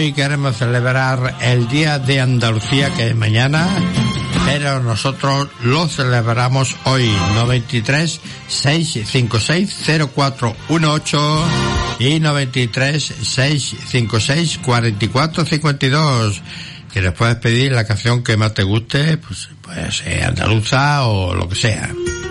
hoy queremos celebrar el Día de Andalucía, que es mañana, pero nosotros lo celebramos hoy. 93 656 0418 y 93 656 4452. Que les puedes pedir la canción que más te guste, pues andaluza o lo que sea.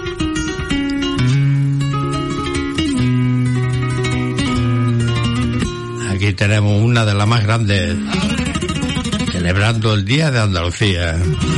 Aquí tenemos una de las más grandes, celebrando el Día de Andalucía.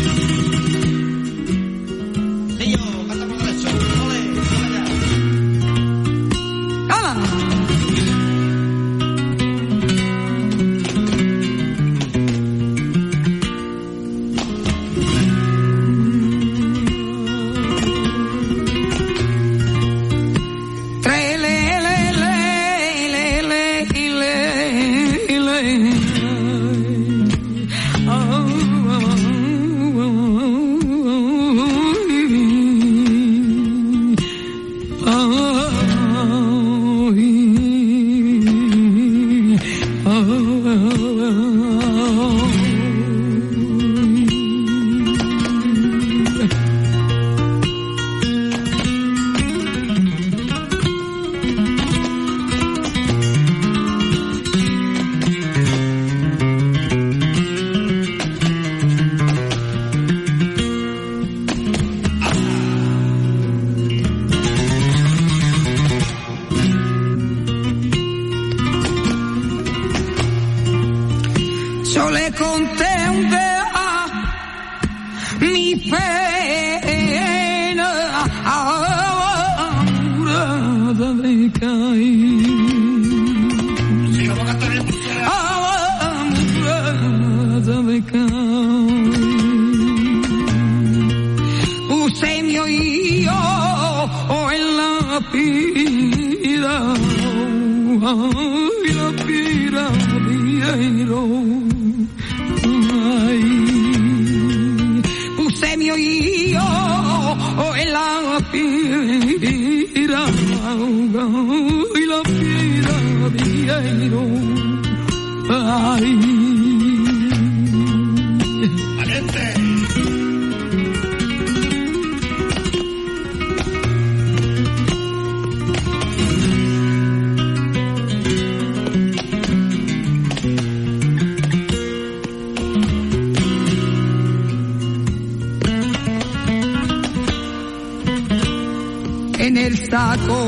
En el saco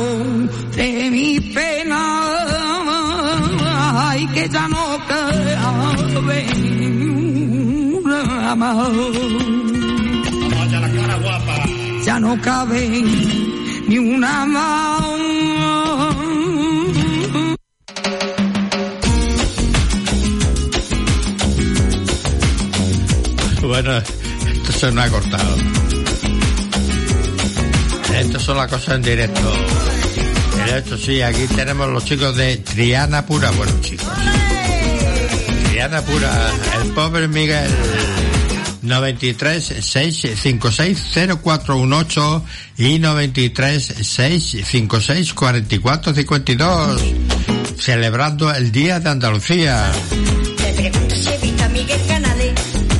de mi pena, ay, que ya no cabe una mano. Vaya la cara guapa. Ya no cabe ni una mano. Bueno, esto se nos ha cortado. Esto son las cosas en directo. Esto sí, aquí tenemos los chicos de Triana Pura. Bueno, chicos, Triana Pura, el pobre Miguel. 93 656 0418 y 93 656 4452. Celebrando el Día de Andalucía. Te pregunto si he visto a Miguel Canales.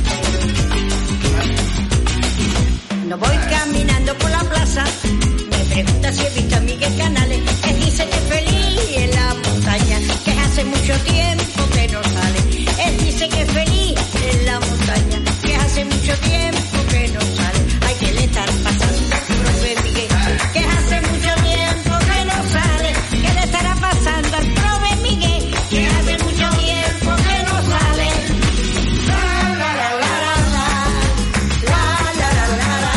No voy caminando por la plaza. Me pregunta si he visto a Miguel Canales. Él dice que es feliz en la montaña, que hace mucho tiempo que no sale. Él dice que es feliz en la montaña, que hace mucho tiempo que no sale. Hay que le estar pasando, profe Miguel, que hace mucho tiempo que no sale. ¿Qué le estará pasando al profe Miguel? Que hace mucho tiempo que no sale. La la la la la la la la la la.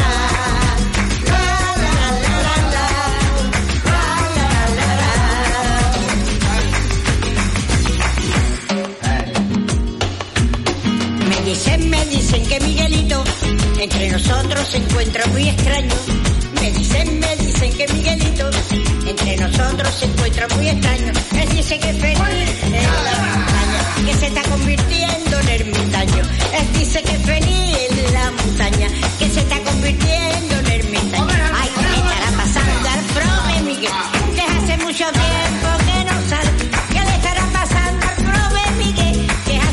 Me dicen que Miguelito entre nosotros se encuentra muy extraño. Me dicen que Miguelito entre nosotros se encuentra muy extraño. Él dice que es feliz en la montaña, que se está convirtiendo en ermitaño. Él dice que es feliz en la montaña, que se está convirtiendo en ermitaño. Ay, ¿qué le estará pasando al profe Miguel? Que hace mucho tiempo que no sale. ¿Qué le estará pasando al profe Miguel? Que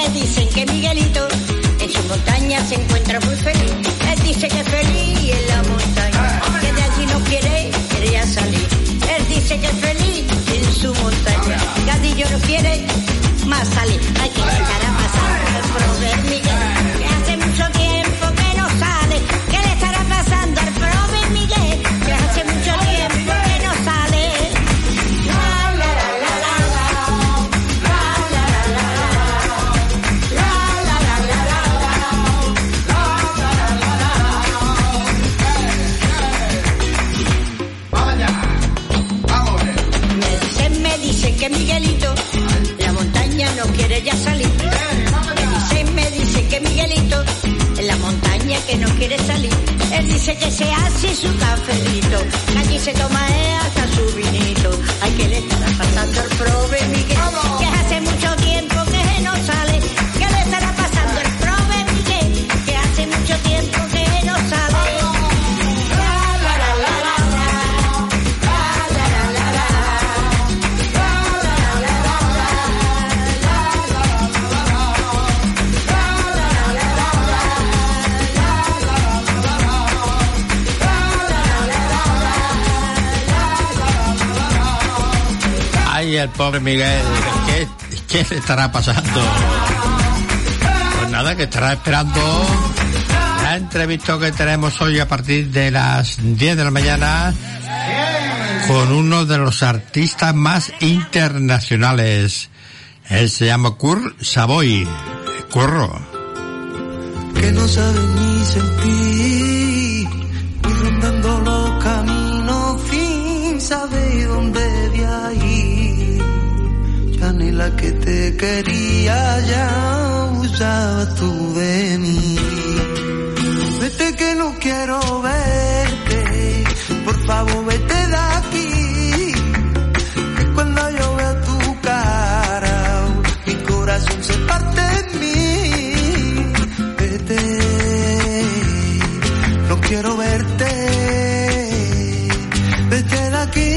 dicen que Miguelito en su montaña se encuentra muy feliz. Él dice que es feliz en la montaña, que de allí no quiere ya salir. Él dice que es feliz en su montaña, Gadillo no quiere más salir. Hay que estará pasando al pobre Miguel, que hace mucho tiempo que no sale. ¿Qué le estará pasando al pobre Miguel, que hace mucho tiempo que no sale? La, la, la, la, la, la, la, la, la, me dicen que Miguelito la montaña no quiere ya salir. Me dicen que Miguelito en la montaña que no quiere salir. Él dice que se hace su cafelito, que allí se toma hasta su vinito. Ay, que le estará pasando al prove Miguel, que hace mucho tiempo que no sale. ¿Qué le estará pasando al prove Miguel, que hace mucho tiempo que no sale? Ay, el pobre Miguel, ¿qué le estará pasando? Pues nada, que estará esperando la entrevista que tenemos hoy a partir de las 10 de la mañana con uno de los artistas más internacionales. Él se llama Kurt Savoy. Curro. Que no sabe ni sentir, y rondando los caminos sin saber dónde voy a ir. Ya ni la que te quería ya usaba tú de mí. Vete que no quiero verte, por favor vete de aquí. Que cuando yo veo tu cara, mi corazón se parte en mí. Vete, no quiero verte, vete de aquí.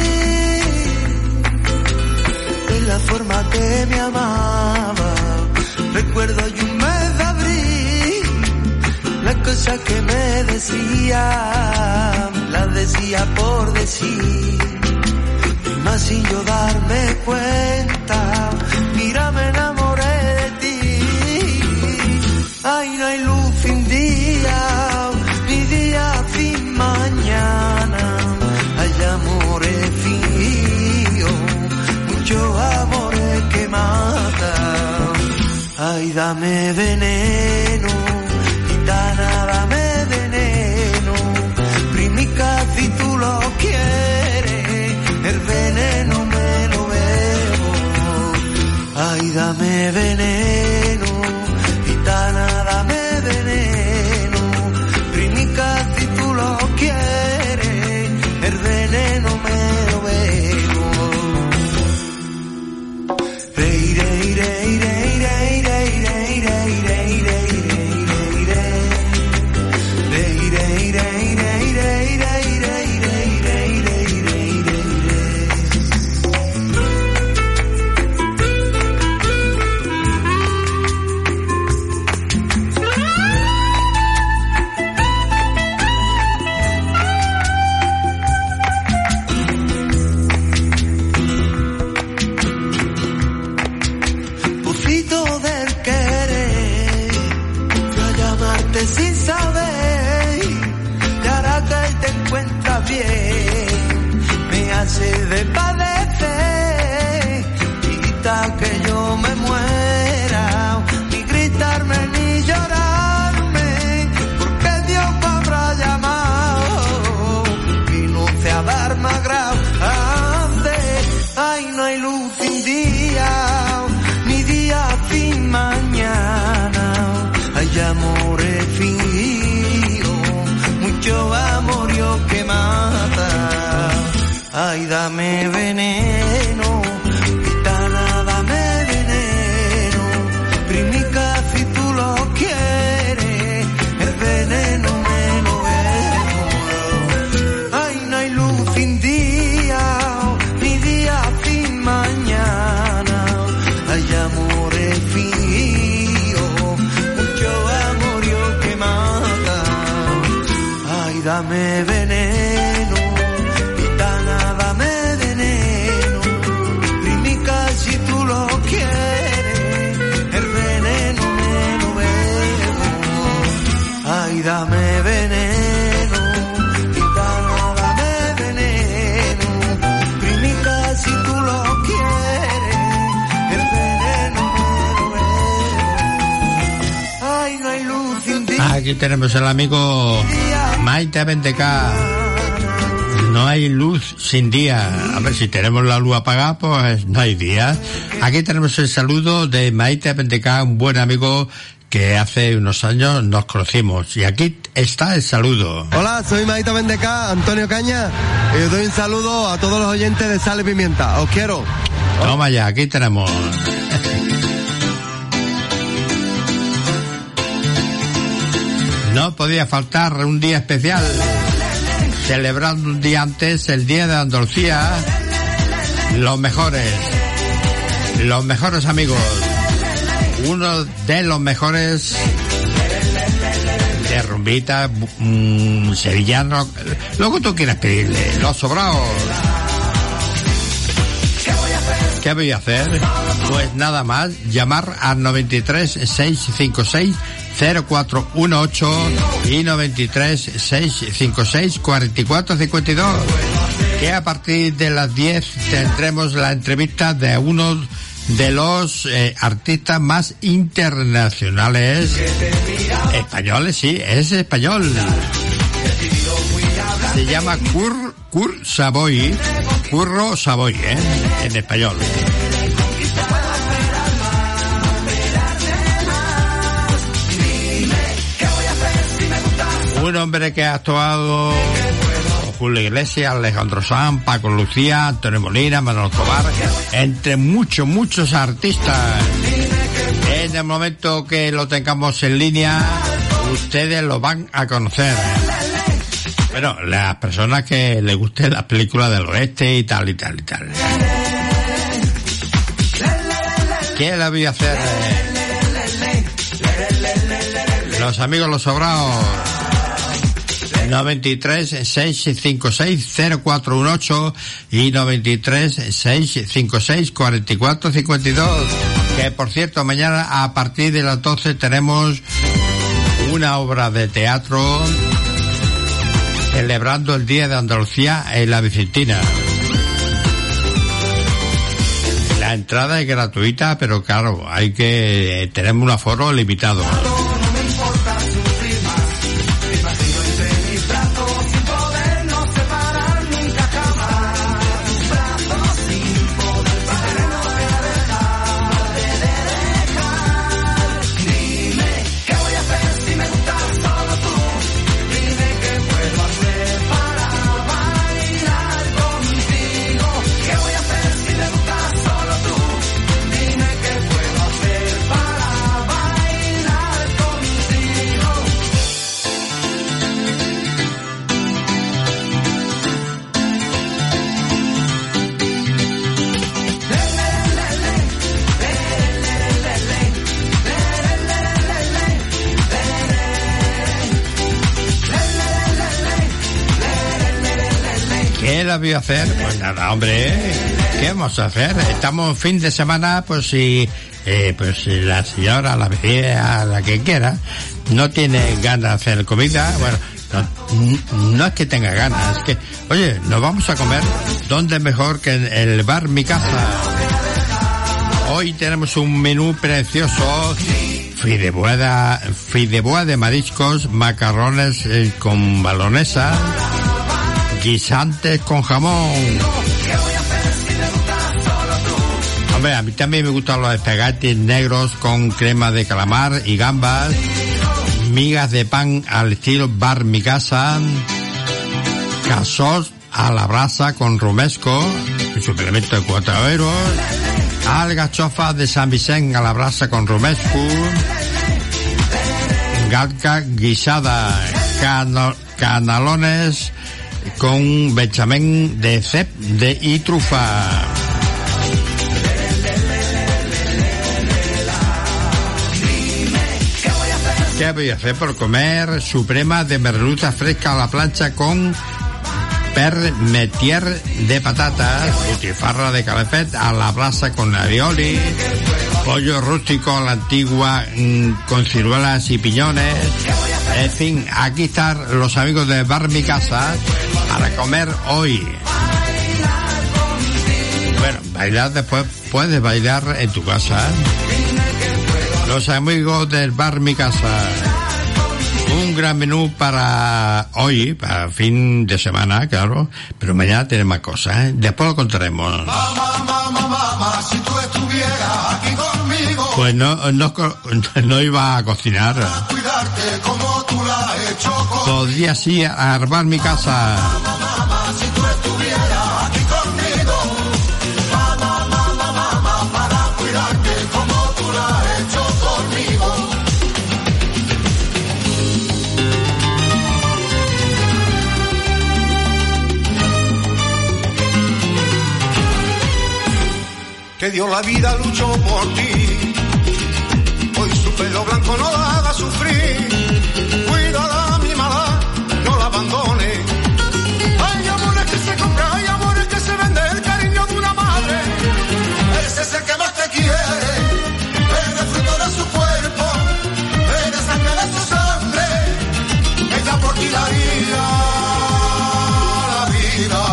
De la forma que me amaba, recuerdo yo un mes de abril. Las cosas que me decía, las decía por decir. Y más sin yo darme cuenta, mira me enamoré de ti. Ay, no hay luz sin día, ni día sin mañana. Hay amores fingidos, muchos amores que matan. Ay, dame veneno, gitana, dame veneno. Primica, si tú lo quieres, el veneno me lo bebo. Ay, dame veneno, gitana, dame veneno. Primica, si tú lo quieres, el veneno me lo bebo. Sin saber, y ahora que te encuentras bien, me hace de padecer. Grita que yo me muera, ni gritarme ni llorarme, porque Dios me habrá llamado y no sé a dar más grave. Ay, no hay luz sin día, ni día sin mañana. Hay amores fingidos, mucho amorío que mata. Ay, dame veneno, gitana, dame veneno. Primica, si tú lo quieres, el veneno me lo bebo. Ay, no hay luz sin día, ni día sin mañana. Hay amores fingidos, dame veneno, gitana, dame veneno, primica si tú lo quieres, el veneno me lo bebo. Ay, dame veneno, gitana, dame veneno, primica si tú lo quieres, el veneno me lo bebo. Ay, no hay luz sin ti. Aquí tenemos el amigo Maite Benteca. No hay luz sin día. A ver, si tenemos la luz apagada, pues no hay día. Aquí tenemos el saludo de Maite Benteca, un buen amigo que hace unos años nos conocimos. Y aquí está el saludo. Hola, soy Maite Benteca, Antonio Caña, y os doy un saludo a todos los oyentes de Sal y Pimienta. Os quiero. Toma ya, aquí tenemos. No podía faltar un día especial, celebrando un día antes el Día de Andalucía. Los mejores amigos, uno de los mejores de rumbita, sevillano, lo que tú quieras pedirle, Los Sobraos. ¿Qué voy a hacer? Pues nada más, llamar al 93 656 0418 y 93 656 4452, que a partir de las 10 tendremos la entrevista de uno de los artistas más internacionales españoles. Sí, es español, se llama Curro Savoy, en español. Un hombre que ha actuado con Julio Iglesias, Alejandro Sanz, Paco Lucía, Antonio Molina, Manuel Escobar, entre muchos artistas. En el momento que lo tengamos en línea, ustedes lo van a conocer. Bueno, las personas que les gusten las películas del oeste y tal. ¿Qué le voy a hacer? Los amigos Los Sobraos. 93 656 0418 y 93 656 4452. Que por cierto, mañana a partir de las 12 tenemos una obra de teatro celebrando el Día de Andalucía en la Vicentina. La entrada es gratuita, pero claro, hay que tener un aforo limitado. ¿Qué la voy a hacer? Pues nada, hombre, ¿qué vamos a hacer? Estamos en fin de semana, pues si la señora, la vecina, la que quiera, no tiene ganas de hacer comida, bueno, no es que tenga ganas, es que, oye, nos vamos a comer, ¿dónde mejor que en el bar Mi Casa? Hoy tenemos un menú precioso, fideuá de mariscos, macarrones con balonesa, guisantes con jamón. Hombre, a mí también me gustan los espaguetis negros con crema de calamar y gambas, migas de pan al estilo bar Mi Casa, casos a la brasa con romesco, un suplemento de 4 euros, alcachofas de San Vicente a la brasa con romesco, galca guisada, canalones con bechamel de cep y trufa. ¿Qué voy a hacer por comer? Suprema de merluza fresca a la plancha con permetier de patatas, butifarra de calafet a la brasa con alioli, pollo rústico a la antigua con ciruelas y piñones. En fin, aquí están los amigos de Bar Mi Casa para comer hoy. Bueno, bailar después, puedes bailar en tu casa. Los amigos del Bar Mi Casa. Un gran menú para hoy, para fin de semana, claro, pero mañana tiene más cosas, ¿eh? Después lo contaremos. Mamá, si tú estuvieras aquí conmigo. Pues no iba a cocinar. Cuidarte como tú la has hecho conmigo. Podrías ir a Bar Mi Casa. Mamá, si tú estuvieras aquí conmigo. Mamá, para cuidarte como tú la has hecho conmigo. Que dio la vida, luchó por ti. Hoy su pelo blanco no la haga sufrir. Cuídala, mímala, no la abandone. Hay amores que se compran, hay amores que se venden. El cariño de una madre, ese es el que más te quiere. Eres fruto de su cuerpo, eres sangre de su sangre. Ella por ti daría la vida.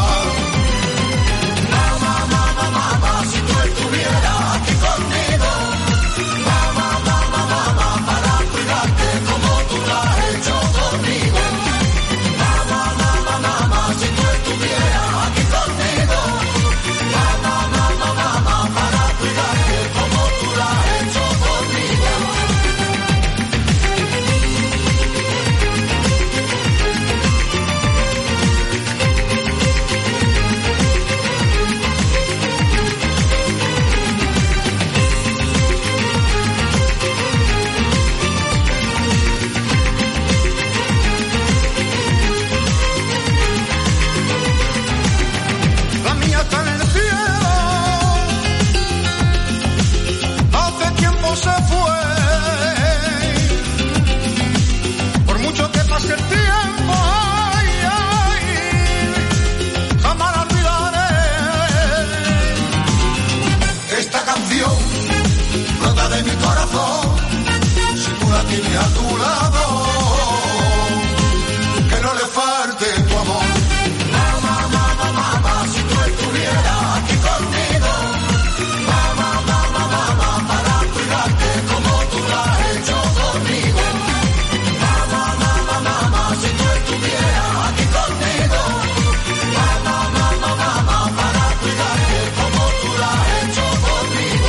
Tiene a tu lado, que no le falte tu amor. Mamá, si tú estuvieras aquí conmigo. Mamá, para cuidarte como tú lo has hecho conmigo. Mamá, si tú estuvieras aquí conmigo. Mamá, para cuidarte como tú lo has hecho conmigo.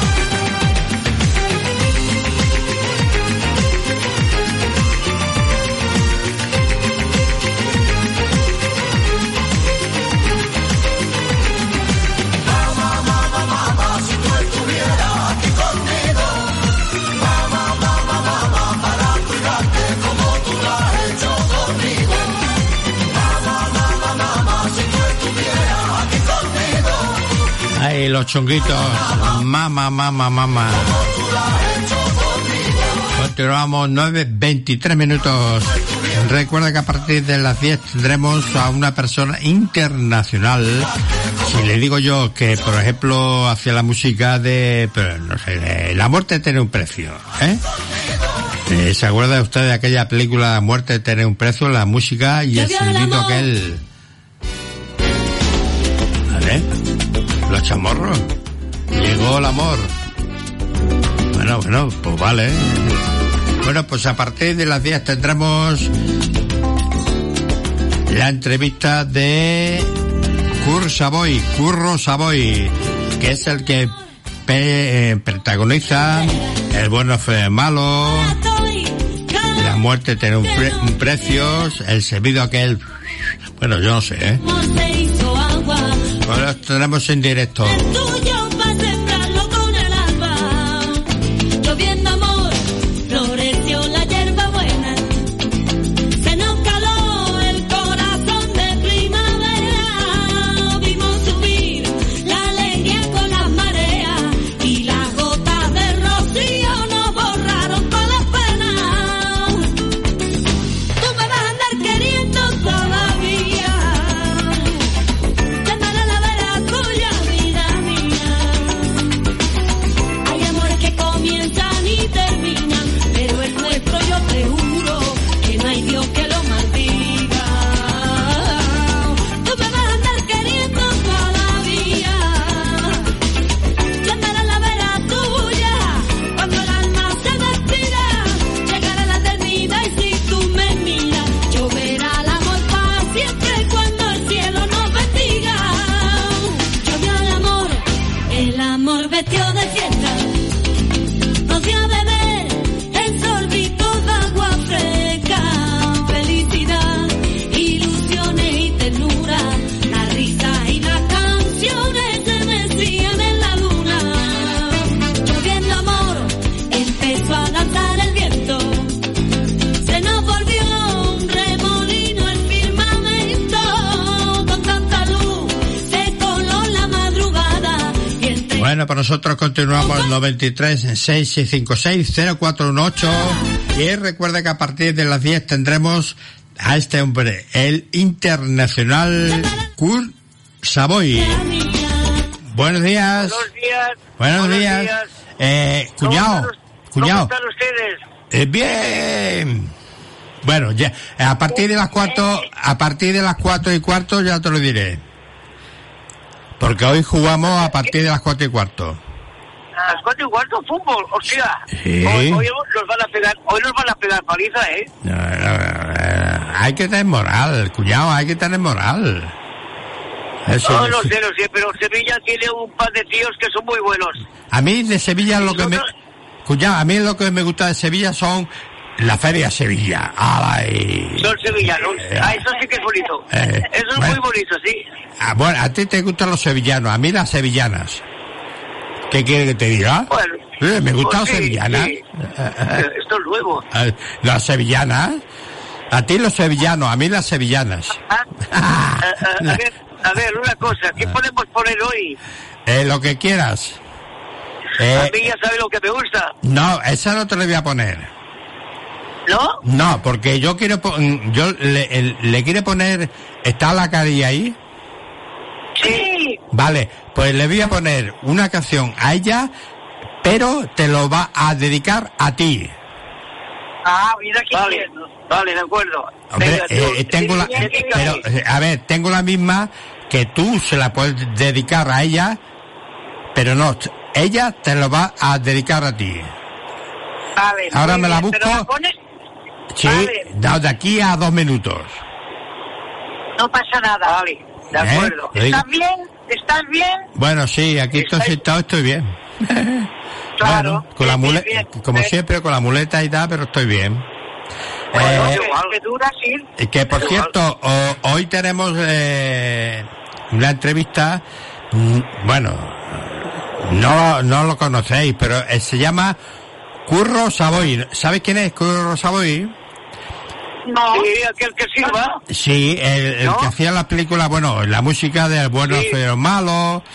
Ay, los chunguitos. Mamá. Continuamos 9:23 minutos. Recuerda que a partir de las 10 tendremos a una persona internacional. Si le digo yo que, por ejemplo, hacia la música de, pero no sé, La muerte tiene un precio, ¿eh? ¿Se acuerda usted de aquella película La muerte tiene un precio? La música y el silbido aquel. ¿Vale? Los chamorros. Llegó el amor. Bueno, pues vale. Bueno, pues a partir de las 10 tendremos la entrevista de Curro Savoy, que es el que protagoniza El bueno fue malo, La muerte tiene un precio, el servido aquel. Bueno, yo no sé, ¿eh? Ahora tenemos en directo. Bueno, pues nosotros continuamos 93 6656 0418 y recuerda que a partir de las 10 tendremos a este hombre, el internacional Kurt Savoy. Buenos días. Buenos días. Cuñado. ¿Cómo están ustedes? Bien. Bueno, ya a partir de las 4:15 ya te lo diré. Porque hoy jugamos a partir de las 4:15. ¿A las 4:15 fútbol? Hostia. Sí. Hoy nos van a pegar paliza, ¿eh? Hay que tener moral, cuñado, hay que tener moral. Eso, no sé, pero Sevilla tiene un par de tíos que son muy buenos. A mí de Sevilla cuñado, a mí lo que me gusta de Sevilla son la Feria Sevilla. ¡Ay! Son sevillanos. Eso sí que es bonito. Eso es muy bonito, sí. Bueno, a ti te gustan los sevillanos, a mí las sevillanas. ¿Qué quiere que te diga? Bueno, me gustan las sevillanas. Sí. Esto es nuevo. Las sevillanas. A ti los sevillanos, a mí las sevillanas. A ver, una cosa, ¿qué podemos poner hoy? Lo que quieras. A mí ya sabe lo que me gusta. No, esa no te la voy a poner. ¿No? No, porque yo quiero le quiero poner. ¿Está la carilla ahí? Sí. Vale, pues le voy a poner una canción a ella, pero te lo va a dedicar a ti. Mira que vale, de acuerdo. Hombre, venga, tengo la misma que tú se la puedes dedicar a ella, pero no, ella te lo va a dedicar a ti. Vale. Ahora me la busco. ¿Pero la pones? Sí, vale. de aquí a 2 minutos. No pasa nada. Vale, de acuerdo. ¿Estás bien? ¿Estás bien? Bueno, sí, aquí estoy sentado, estoy bien. Claro. Bueno, con la muleta, como siempre, con la muleta y tal, pero estoy bien. Bueno, que dura, sí. Que por cierto, hoy tenemos una entrevista, bueno, no lo conocéis, pero se llama Curro Savoy. ¿Sabes quién es Curro Savoy? No. Sí, aquel que sirva. Sí, el ¿no? que hacía la película, bueno, la música de Buenos sí. Pero Malos.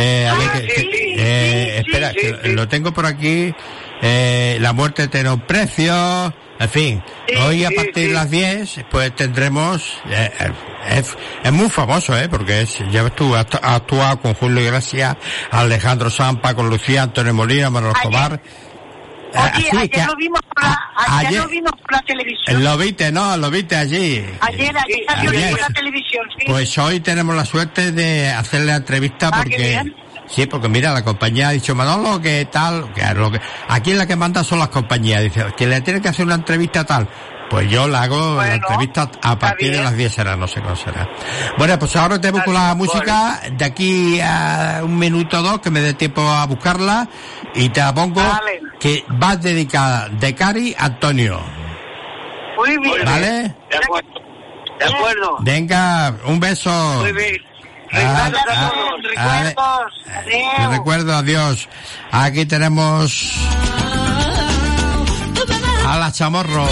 Espera, sí. Lo tengo por aquí. La muerte tiene un precio. En fin, hoy a partir de las 10, pues tendremos. Es muy famoso, porque ya ves tú, ha actuado con Julio Iglesias, Alejandro Sanz, con Lucía, Antonio Molina, Manuel Escobar. Oye, ayer lo vimos por la televisión. Lo viste, ¿no? Lo viste allí. Ayer por la televisión, sí. Pues hoy tenemos la suerte de hacerle la entrevista porque... Sí, porque mira, la compañía ha dicho, Manolo, que tal, aquí la que manda son las compañías. Dice, que le tiene que hacer una entrevista tal. Pues yo la hago la entrevista a partir de las 10 será, no sé cómo será. Bueno, pues ahora te busco la música de aquí a 1 minuto o 2, que me dé tiempo a buscarla, y te la pongo que va dedicada de Cari a Antonio. Muy bien. ¿Vale? De acuerdo. Venga, un beso. Muy bien. Recuerdo, adiós. Aquí tenemos a la Chamorro.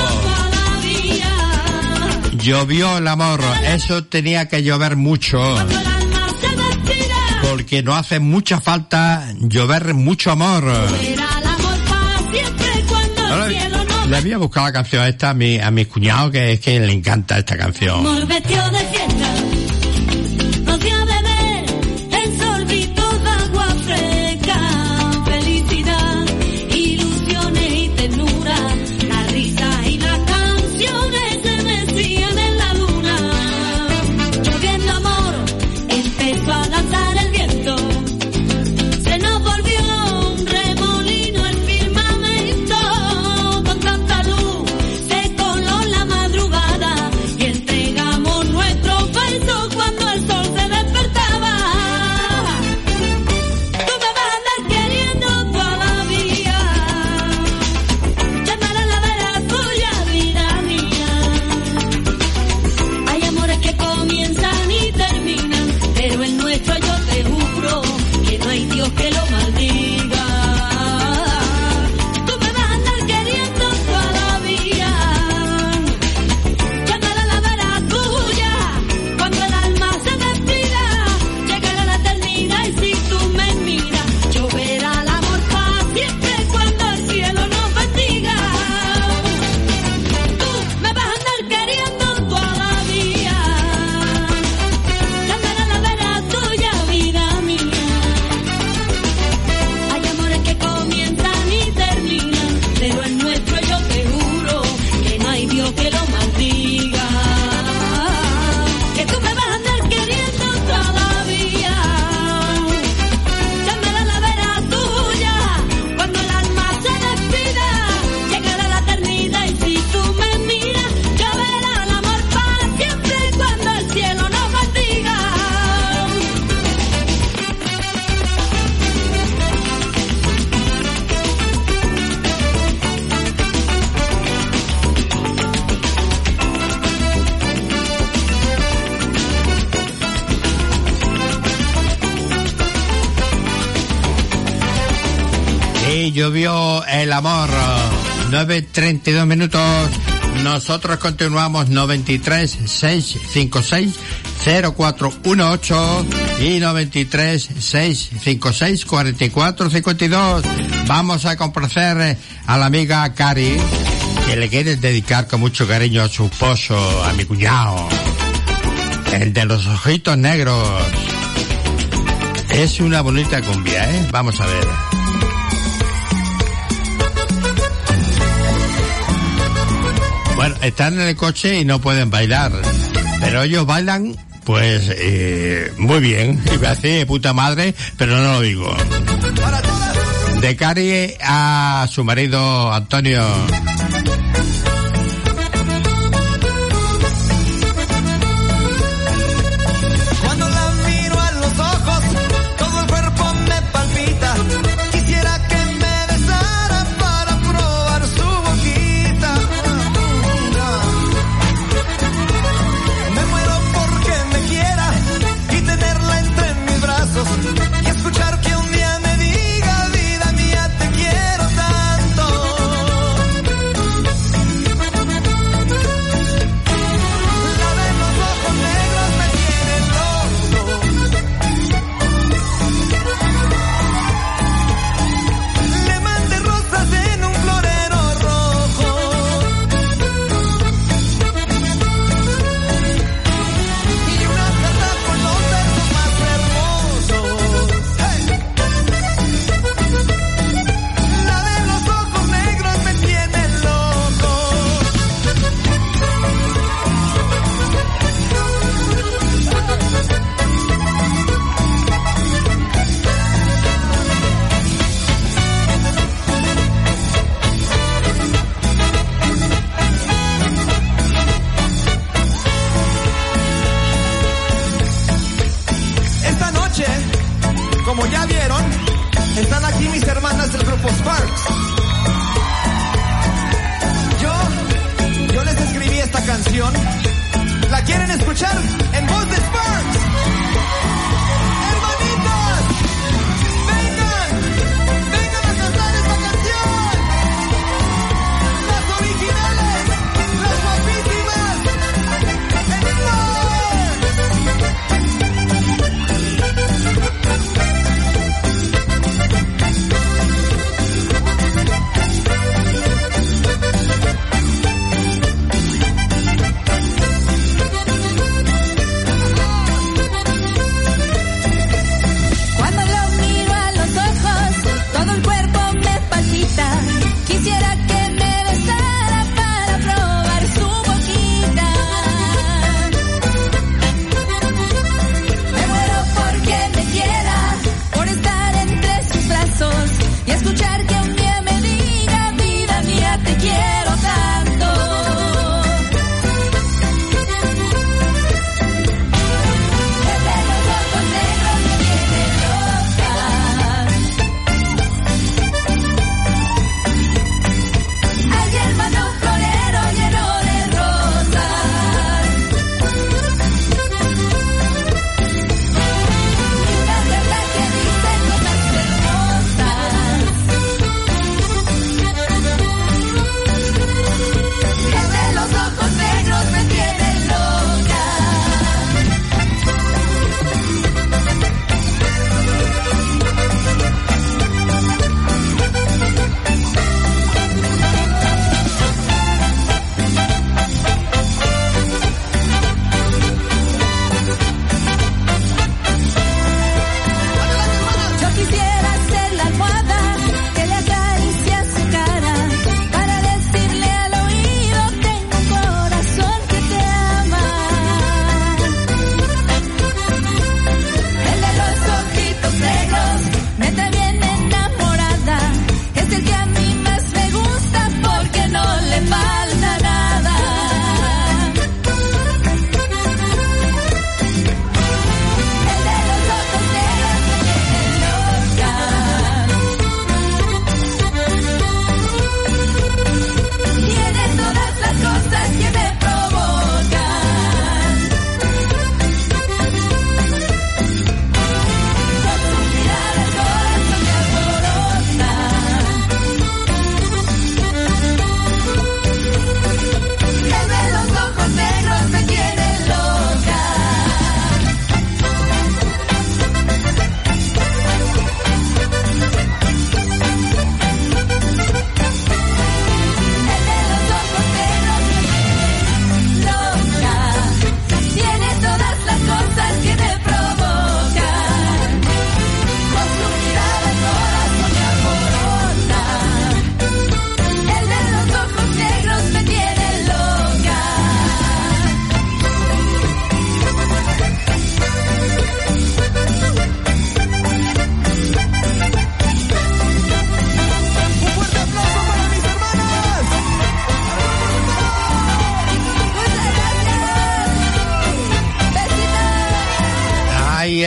Llovió el amor. Eso tenía que llover mucho, porque no hace mucha falta llover mucho amor. Ahora, le voy a buscar la canción esta a mis cuñados, que es que le encanta esta canción. Con tanta luz se coló la madrugada y entregamos nuestro llovió el amor. 9:32 minutos. Nosotros continuamos 93 656 0418 y 93 656 4452. Vamos a complacer a la amiga Cari, que le quiere dedicar con mucho cariño a su esposo, a mi cuñado, el de los ojitos negros. Es una bonita cumbia, ¿eh? Vamos a ver. Bueno, están en el coche y no pueden bailar, pero ellos bailan, pues, muy bien. Iba a decir de puta madre, pero no lo digo. De Cari a su marido Antonio. Y escuchar que un día me diga, vida mía, te quiero tanto.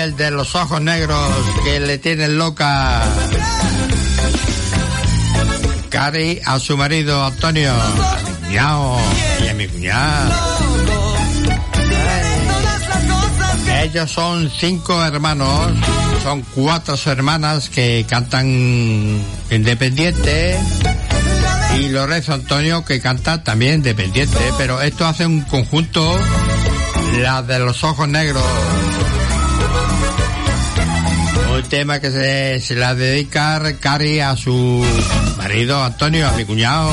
el de los ojos negros que le tienen loca. Cari a su marido Antonio, a mi cuñado y a mi cuñada. Ellos son 5 hermanos, son 4 hermanas que cantan independiente y Lorenzo Antonio que canta también independiente, pero esto hace un conjunto, la de los ojos negros. Un tema que se la dedica Cari a su marido Antonio, a mi cuñado.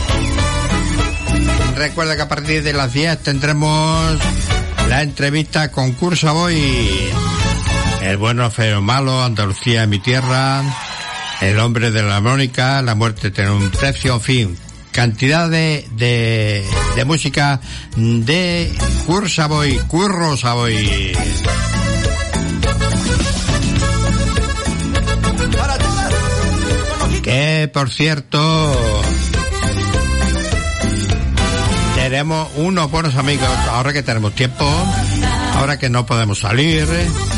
Recuerda que a partir de las 10 tendremos la entrevista con Cursa Boy, el bueno, feo, malo, Andalucía en mi tierra, el hombre de la armónica, la muerte tiene un precio, en fin, cantidad de música de Cursa Boy, Curro Savoy. Que por cierto, tenemos unos buenos amigos, ahora que tenemos tiempo, ahora que no podemos salir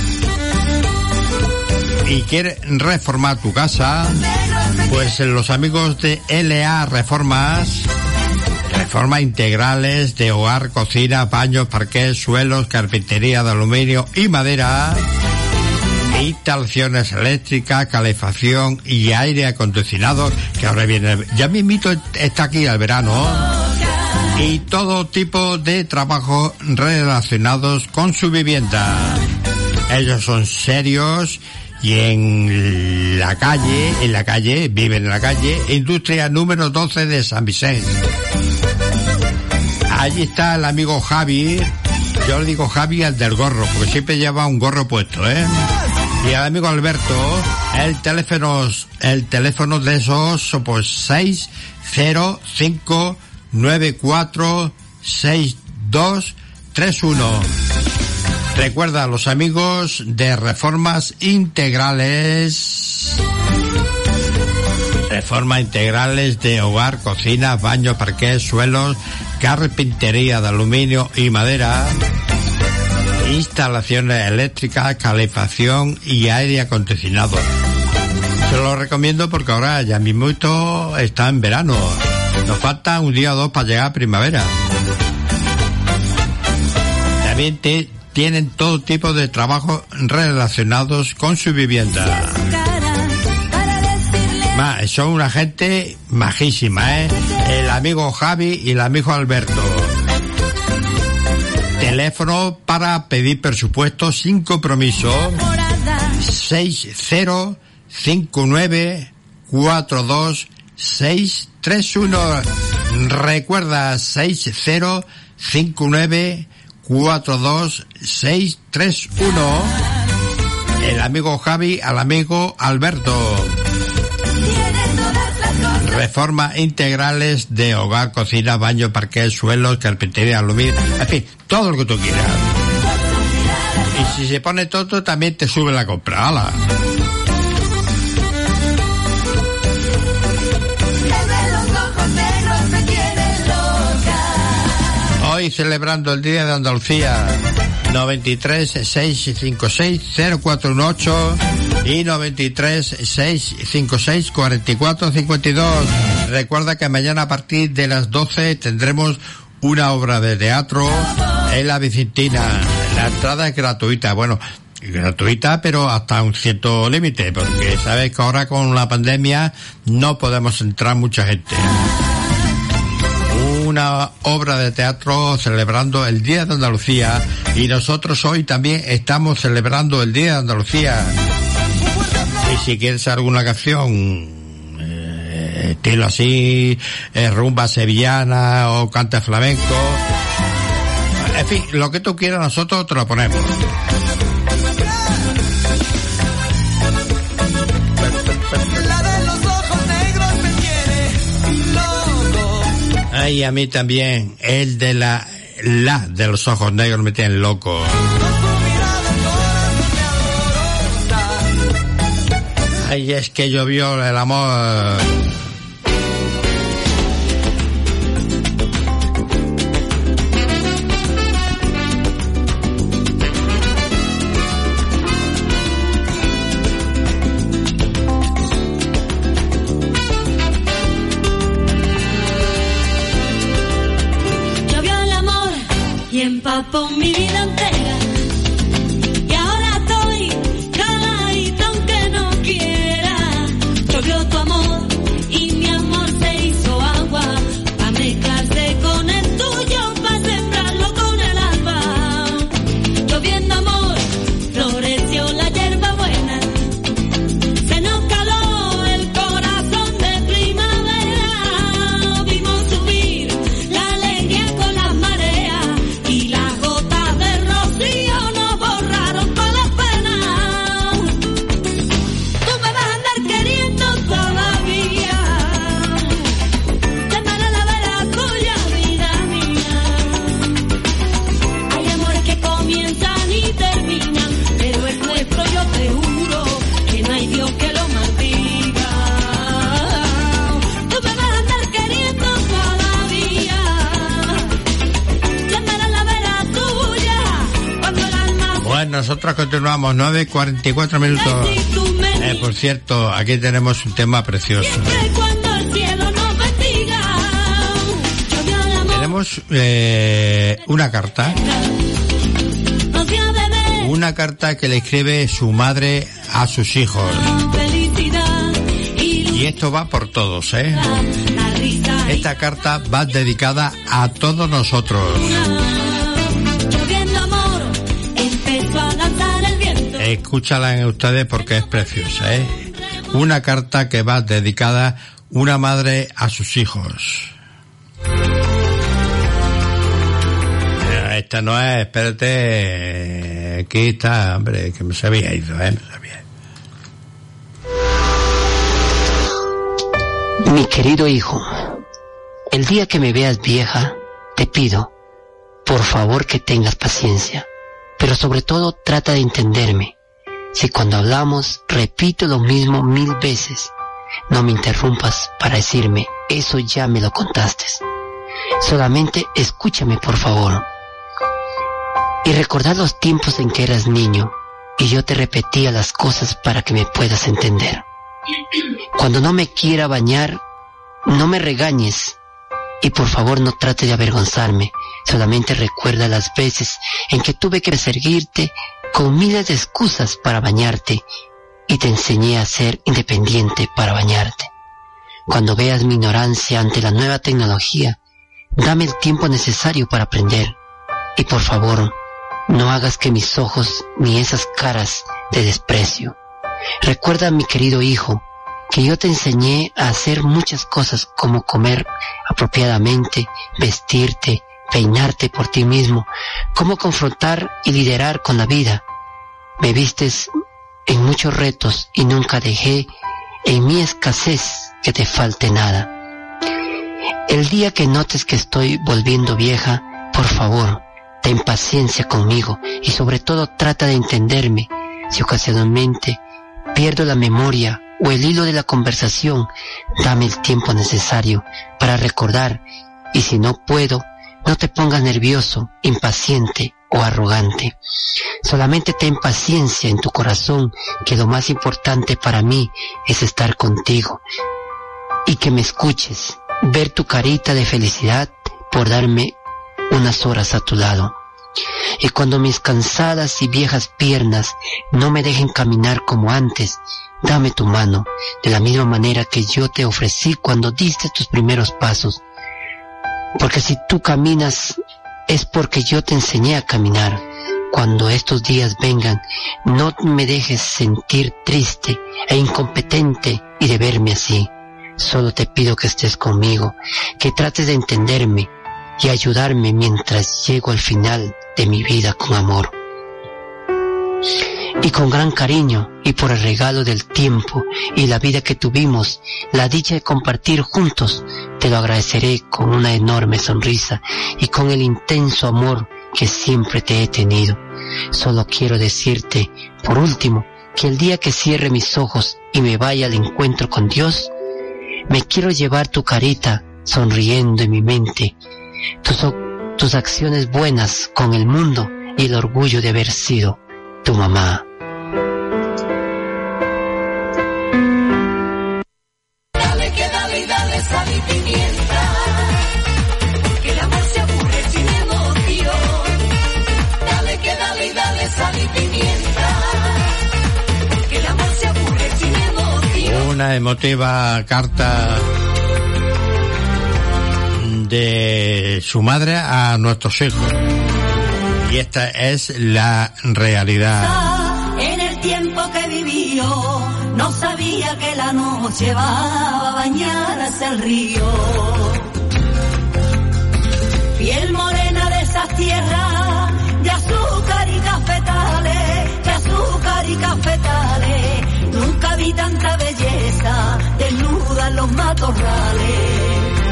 y quieres reformar tu casa, pues los amigos de LA Reformas integrales de hogar, cocina, baños, parqués, suelos, carpintería de aluminio y madera, instalaciones eléctricas, calefacción y aire acondicionado, que ahora viene, ya mismito está aquí el verano, y todo tipo de trabajos relacionados con su vivienda. Ellos son serios y en la calle, viven en la calle, Industria número 12 de San Vicente. Allí está el amigo Javi, yo le digo Javi al del gorro, porque siempre lleva un gorro puesto, y el amigo Alberto, el teléfono de esos, pues 605946231. Recuerda, los amigos de Reformas Integrales de hogar, cocina, baño, parqués, suelos, carpintería de aluminio y madera, instalaciones eléctricas, calefacción y aire acondicionado. Se lo recomiendo porque ahora ya mismo esto está en verano. Nos falta un día o dos para llegar a primavera. También tienen todo tipo de trabajos relacionados con su vivienda. Son una gente majísima, el amigo Javi y el amigo Alberto. Teléfono para pedir presupuesto sin compromiso: 60594261. Recuerda, 60594261. El amigo Javi al amigo Alberto. Reformas integrales de hogar, cocina, baño, parqués, suelos, carpintería, aluminio, en fin, todo lo que tú quieras. Y si se pone todo, también te sube la compra. ¡Hala! Hoy celebrando el Día de Andalucía, 93 656 0418 y 93 656 4452. Recuerda que mañana a partir de las 12 tendremos una obra de teatro en la Vicentina. La entrada es gratuita, gratuita, pero hasta un cierto límite, porque sabes que ahora con la pandemia no podemos entrar mucha gente. Una obra de teatro celebrando el Día de Andalucía, y nosotros hoy también estamos celebrando el Día de Andalucía. Y si quieres alguna canción estilo así, rumba sevillana o cante flamenco, en fin, lo que tú quieras, nosotros te lo ponemos. Ay, a mí también, el de la de los ojos negros me tiene loco. Ay, es que llovió el amor. y empapó mi vida entera. Y ahora estoy caladita aunque no quiera. Llovió tu amor y mi amor se hizo agua, pa' mezclarse con el tuyo, pa' sembrarlo con el alba. Lloviendo amor, floreció la hierba buena. Se nos caló el corazón de primavera. Vimos subir la alegría con las mareas y las gotas de rocío nos borraron con las penas. Tú me vas a andar queriendo todavía. Llamaré la vera tuya, vida mía. Hay amores que comienzan y terminan, pero el nuestro yo te juro que no hay Dios que lo maldiga. Tú me vas a andar queriendo todavía. Llamaré la vera tuya cuando el alma Bueno, nosotros continuamos, 9:44 minutos. Por cierto, aquí tenemos un tema precioso. siempre cuando el cielo nos bendiga. Llovió el amor, Tenemos una carta. nos dio a beber Una carta que le escribe su madre a sus hijos. felicidad y Y esto va por todos, ¿eh? la risa. Esta carta va dedicada a todos nosotros. Lloviendo amor, empezó a danzar el viento. Escúchala ustedes porque es preciosa, ¿eh? Una carta que va dedicada una madre a sus hijos. Esta no es, espérate, aquí está, hombre, que me se había ido, me sabía. Mi querido hijo, el día que me veas vieja, te pido, por favor, que tengas paciencia, pero sobre todo trata de entenderme. Si cuando hablamos repito lo mismo 1000 veces, no me interrumpas para decirme, eso ya me lo contaste. Solamente escúchame, por favor. Y recordar los tiempos en que eras niño y yo te repetía las cosas para que me puedas entender. Cuando no me quiera bañar, no me regañes y por favor no trates de avergonzarme. Solamente recuerda las veces en que tuve que perseguirte con miles de excusas para bañarte y te enseñé a ser independiente para bañarte. Cuando veas mi ignorancia ante la nueva tecnología, dame el tiempo necesario para aprender y por favor no hagas que mis ojos ni esas caras de desprecio. Recuerda, mi querido hijo, que yo te enseñé a hacer muchas cosas como comer apropiadamente, vestirte, peinarte por ti mismo, cómo confrontar y liderar con la vida. Me vistes en muchos retos y nunca dejé en mi escasez que te falte nada. El día que notes que estoy volviendo vieja, por favor, ten paciencia conmigo y sobre todo trata de entenderme. Si ocasionalmente pierdo la memoria o el hilo de la conversación, dame el tiempo necesario para recordar y si no puedo, no te pongas nervioso, impaciente o arrogante. Solamente ten paciencia en tu corazón, que lo más importante para mí es estar contigo y que me escuches, ver tu carita de felicidad por darme unas horas a tu lado. Y cuando mis cansadas y viejas piernas no me dejen caminar como antes, dame tu mano, de la misma manera que yo te ofrecí cuando diste tus primeros pasos. Porque si tú caminas, es porque yo te enseñé a caminar. Cuando estos días vengan, no me dejes sentir triste e incompetente y de verme así. Solo te pido que estés conmigo, que trates de entenderme y ayudarme mientras llego al final de mi vida con amor. Y con gran cariño y por el regalo del tiempo y la vida que tuvimos, la dicha de compartir juntos, te lo agradeceré con una enorme sonrisa y con el intenso amor que siempre te he tenido. Solo quiero decirte, por último, que el día que cierre mis ojos y me vaya al encuentro con Dios, me quiero llevar tu carita sonriendo en mi mente, tus acciones buenas con el mundo y el orgullo de haber sido tu mamá. Dale que dale y dale sal y pimienta, porque el amor se aburre sin emoción. una emotiva carta de su madre a nuestros hijos. Y esta es la realidad. En el tiempo que vivió, no sabía que la noche va a bañar hacia el río. Piel morena de esas tierras, de azúcar y cafetales, de azúcar y cafetales. Nunca vi tanta belleza, desnuda en los matorrales.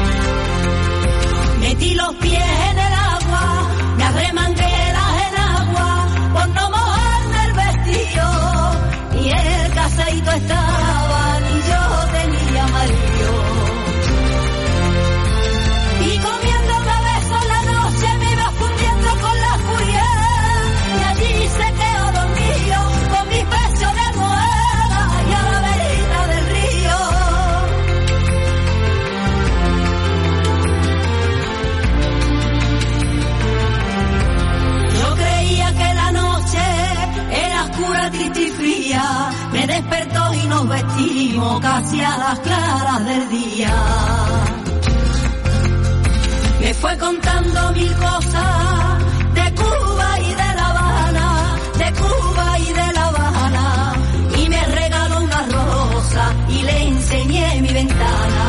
Metí los pies en el agua, me arremangué las enaguas, por no mojarme el vestido. Y el casadito estaba, y yo tenía marido. Y comiéndome a besos la noche me iba fundiendo con la furia. Y allí se quedó dormido, con mis pechos de almohada y a la verita del río. Yo creía que la noche era oscura, triste y fría. Me despertó y nos vestimos casi a las claras del día. Me fue contando mil cosas de Cuba y de La Habana, de Cuba y de La Habana. Y me regaló una rosa y le enseñé mi ventana.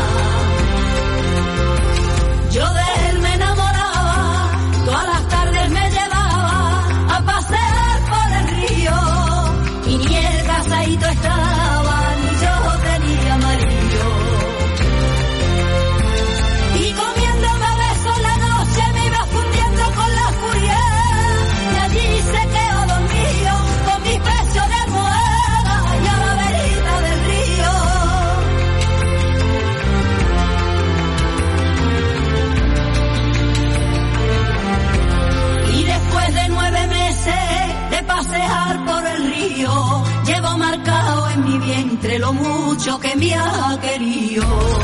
Yo de él me enamoraba, todas las tardes me llevaba a pasear por el río. Y ni el casadito estaba, ni yo tenía marido. Y comiéndome a besos la noche me iba fundiendo con la furia. Y allí se quedó dormido, con mis pechos de almohada y a la verita del río. Y después de 9 meses de pasear por el río, llevo marcado en mi vientre lo mucho que me ha querido.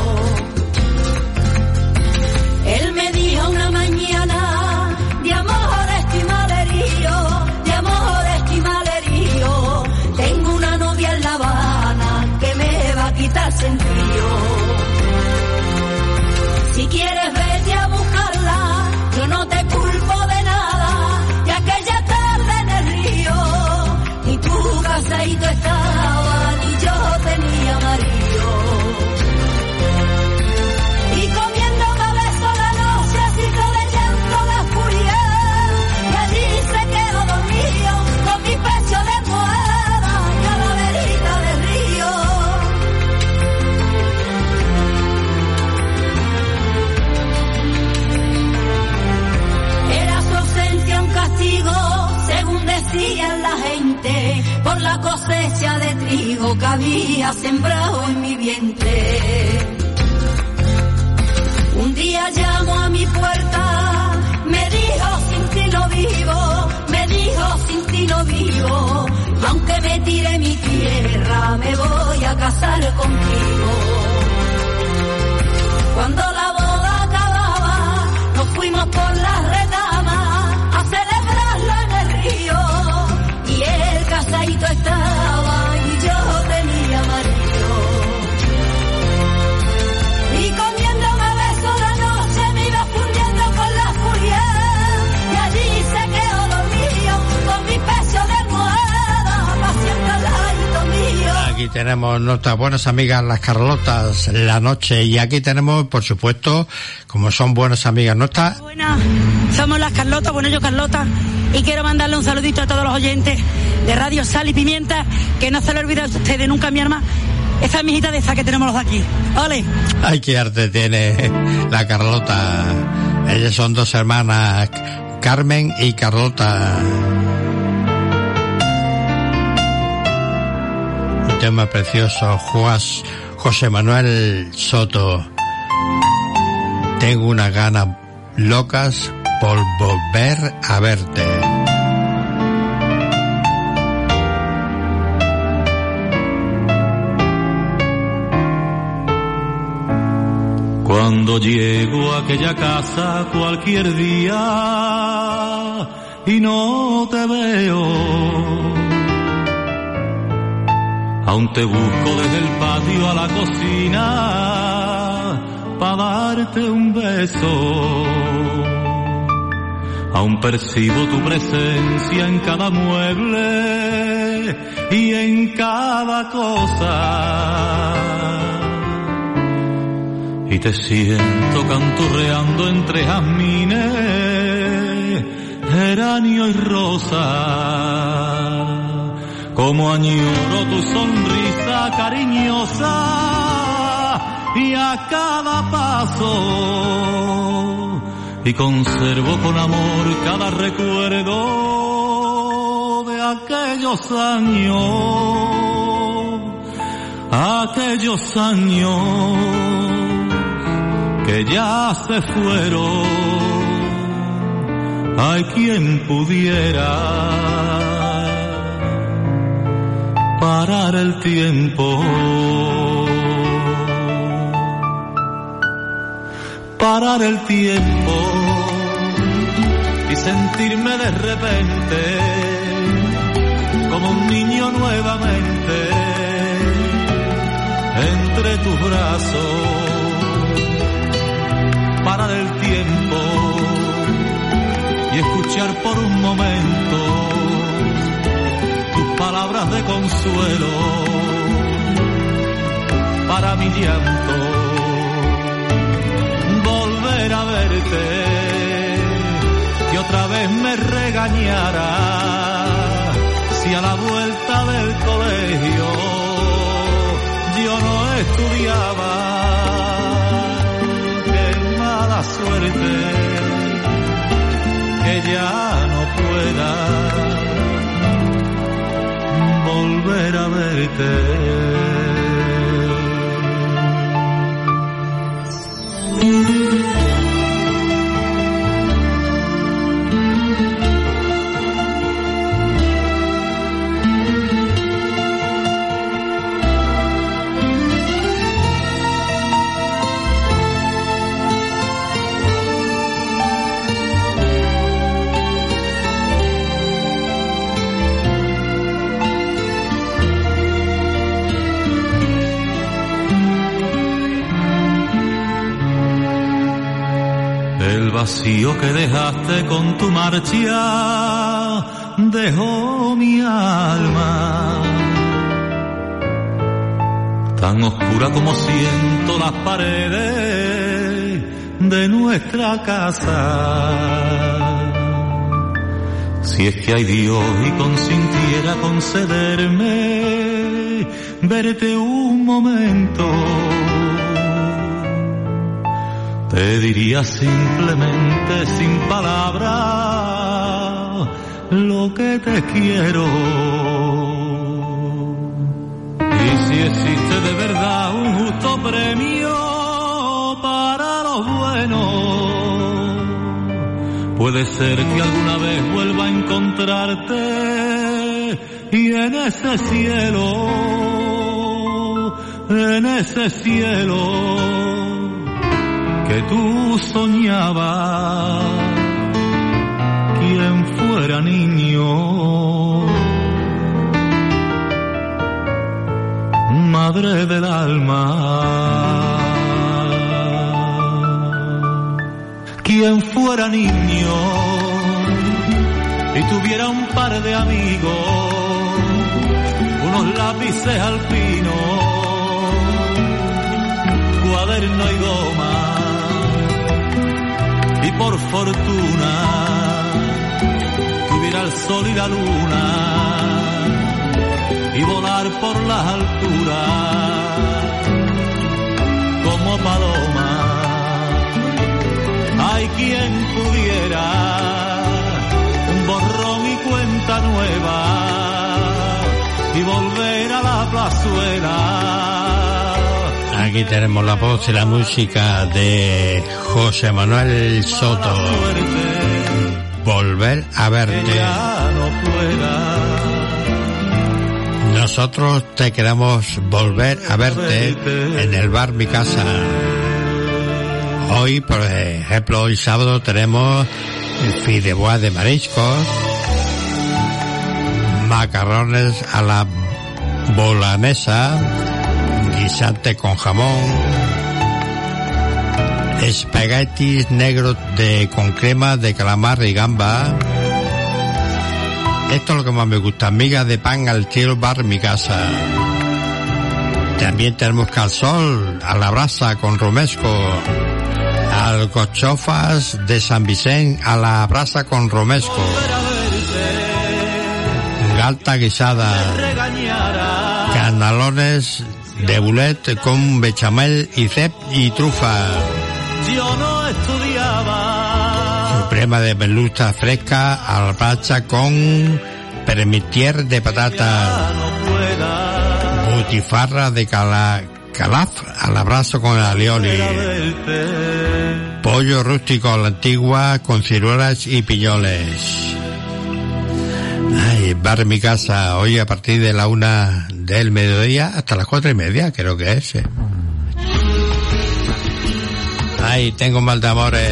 Él me dijo una mañana, de amor estoy malherido, de amor estoy malherido. Tengo una novia en La Habana que me va a quitar sentido. Si quieres vete a buscarla, yo no te culpo de nada. Y aquella tarde en el río, ni tu casadito estaba, ni yo tenía marido. Y comiéndome a besos la noche, así de llanto la furia. Y allí se quedó dormido, con mi pecho de almohada y a la verita del río. Era su ausencia un castigo, según decían la gente, por la cosecha de trigo que había sembrado en mi vientre. Un día llamó a mi puerta, me dijo sin ti no vivo, me dijo sin ti no vivo. Aunque me tire mi tierra, me voy a casar contigo. Cuando la boda acababa, nos fuimos por las retamas a celebrarla en el río. Y el casadito estaba y yo tenía marido. Y comiéndome a besos la noche me iba fundiendo con la furia. Y allí se quedó dormido, con mi pecho de almohada, paseando al ladito mío. Aquí tenemos nuestras buenas amigas las Carlotas la noche, y aquí tenemos, por supuesto, como son buenas amigas nuestras. Buenas, somos las Carlotas, bueno, yo Carlota, y quiero mandarle un saludito a todos los oyentes de Radio Sal y Pimienta, que no se le olvide a ustedes nunca, mi hermana, esa mijita de esa que tenemos los de aquí. ¡Ole! Ay, qué arte tiene la Carlota. Ellas son dos hermanas, Carmen y Carlota. Un tema precioso, José Manuel Soto. Tengo unas ganas locas por volver a verte. Cuando llego a aquella casa cualquier día y no te veo, Aún te busco desde el patio a la cocina para darte un beso. Aún percibo tu presencia en cada mueble y en cada cosa. Y te siento canturreando entre jazmines, geranio y rosa. Como añoro tu sonrisa cariñosa y a cada paso. Y conservo con amor cada recuerdo de aquellos años que ya se fueron. Hay quien pudiera parar el tiempo, parar el tiempo y sentirme de repente como un niño nuevamente entre tus brazos. Parar el tiempo y escuchar por un momento tus palabras de consuelo para mi llanto. Volver a verte, que otra vez me regañara si a la vuelta del colegio yo no estudiaba. Suerte que ya no pueda volver a verte. El vacío que dejaste con tu marcha dejó mi alma tan oscura como siento las paredes de nuestra casa. Si es que hay Dios y consintiera concederme verte un momento, te diría simplemente sin palabras lo que te quiero. Y si existe de verdad un justo premio para los buenos, puede ser que alguna vez vuelva a encontrarte y en ese cielo que tú soñabas, quien fuera niño, madre del alma, quien fuera niño y tuviera un par de amigos, unos lápices alpinos, cuaderno y goma, y por fortuna tuviera el sol y la luna y volar por las alturas como paloma. Hay quien pudiera un borrón y cuenta nueva y volver a la plazuela. Aquí tenemos la voz y la música de José Manuel Soto. Volver a verte. Nosotros te queremos volver a verte en el bar Mi Casa. Hoy, por ejemplo, hoy sábado tenemos fideuá de mariscos, macarrones a la Bolanesa, guisante con jamón, espaguetis negros con crema de calamar y gamba. Esto es lo que más me gusta, migas de pan al estilo bar mi casa. También tenemos calzol a la brasa con romesco, alcachofas de San Vicente a la brasa con romesco, galta guisada, canalones de bulet con bechamel y cep y trufa, suprema de merluza fresca a la bracha con permitier de patata, butifarra de calaf al abrazo con alioli, pollo rústico a la antigua con ciruelas y piñoles. Ay, bar mi casa, hoy a partir de la 1 del mediodía hasta las 4:30, creo que es. Ay, tengo mal de amores.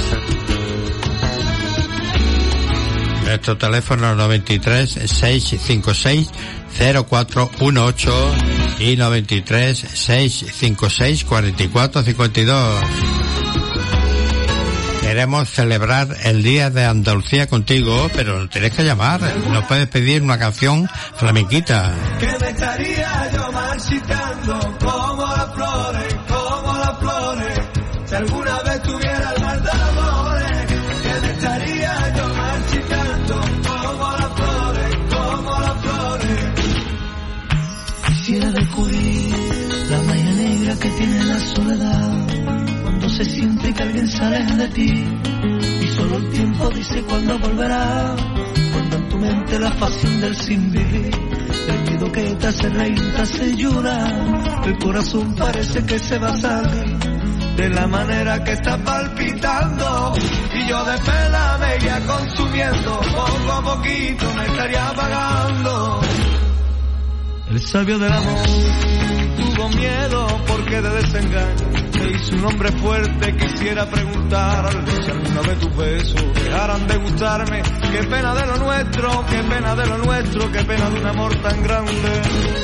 Nuestro teléfono 93 656 0418 y 93 656 4452. Queremos celebrar el Día de Andalucía contigo, pero tienes que llamar. Nos puedes pedir una canción flamenquita. Que me estaría yo marchitando como las flores, si alguna vez tuviera el mal de amores. Que me estaría yo marchitando como las flores. Quisiera descubrir la magia negra que tiene la soledad, cuando se siente que alguien se aleja de ti, y solo el tiempo dice cuándo volverá, cuando en tu mente la pasión del sin vivir, el miedo que te hace reír, te hace llorar, el corazón parece que se va a salir de la manera que está palpitando, y yo de pena me iría consumiendo, poco a poquito me estaría apagando. El sabio del amor tuvo miedo porque de desengaño me hizo un hombre fuerte. Quisiera preguntarle si alguna vez tus besos dejaran de gustarme. Qué pena de lo nuestro, qué pena de lo nuestro, qué pena de un amor tan grande.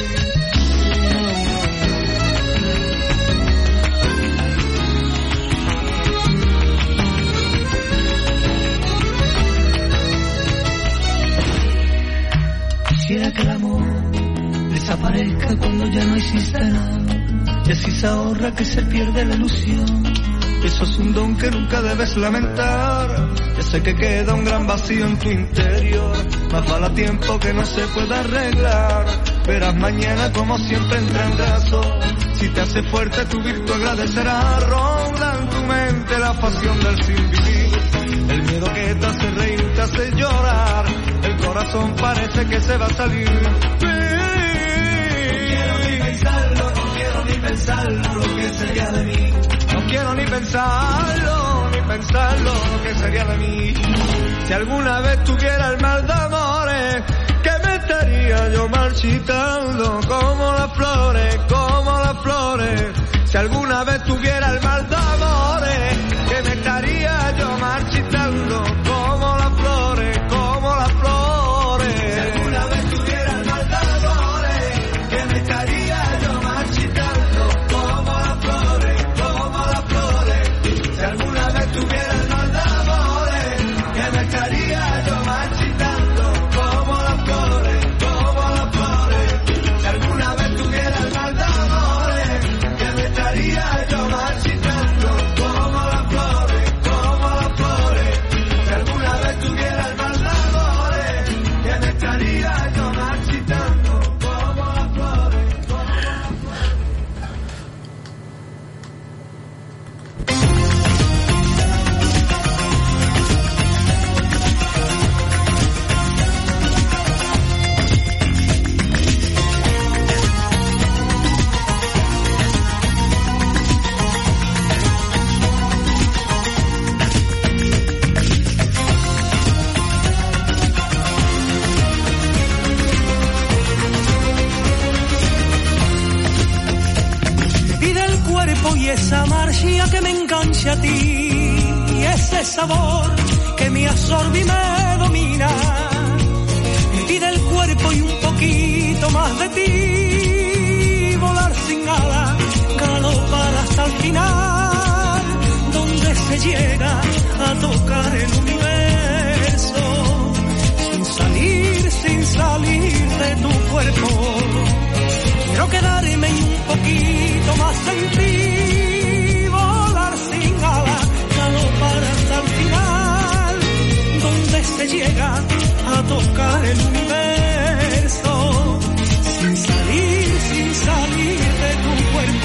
Quisiera que el amor desaparezca cuando ya no existe nada, y así se ahorra que se pierde la ilusión. Eso es un don que nunca debes lamentar. Ya sé que queda un gran vacío en tu interior, más vale a tiempo que no se pueda arreglar. Verás mañana como siempre entra en razón. Si te hace fuerte tu virtud agradecerás. Ronda en tu mente la pasión del sin vivir, el miedo que te hace reír, te hace llorar, el corazón parece que se va a salir. No quiero ni pensarlo lo que sería de mí. No quiero ni pensarlo lo que sería de mí. Si alguna vez tuviera el mal de amores, que me estaría yo marchitando como las flores, como las flores. Si alguna vez tuviera el mal de amores, que me estaría yo marchitando como las flores, como las flores. Si alguna vez tuviera el mal de amores, que me estaría yo marchitando como las flores, como las flores. Si alguna vez tuviera el mal de amores, que me estaría yo marchitando como las flores, como las flores. Si alguna vez tuviera el mal de amores, que me estaría yo marchitando como las flores, como las flores. Si alguna vez tuviera el mal de amores, que me estaría yo marchitando como las flores, como las flores. Pide el cuerpo y esa marcha que me enganche a ti, y ese sabor que me absorbe y me domina. Me pide el cuerpo y un poquito más de ti, llega a tocar el universo, sin salir de tu cuerpo. Quiero quedarme un poquito más en ti, volar sin alas, galopar hasta el final, donde se llega a tocar el universo, sin salir de tu cuerpo.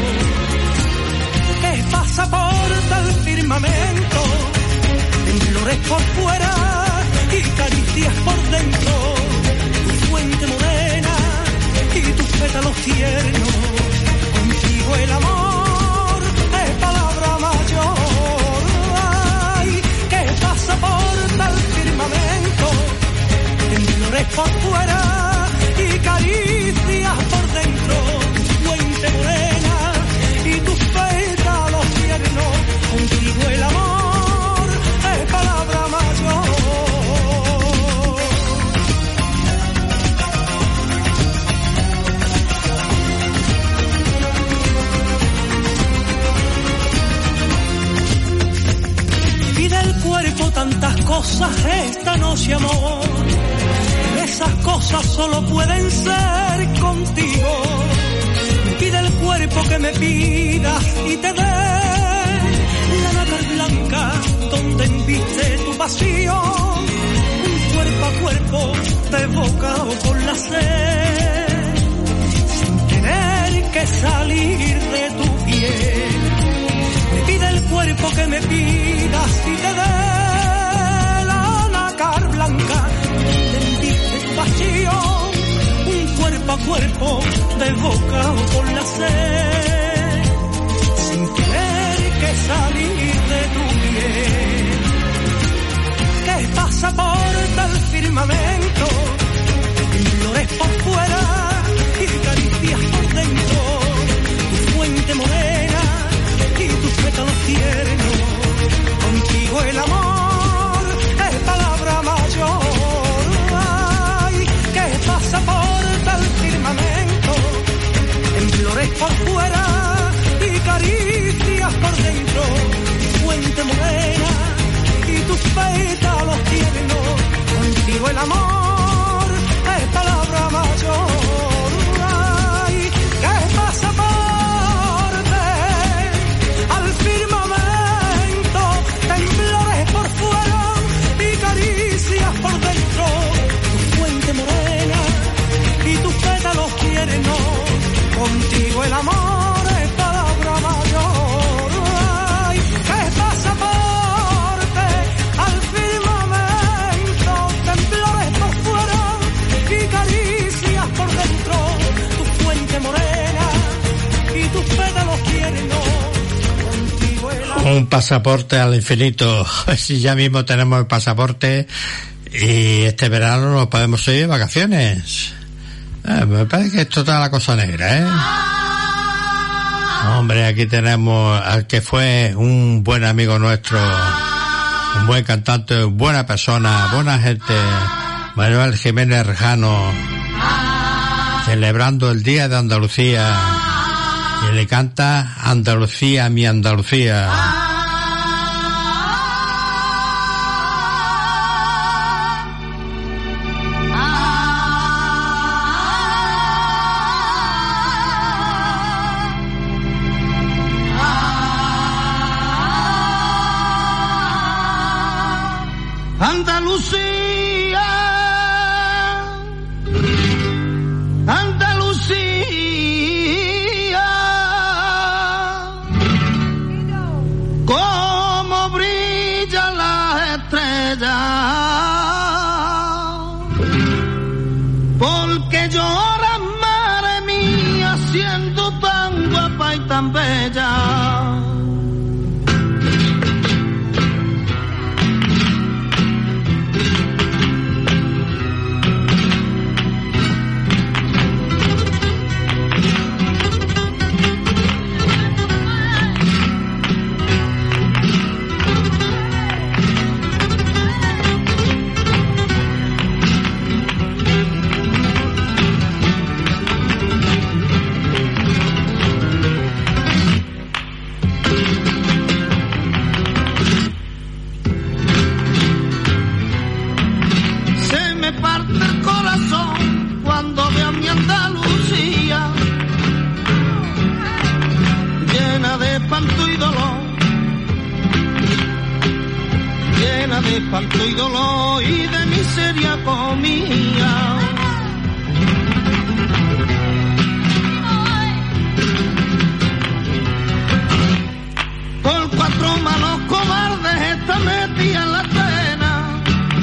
Que pasa por tal firmamento, temblores por fuera y caricias por dentro, tu fuente morena y tus pétalos tiernos, contigo el amor es palabra mayor. Ay, que pasa por tal firmamento, temblores por fuera y caricias por dentro, tu fuente morena y tus pétalos tiernos, contigo el amor es palabra mayor. Del cuerpo tantas cosas esta noche, amor, esas cosas solo pueden ser contigo. Pide el cuerpo que me pidas y te dé la nácar blanca donde embiste tu pasión, un cuerpo a cuerpo devocado por la sed, sin tener que salir de tu piel. Pide el cuerpo que me pidas y te dé la nácar blanca donde embiste tu pasión, un cuerpo a cuerpo devocado por la sed, sin tener que salir de tu piel. Que pasa por tal firmamento, temblores por fuera y caricias por dentro, tu fuente morena y tus pétalos tiernos, contigo el amor es palabra mayor. Ay, que pasa por tal firmamento, temblores por fuera y caricias por dentro, tu fuente morena y tus pétalos tiernos, contigo el amor es palabra mayor. Ay, que pasa por por dentro, tu fuente morena y tus pétalos tiernos, contigo el amor es palabra mayor. Ay, que pasa por al firmamento, temblores por fuera y caricias por dentro, tu fuente morena y tus pétalos tiernos, contigo el amor. Un pasaporte al infinito. Si ya mismo tenemos el pasaporte y este verano nos podemos ir de vacaciones. Me parece que esto está la cosa negra, ¿eh? Hombre, aquí tenemos al que fue un buen amigo nuestro, un buen cantante, buena persona, buena gente, Manuel Jiménez Rejano, celebrando el Día de Andalucía, y le canta Andalucía, mi Andalucía. Andalucía, Andalucía, cómo brillan las estrellas, porque lloras, madre mía, siendo tan guapa y tan bella. de espanto y dolor y de miseria comía. Por 4 malos cobardes esta metía en la pena.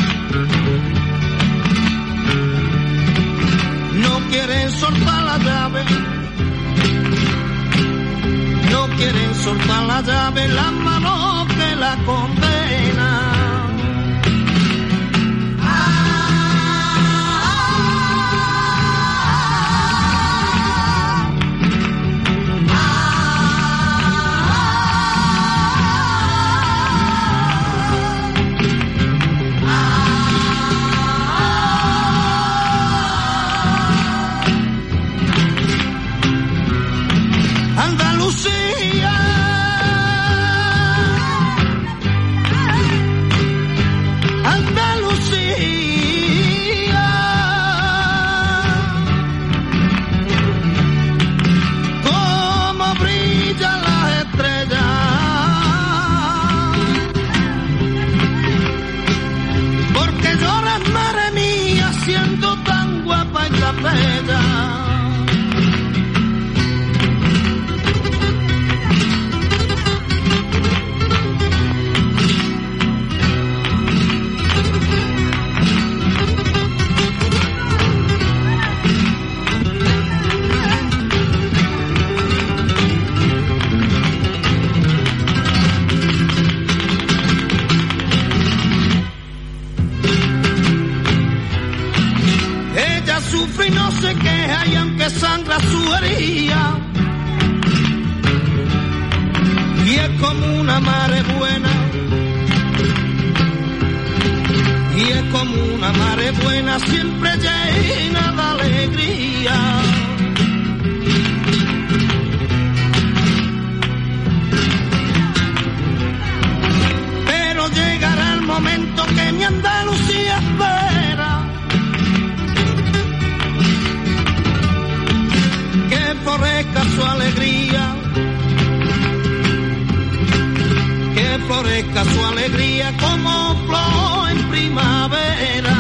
No quieren soltar la llave. No quieren soltar la llave, las manos que la condenan. Sufre y no se queja y aunque sangra su herida, y es como una mare buena, y es como una mare buena siempre llena de alegría. Pero llegará el momento que mi Andalucía espera, florezca su alegría, que florezca su alegría como flor en primavera.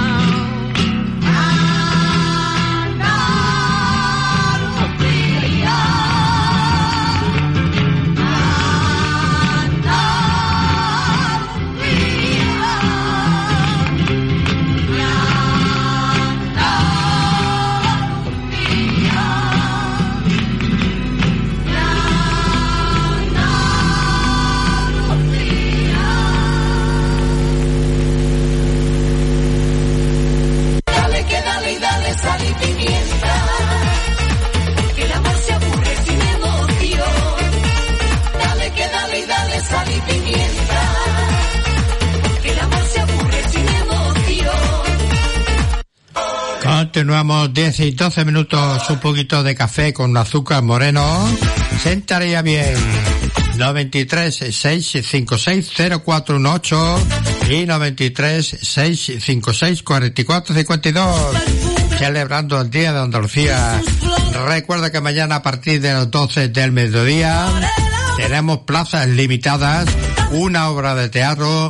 Continuamos 10 y 12 minutos, un poquito de café con azúcar moreno. Sentaría bien. 93 656 0418 y 93 656 4452. Celebrando el Día de Andalucía. Recuerda que mañana a partir de las 12 del mediodía tenemos plazas limitadas, una obra de teatro,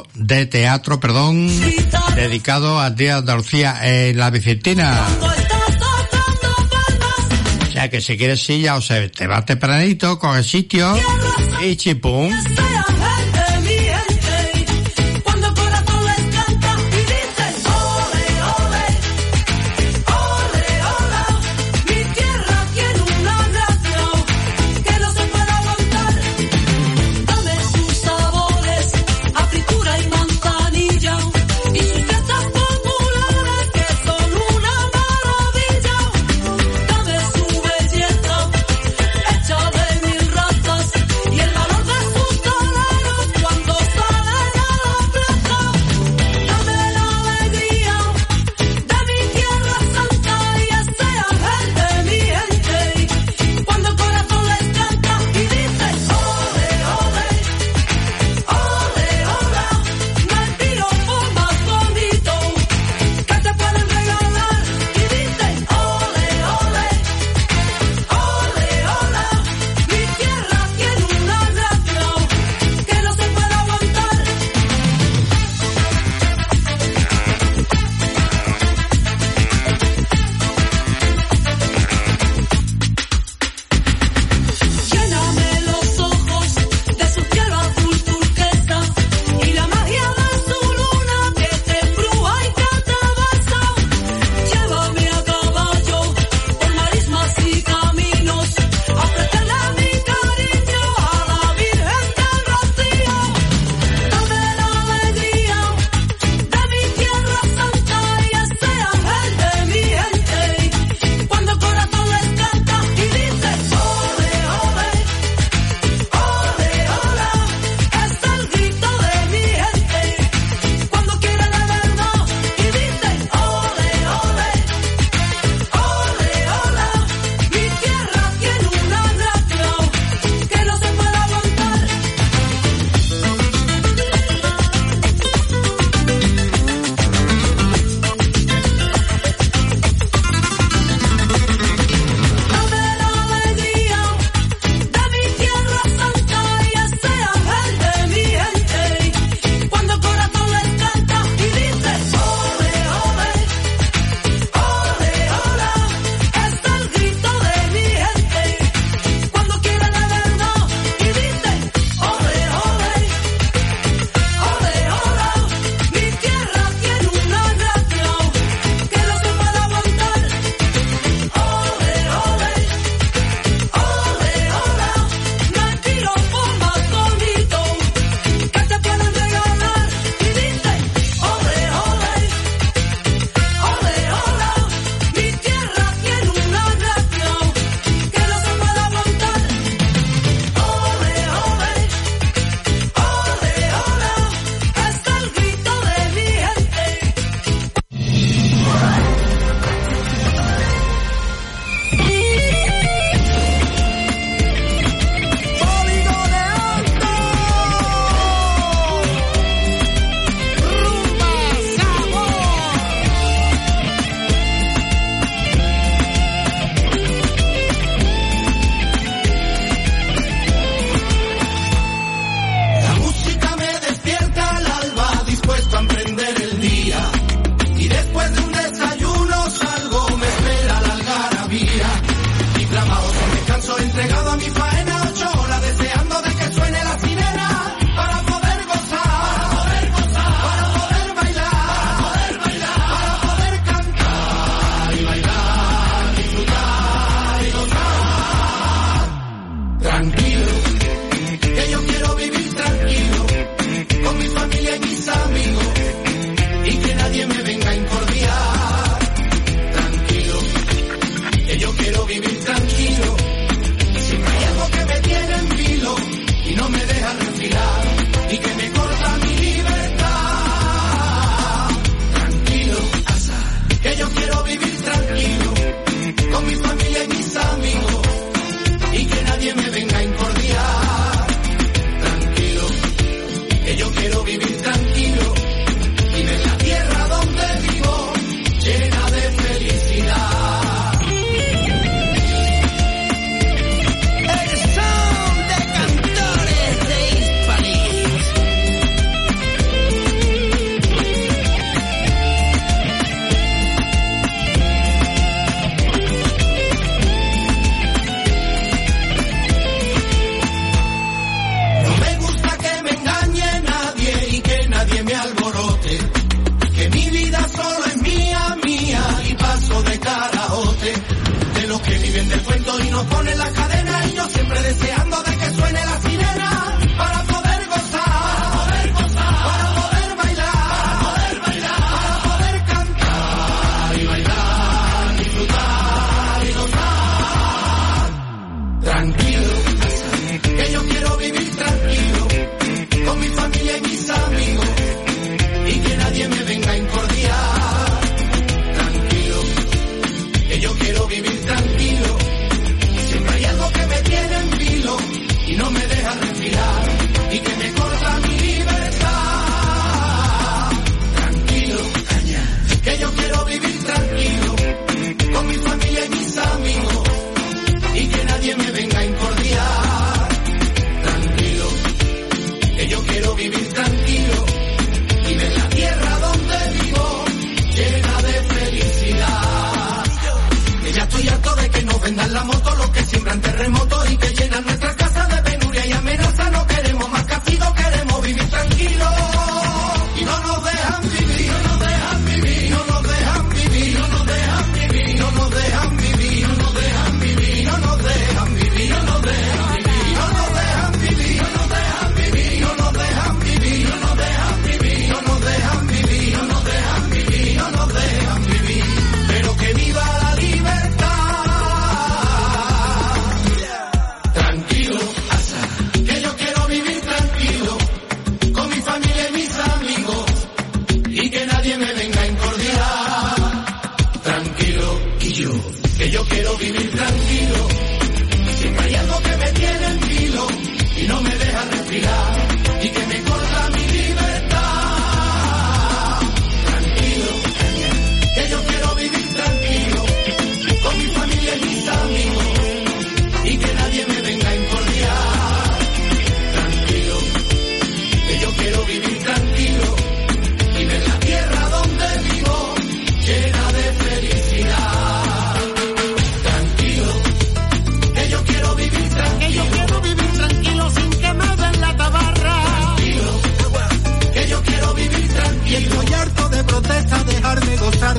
dedicado al Día de Andalucía en la Vicentina. O sea que si quieres silla, o sea, te vas tempranito con el sitio y chipum.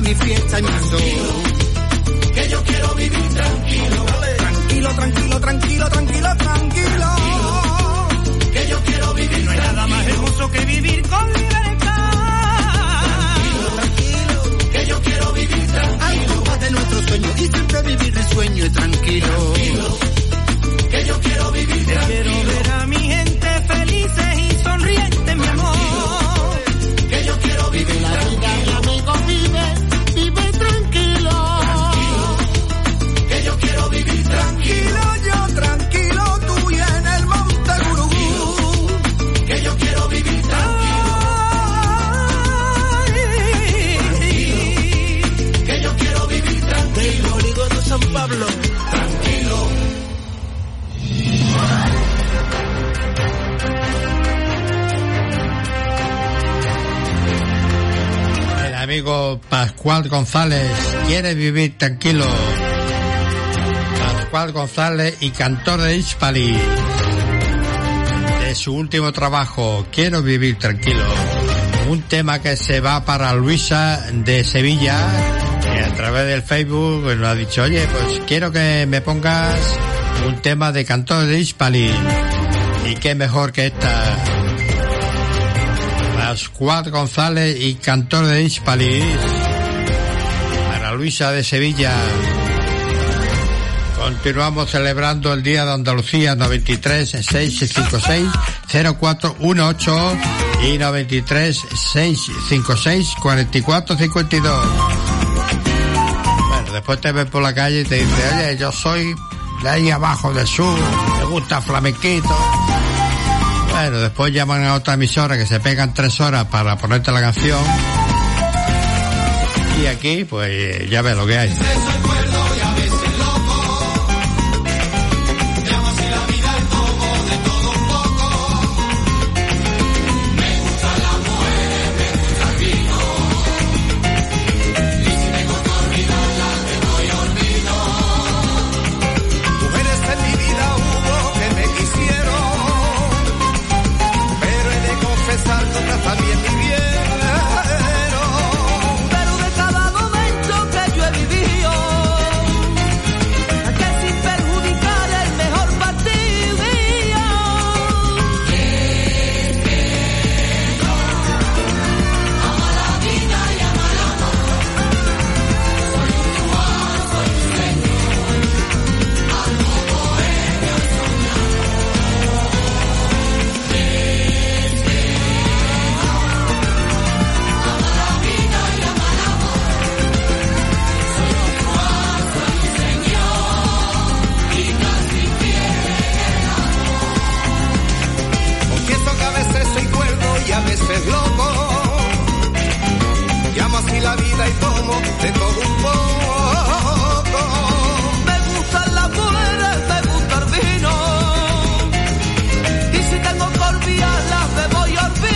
mi fiesta y mi sol. Que yo quiero vivir tranquilo. Tranquilo, tranquilo, tranquilo, tranquilo, tranquilo. Que yo quiero vivir. No hay nada más hermoso que vivir con libertad. Tranquilo, tranquilo. Que yo quiero vivir tranquilo. Algo más de nuestro sueño y siempre vivir de sueño y tranquilo. Tranquilo. Que yo quiero vivir tranquilo. Quiero ver a mi gente felices y sonrientes, mi amor. Que yo quiero vivir la vida, mi amigo, vive tranquilo. Tranquilo. Que yo quiero vivir tranquilo. Yo tranquilo, tú y en el monte Gurugú. Que yo quiero vivir tranquilo. Que yo quiero vivir tranquilo. Del Origo de San Pablo. Tranquilo. El amigo Pascual González quiere vivir tranquilo. Pascual González y cantor de Hispali. De su último trabajo, Quiero vivir tranquilo. Un tema que se va para Luisa de Sevilla, que a través del Facebook nos ha dicho, oye, pues quiero que me pongas un tema de cantor de Hispali. Y qué mejor que esta. Pascual González y cantor de Hispali para Luisa de Sevilla. Continuamos celebrando el Día de Andalucía. 93 656 0418 y 93 656 4452. Bueno, después te ves por la calle y te dice, oye, yo soy de ahí abajo del sur, me gusta flamenquito. Bueno, después llaman a otra emisora que se pegan 3 horas para ponerte la canción. Y aquí, pues, ya ves lo que hay. También mi bien, pero de cada momento que yo he vivido, que sin perjudicar el mejor partido mío. Ama la vida y ama el amor. Soy un Juan, soy un señor, algo bohemio y soñador. Y a veces loco, llamo así la vida y tomo de todo un poco. Me gustan las mujeres, me gusta el vino, y si tengo que olvidarlas me voy a olvidar.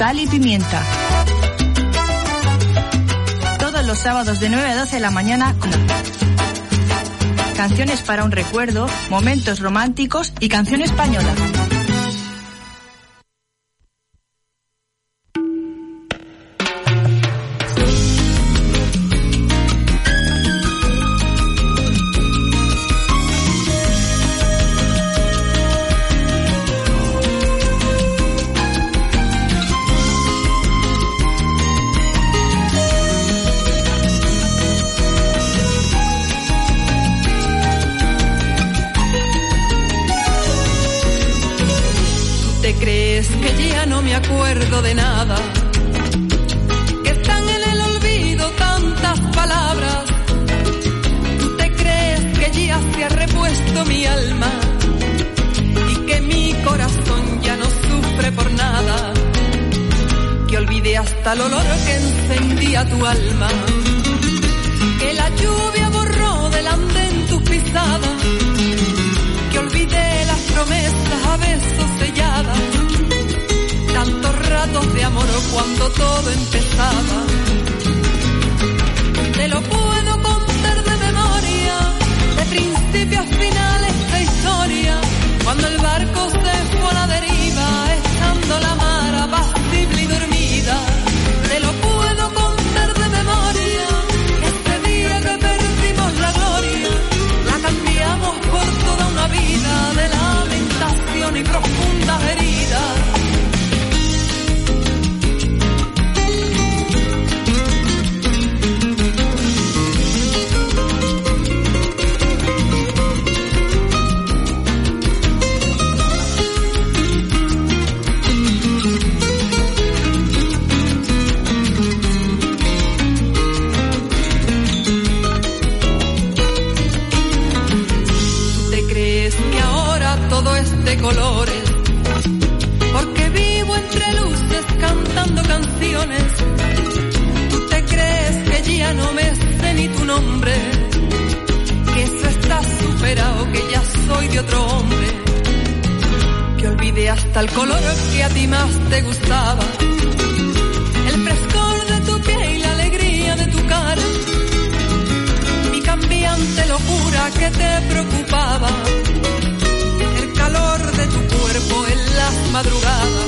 Sal y Pimienta. Todos los sábados de 9 a 12 de la mañana con canciones para un recuerdo, momentos románticos y canción española. De nada, que están en el olvido tantas palabras. Tú te crees que ya se ha repuesto mi alma y que mi corazón ya no sufre por nada, que olvidé hasta el olor que encendía tu alma, que la lluvia borró del andén tus pisadas, que olvidé las promesas a besos selladas, tantos ratos de amor cuando todo empezaba. Te lo puedo contar de memoria, de principio a final esta historia, cuando el barco se fue a la deriva, estando la mar apacible y dormida. Te lo puedo contar de memoria, este día que perdimos la gloria, la cambiamos por toda una vida de lamentación y profundas heridas. De colores, porque vivo entre luces cantando canciones. Tú te crees que ya no me sé ni tu nombre, que eso está superado, que ya soy de otro hombre, que olvidé hasta el color que a ti más te gustaba, el frescor de tu piel y la alegría de tu cara, mi cambiante locura que te preocupaba, calor de tu cuerpo en las madrugadas.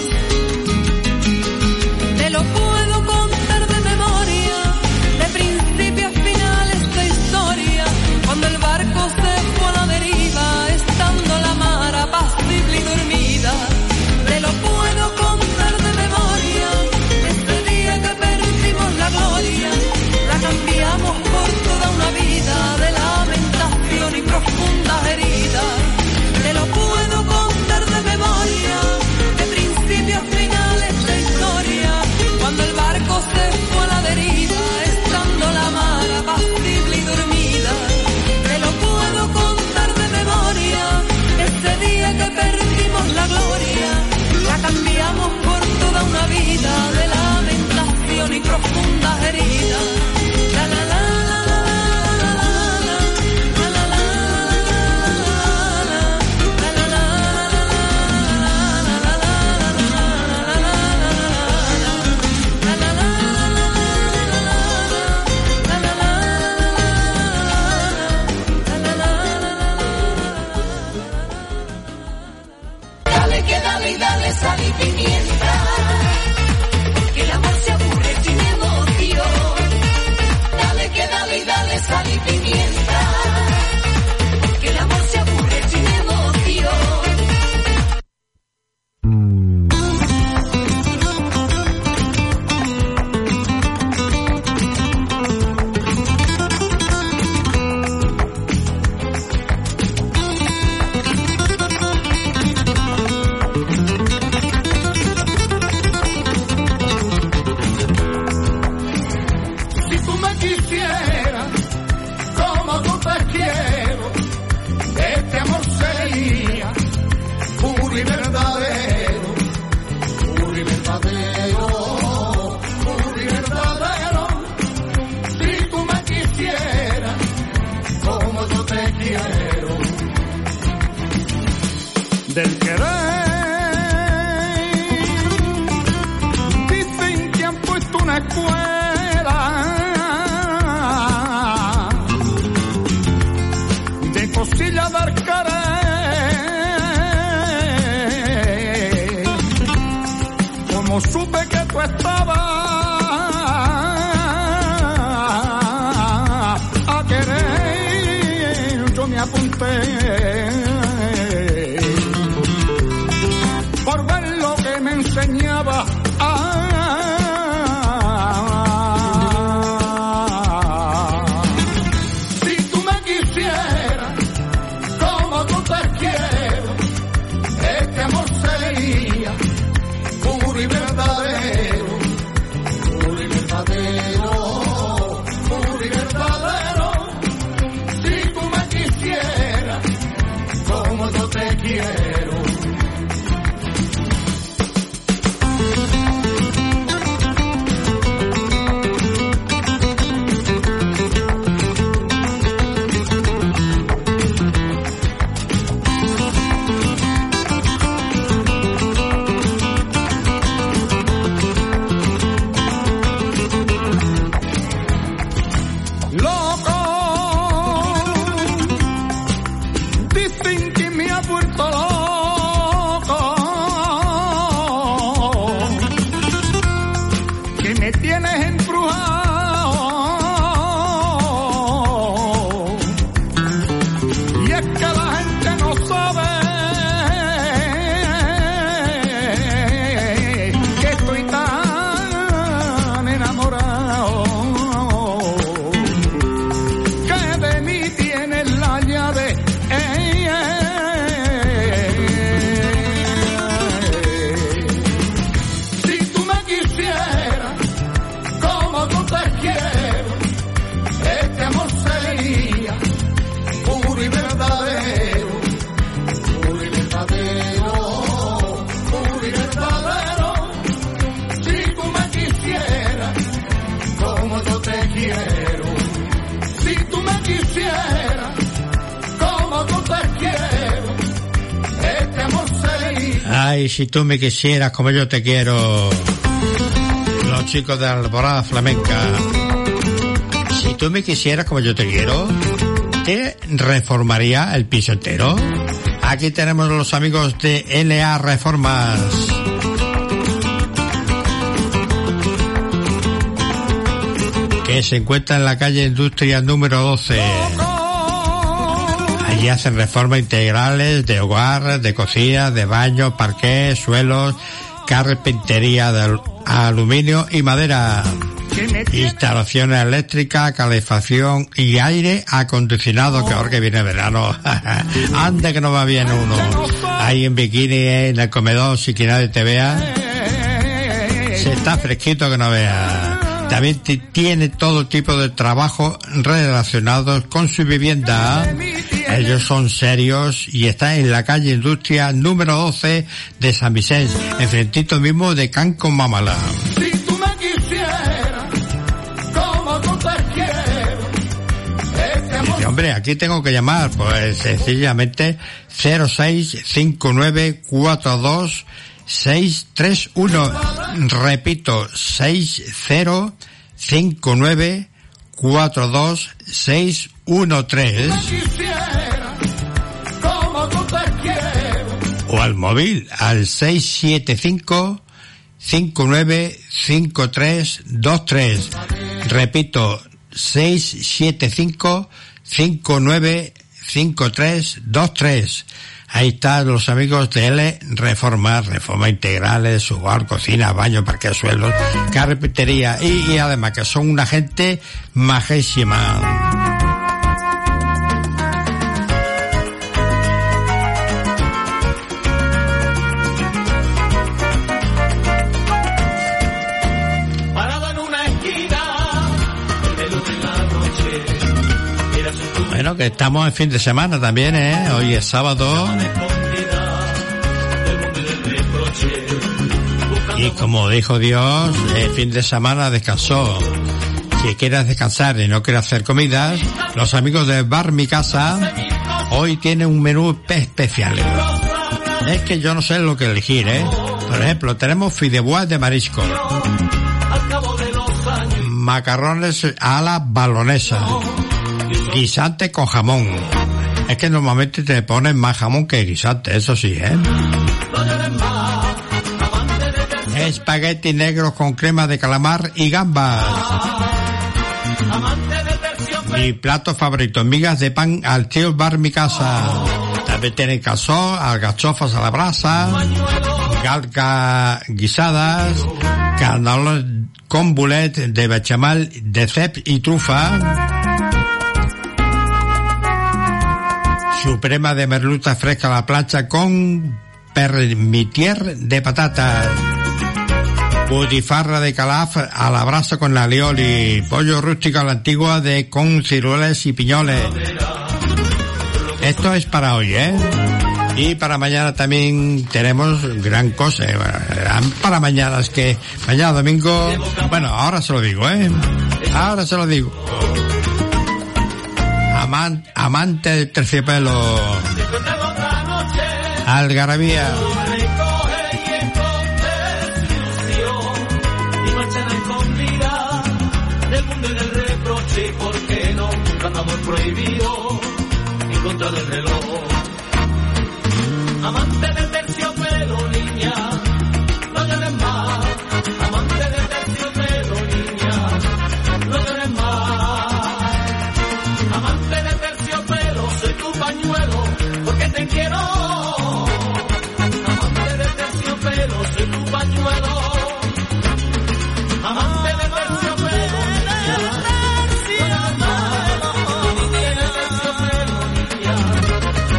Te lo puedo contar de memoria, de principio a final esta historia, cuando el barco se fue a la deriva, estando la mar apacible y dormida. Te lo puedo contar de memoria, este día que perdimos la gloria, la cambiamos por toda una vida de lamentación y profundas heridas. Te lo puedo contar de memoria, de principio a final esta historia, cuando el barco se fue a la deriva, estando la mar apacible y dormida. Te lo puedo contar de memoria, ese día que perdimos la gloria, la cambiamos por toda una vida de lamentación y profundas heridas. La, la, la. Dale sal y pimienta, que el amor se aburre sin emoción. Dale que dale y dale sal y pimienta, que el amor se aburre sin emoción. Del querer por ver lo que me enseñaba. Si tú me quisieras como tú te quiero, este amor sería puro y verdadero, puro y verdadero, puro y verdadero. Si tú me quisieras como yo te quiero. Ay, si tú me quisieras como yo te quiero. Los chicos de Alborada Flamenca. Si tú me quisieras como yo te quiero, ¿te reformaría el piso entero? Aquí tenemos los amigos de LA Reformas. Que se encuentra en la calle Industria número 12. Allí hacen reformas integrales de hogar, de cocina, de baño, parqué, suelos, carpintería de aluminio y madera, instalaciones eléctricas, calefacción y aire acondicionado, que ahora que viene verano, anda que no va bien uno, ahí en bikini, en el comedor, si que nadie te vea, se está fresquito que no vea. También tiene todo tipo de trabajo relacionados con su vivienda. Ellos son serios y está en la calle Industria número 12 de San Vicente, enfrentito mismo de Can con Mamala. Si tú me quisieras como tú te quiero, dice, hombre, aquí tengo que llamar, pues sencillamente 0659426631, repito, 6059426613. O al móvil, al 675-595323. Repito, 675-595323. Ahí están los amigos de L Reformas integrales, hogar, cocina, baño, parqueo, suelos, carpintería y además que son una gente majísima. Bueno, que estamos en fin de semana también, ¿eh? Hoy es sábado. Y como dijo Dios, el fin de semana descansó. Si quieres descansar y no quieres hacer comidas, los amigos de Bar Mi Casa hoy tienen un menú especial. Es que yo no sé lo que elegir, ¿eh? Por ejemplo, tenemos fideuá de marisco, macarrones a la balonesa, guisante con jamón. Es que normalmente te ponen más jamón que guisante, eso sí, ¿eh? Espagueti negros con crema de calamar y gambas. Mi plato favorito, migas de pan al tío bar mi casa. También tienen calzón, algachofas a la brasa, galgas guisadas, canelones con bulet de bechamel, de cep y trufa, suprema de merluza fresca a la plancha con permitier de patatas, butifarra de calaf a la brasa con alioli, pollo rústico a la antigua con ciruelas y piñoles. Esto es para hoy, ¿eh? Y para mañana también tenemos gran cosa. Para mañana, es que mañana domingo, bueno, ahora se lo digo, ¿eh? Ahora se lo digo. Amante del terciopelo, algarabía. Prohibido en contra del reloj. Amante del terciopelo, niña, no llores más. Amante del terciopelo, niña, no llores más. Amante del terciopelo, soy tu pañuelo, porque te quiero. Amante del terciopelo, soy tu pañuelo. Amante del terciopelo, niña.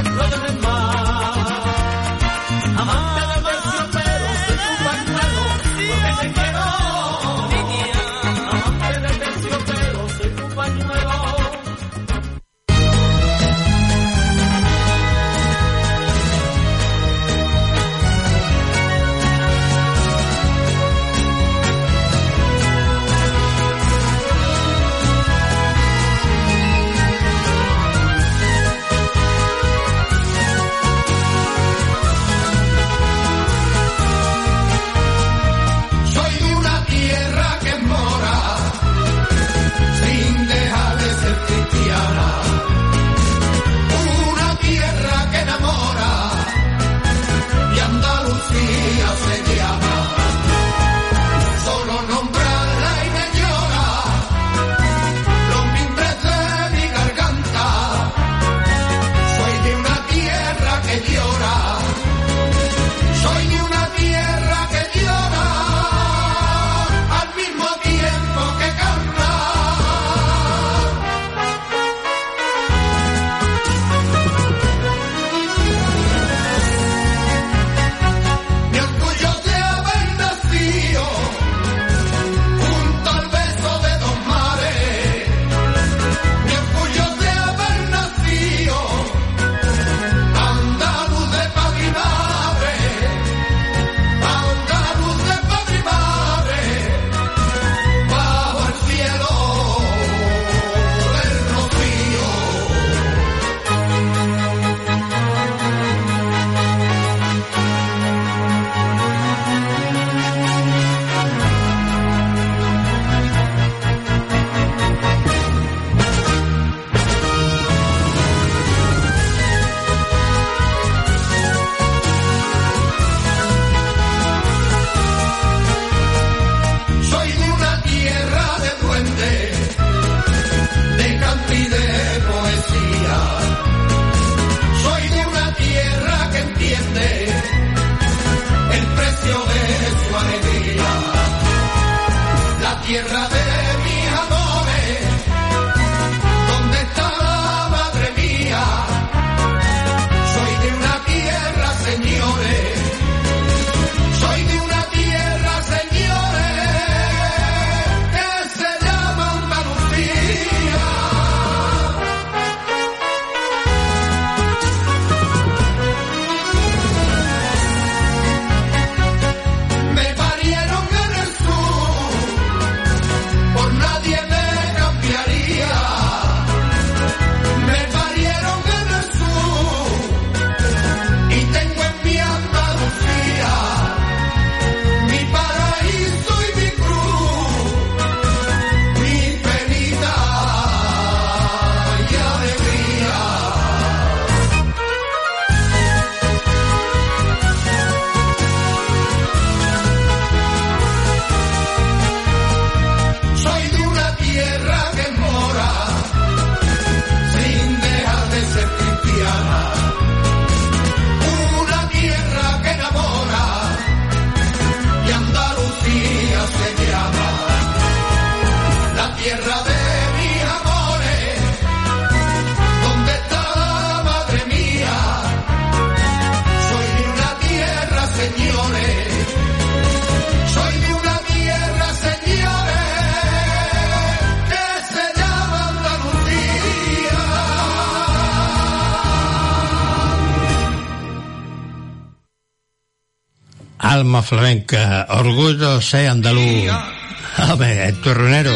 Alma flamenca, orgullo ser andaluz. Hombre, el turronero.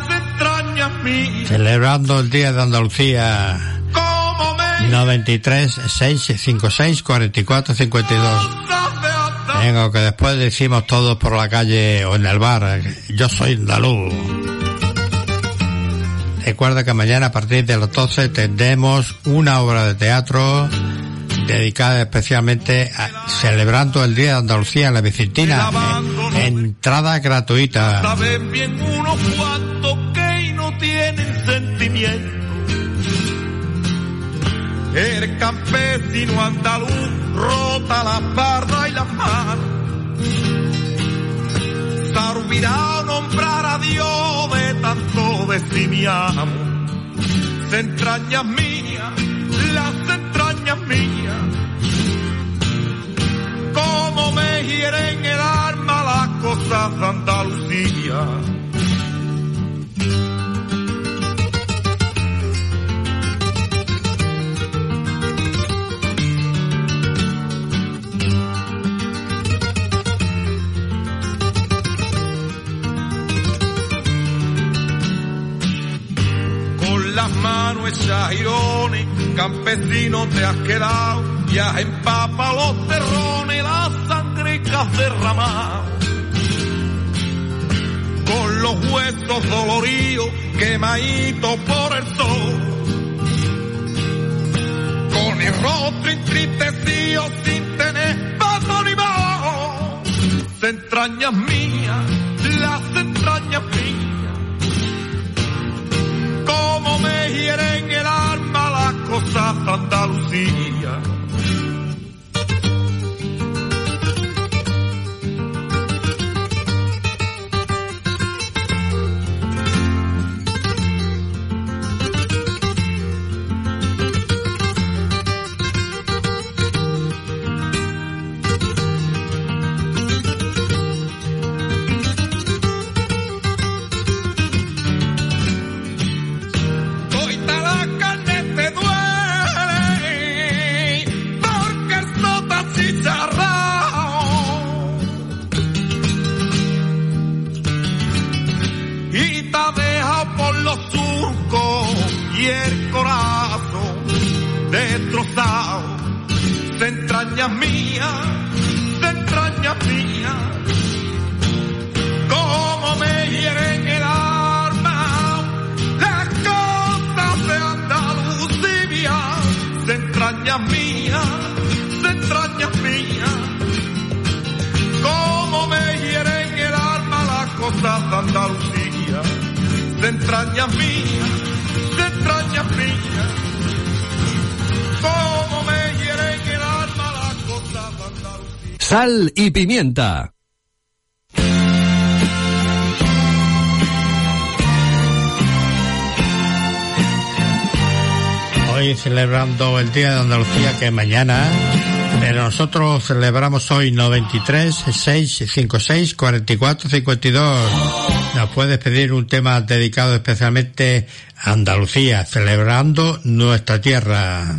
Celebrando el Día de Andalucía. 93 656 44 52. Venga, que después decimos todos por la calle o en el bar, yo soy andaluz. Recuerda que mañana a partir de las 12 tendremos una obra de teatro dedicada especialmente a celebrando el Día de Andalucía en la Vicentina. Entrada gratuita. Saben bien unos cuantos que no tienen sentimiento. El campesino andaluz rota la barra y las manos. Se ha olvidado nombrar a Dios de tanto decir mi amo. Las entrañas mías, las entrañas mías. Cómo me hieren el alma las cosas de Andalucía. Las manos hechas girones, campesino te has quedado, ya empapa los terrones, la sangre que has derramado. Con los huesos doloridos, quemaditos por el sol, con el rostro entristecido sin tener paso ni voz. Las entrañas mías, las entrañas mías. Cómo me hieren el alma las cosas de Andalucía. De entrañas mías, de entrañas mías, cómo me hieren el alma las cosas de Andalucía. De entrañas mías, de entrañas mías, cómo me hieren el alma las cosas de Andalucía. De entrañas mías, de entrañas mías. Cómo me hieren el alma las cosas de Andalucía. Sal y pimienta. Hoy celebrando el Día de Andalucía, que es mañana, pero nosotros celebramos hoy 93 656 44 52. Nos puedes pedir un tema dedicado especialmente a Andalucía, celebrando nuestra tierra.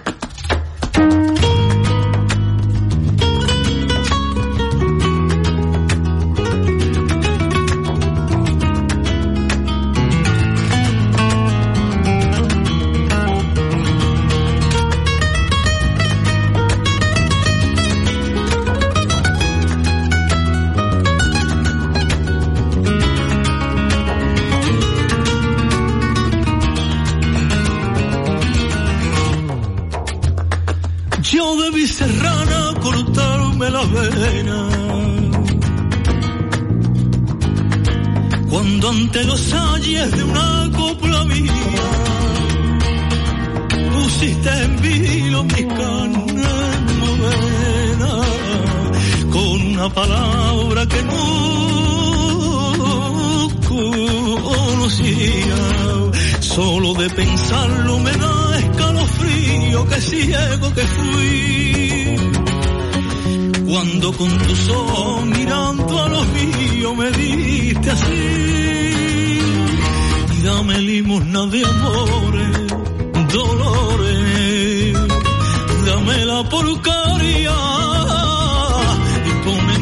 Cuando ante los ayes de una copla mía pusiste en vilo mis carnes novenas con una palabra que no conocía. Solo de pensarlo me da escalofrío, que ciego que fui. Cuando con tus ojos mirando a los míos me diste así, y dame limosna de amores, dolores, dame la porcaria y ponme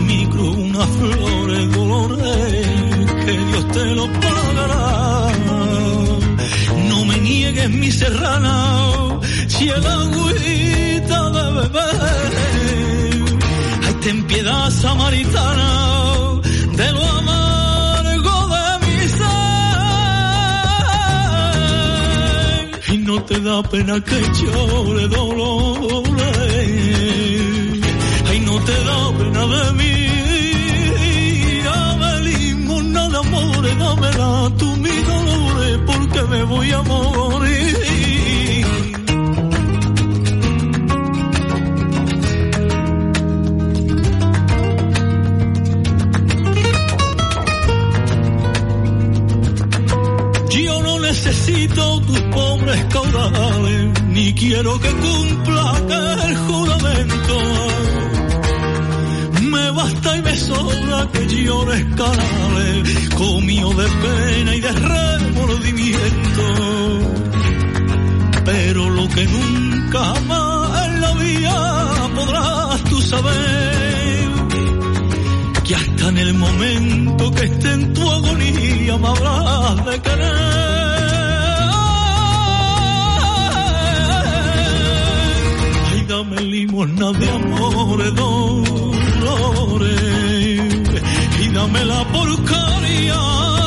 lo pagará. No me niegues mi serrana, si el agüita de beber. Ay, ten piedad samaritana de lo amargo de mi ser. Y no te da pena que llore dolores. Ay, no te da pena de mí. Dámela tú mi dolores, porque me voy a morir. Yo no necesito tus pobres caudales, ni quiero que cumpla aquel juramento. Me basta y me sobra que llores canales, comido de pena y de remordimiento. Pero lo que nunca más en la vida podrás tú saber, que hasta en el momento que esté en tu agonía me habrás de querer. Ay, dame limosna de amores, y dame la porcaria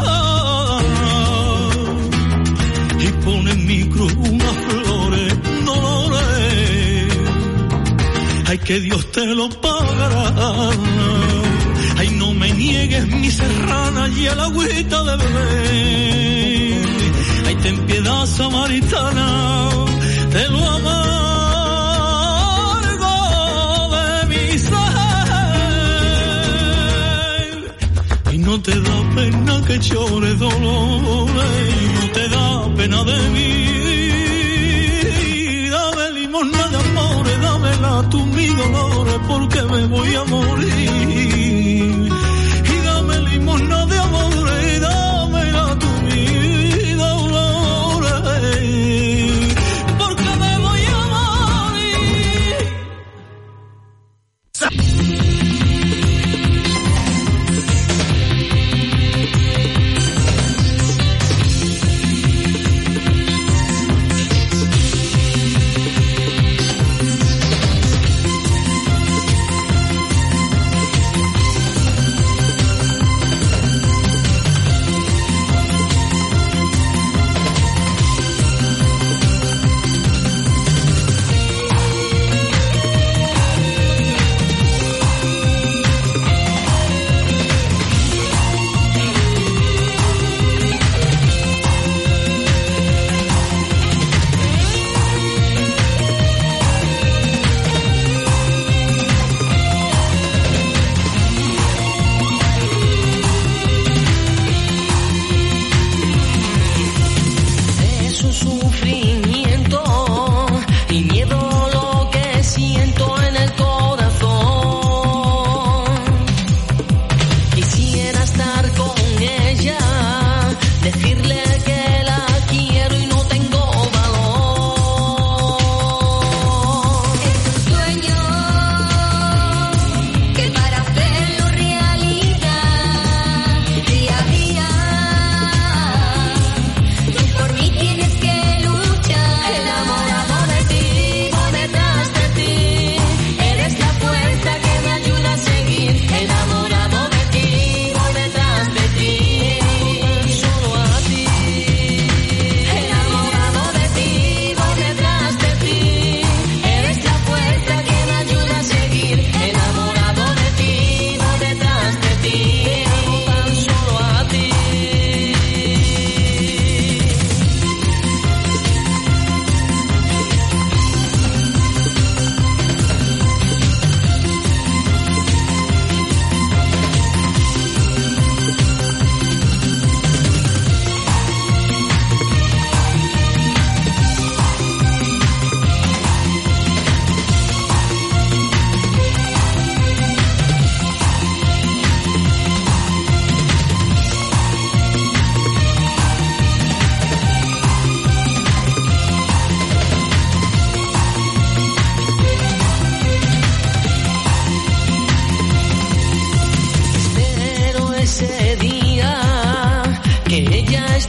y pon en mi cruz unas flores, dolores. Ay, que Dios te lo pagará. Ay, no me niegues mi serrana y el agüita de beber. Ay, ten piedad samaritana de lo amargo de mi ser. No te da pena que llore dolores, no te da pena de mí. Dame limosna de amores, dámela tú mi dolores, porque me voy a morir. Y dame limosna de amores, dámela tú mi dolores, porque me voy a morir.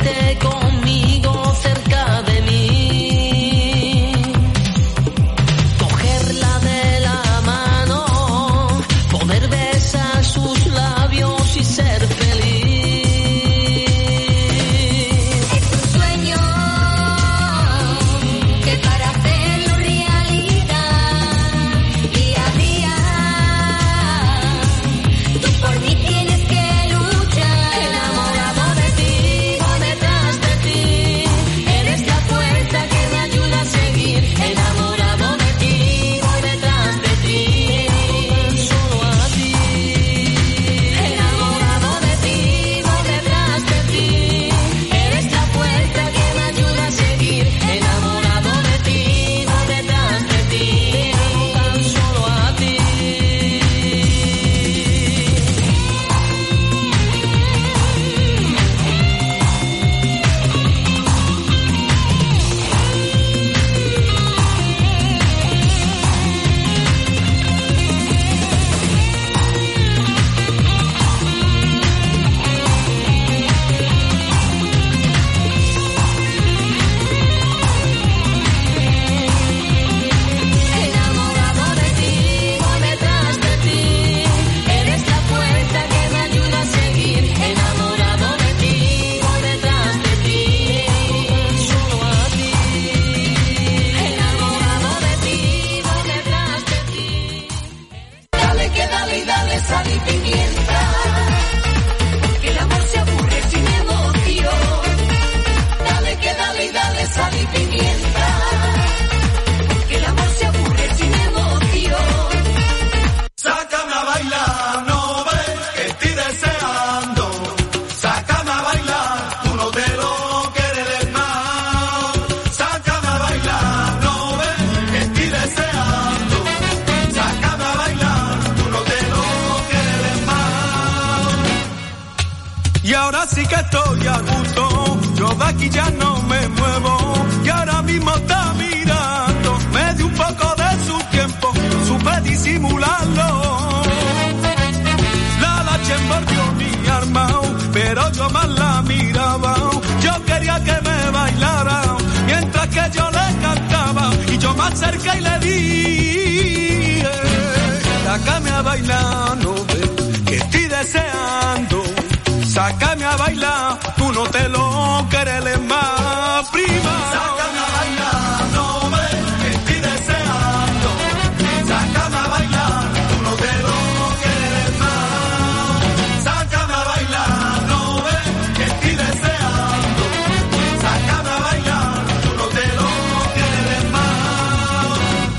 esté conmigo cerca de mí. Cogerla de la mano, poder besar sus labios y ser feliz. Es un sueño que para hacerlo realidad, día a día, tú por mí tienes que luchar. Enamorado de ti, voy detrás de ti, eres la fuerza que me ayuda a seguir. Enamorado de ti, voy detrás de ti, solo a ti. Enamorado de ti, voy detrás de ti, eres la fuerza que me ayuda a seguir. Enamorado de ti, voy detrás de ti, tan solo a ti. Enamorado de ti, voy detrás de ti, eres la fuerza que me ayuda a seguir. Enamorado de ti, voy detrás de ti, solo a ti. Enamorado de ti, voy detrás de ti. Dale que dale y dale sal y pimienta, porque el amor se aburre sin emoción. Dale que dale y dale sal y pimienta, porque el amor se aburre sin emoción. Sácame a bailar, no ves que estoy deseando. Sácame a bailar, tú no te lo quieres más. Sácame a bailar, no ves que estoy deseando. Sácame a bailar, tú no te lo quieres más. Y ahora sí que estoy a gusto, yo de aquí ya no me muevo. Y ahora mismo está mirando, me dio un poco de su tiempo, no supe disimularlo. La envolvió mi arma, pero yo más la miraba. Yo quería que me bailara, mientras que yo le cantaba. Y yo más cerca y le di, sácame a bailar, no ves que estoy deseando. Sácame a bailar, tú no te lo quieres más, prima. Sácame a bailar, no ves que estoy deseando. Sácame a bailar, tú no te lo quieres más. Sácame a bailar, no ves que estoy deseando. Sácame a bailar, tú no te lo quieres más.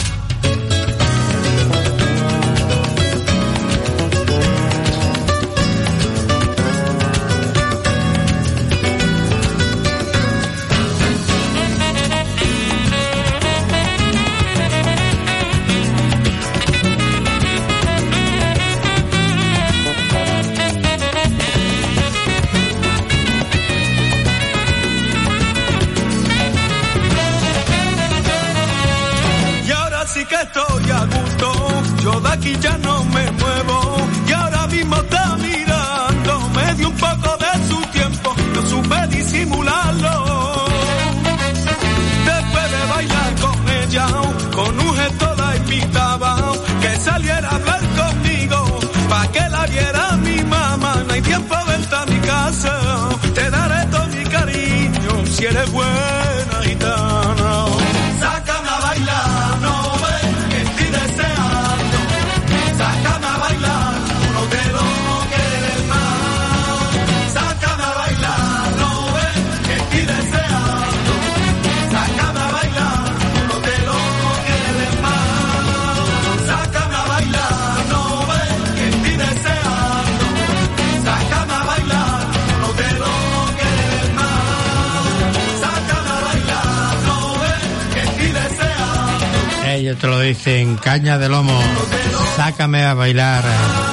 Y ahora sí que estoy a gusto, yo de aquí ya no me muevo. Y ahora mismo está mirando, me dio un poco de su tiempo, no supe disimularlo. Después de bailar con ella, con un gesto la invitaba, que saliera a hablar conmigo, pa' que la viera mi mamá. No hay tiempo, vente a mi casa, te daré todo mi cariño, si eres buena gitana. Sácame a bailar, no ves que estoy deseando. Sácame a bailar, tú no te lo quieres más. Sácame a bailar, no ves que estoy deseando. Sácame a bailar, tú no te lo quieres más. Sácame a bailar, no ves que estoy deseando. Sácame a bailar, tú no te lo quieres más. Sácame a bailar, no ves que estoy deseando. Ellos te lo dicen, caña de lomo, sácame a bailar.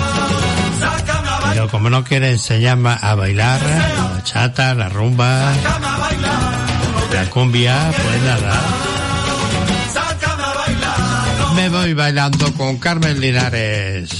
Pero como no quiere enseñarme a bailar, la bachata, la rumba, la cumbia, pues nada. Me voy bailando con Carmen Linares.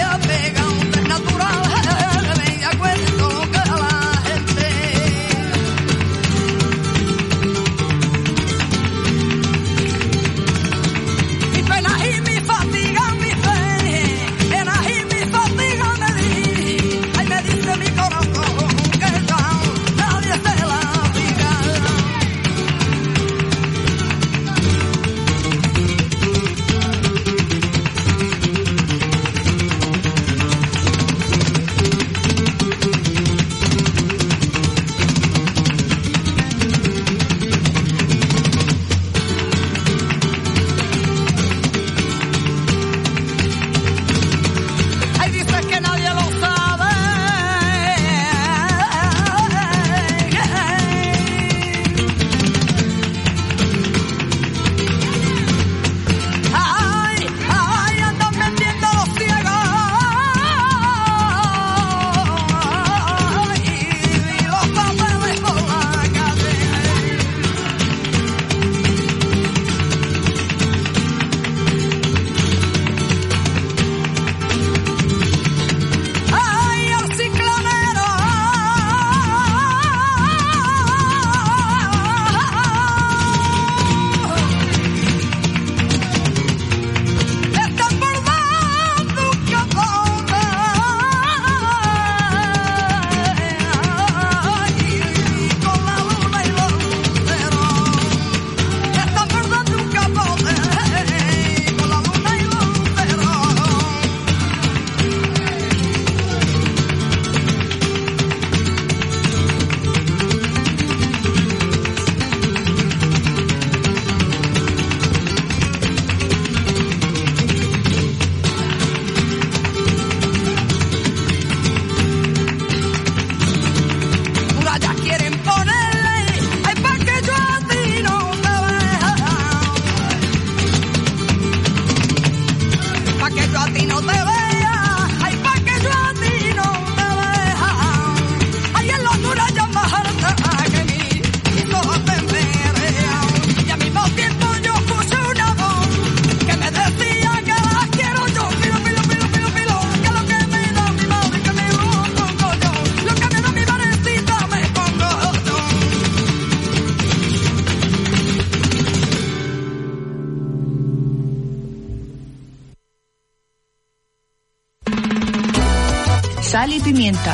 Sal y Pimienta.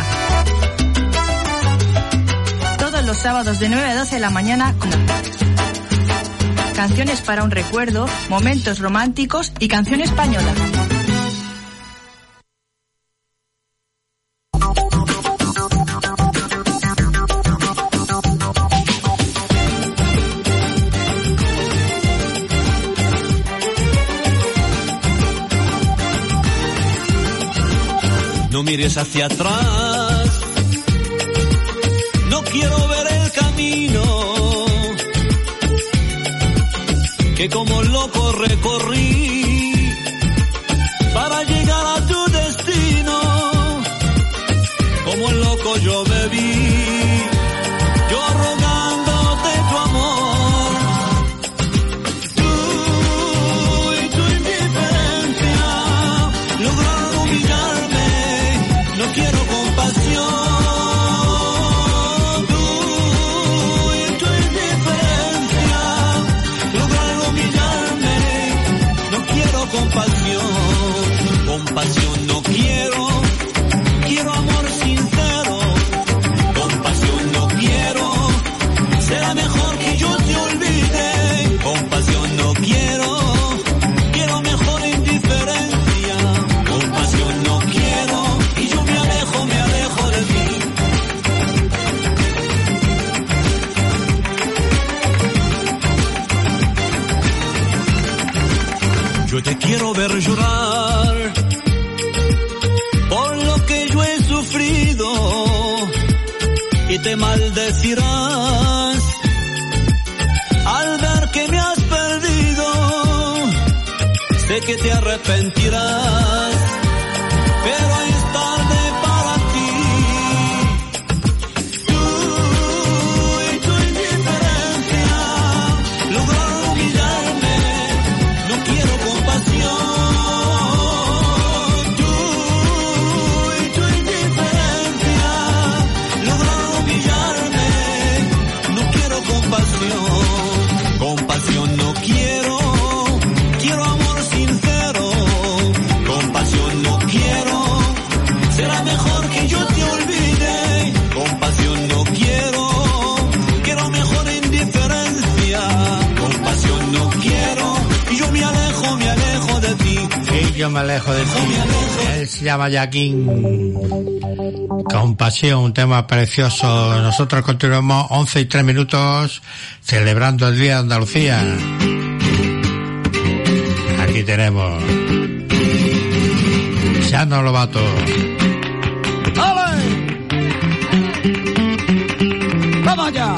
Todos los sábados de 9 a 12 de la mañana con canciones para un recuerdo, momentos románticos y canción española. No mires hacia atrás, no quiero ver el camino que como loco recorrí para llegar a tu destino. Como el loco yo bebí, yo rogándote tu amor. Tú y tu indiferencia lograron humillarme. No quiero compasión, tú y tu indiferencia lograron humillarme. No quiero compasión, compasión no quiero, quiero amor sincero. Compasión no quiero, será mejor que yo te olvide. Compasión no quiero, quiero mejor indiferencia. Compasión no quiero. Me alejo de ti. Yo te quiero ver llorar por lo que yo he sufrido y te maldecirás al ver que me has perdido. Sé que te arrepentirás, pero es tarde para ti. Tú y tu indiferencia lograron humillarme. No quiero compasión. Tú yo me alejo de ti. Él se llama Jaquín. Compasión, un tema precioso. Nosotros continuamos 11:03 celebrando el Día de Andalucía. Aquí tenemos Chano Lobato. ¡Ale! ¡Vamos allá!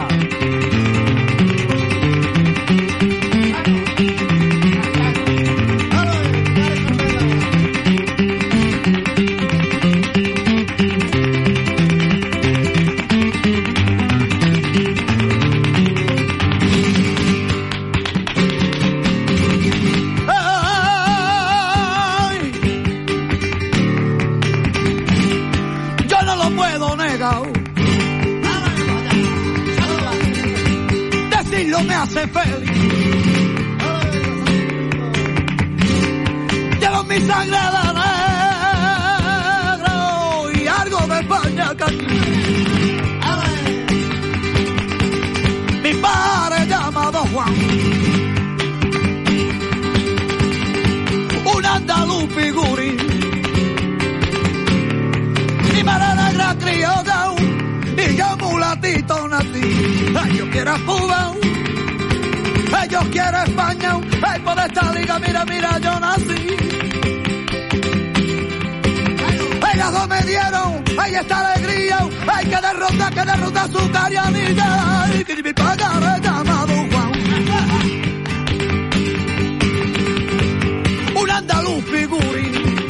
Me hace feliz. Llevo mi sangre de negro y algo de España que aquí. Mi padre llamado Juan, un andaluz figurín. Mi madre negra criolla y yo mulatito nací. Ay, yo quiero Cuba. Yo quiero España, ay, por esta liga, mira, mira, yo nací. Ellas dos me dieron, ay, esta alegría, ay, que derrota su carianilla, ay, que mi padre llamado Juan. Un andaluz figurín,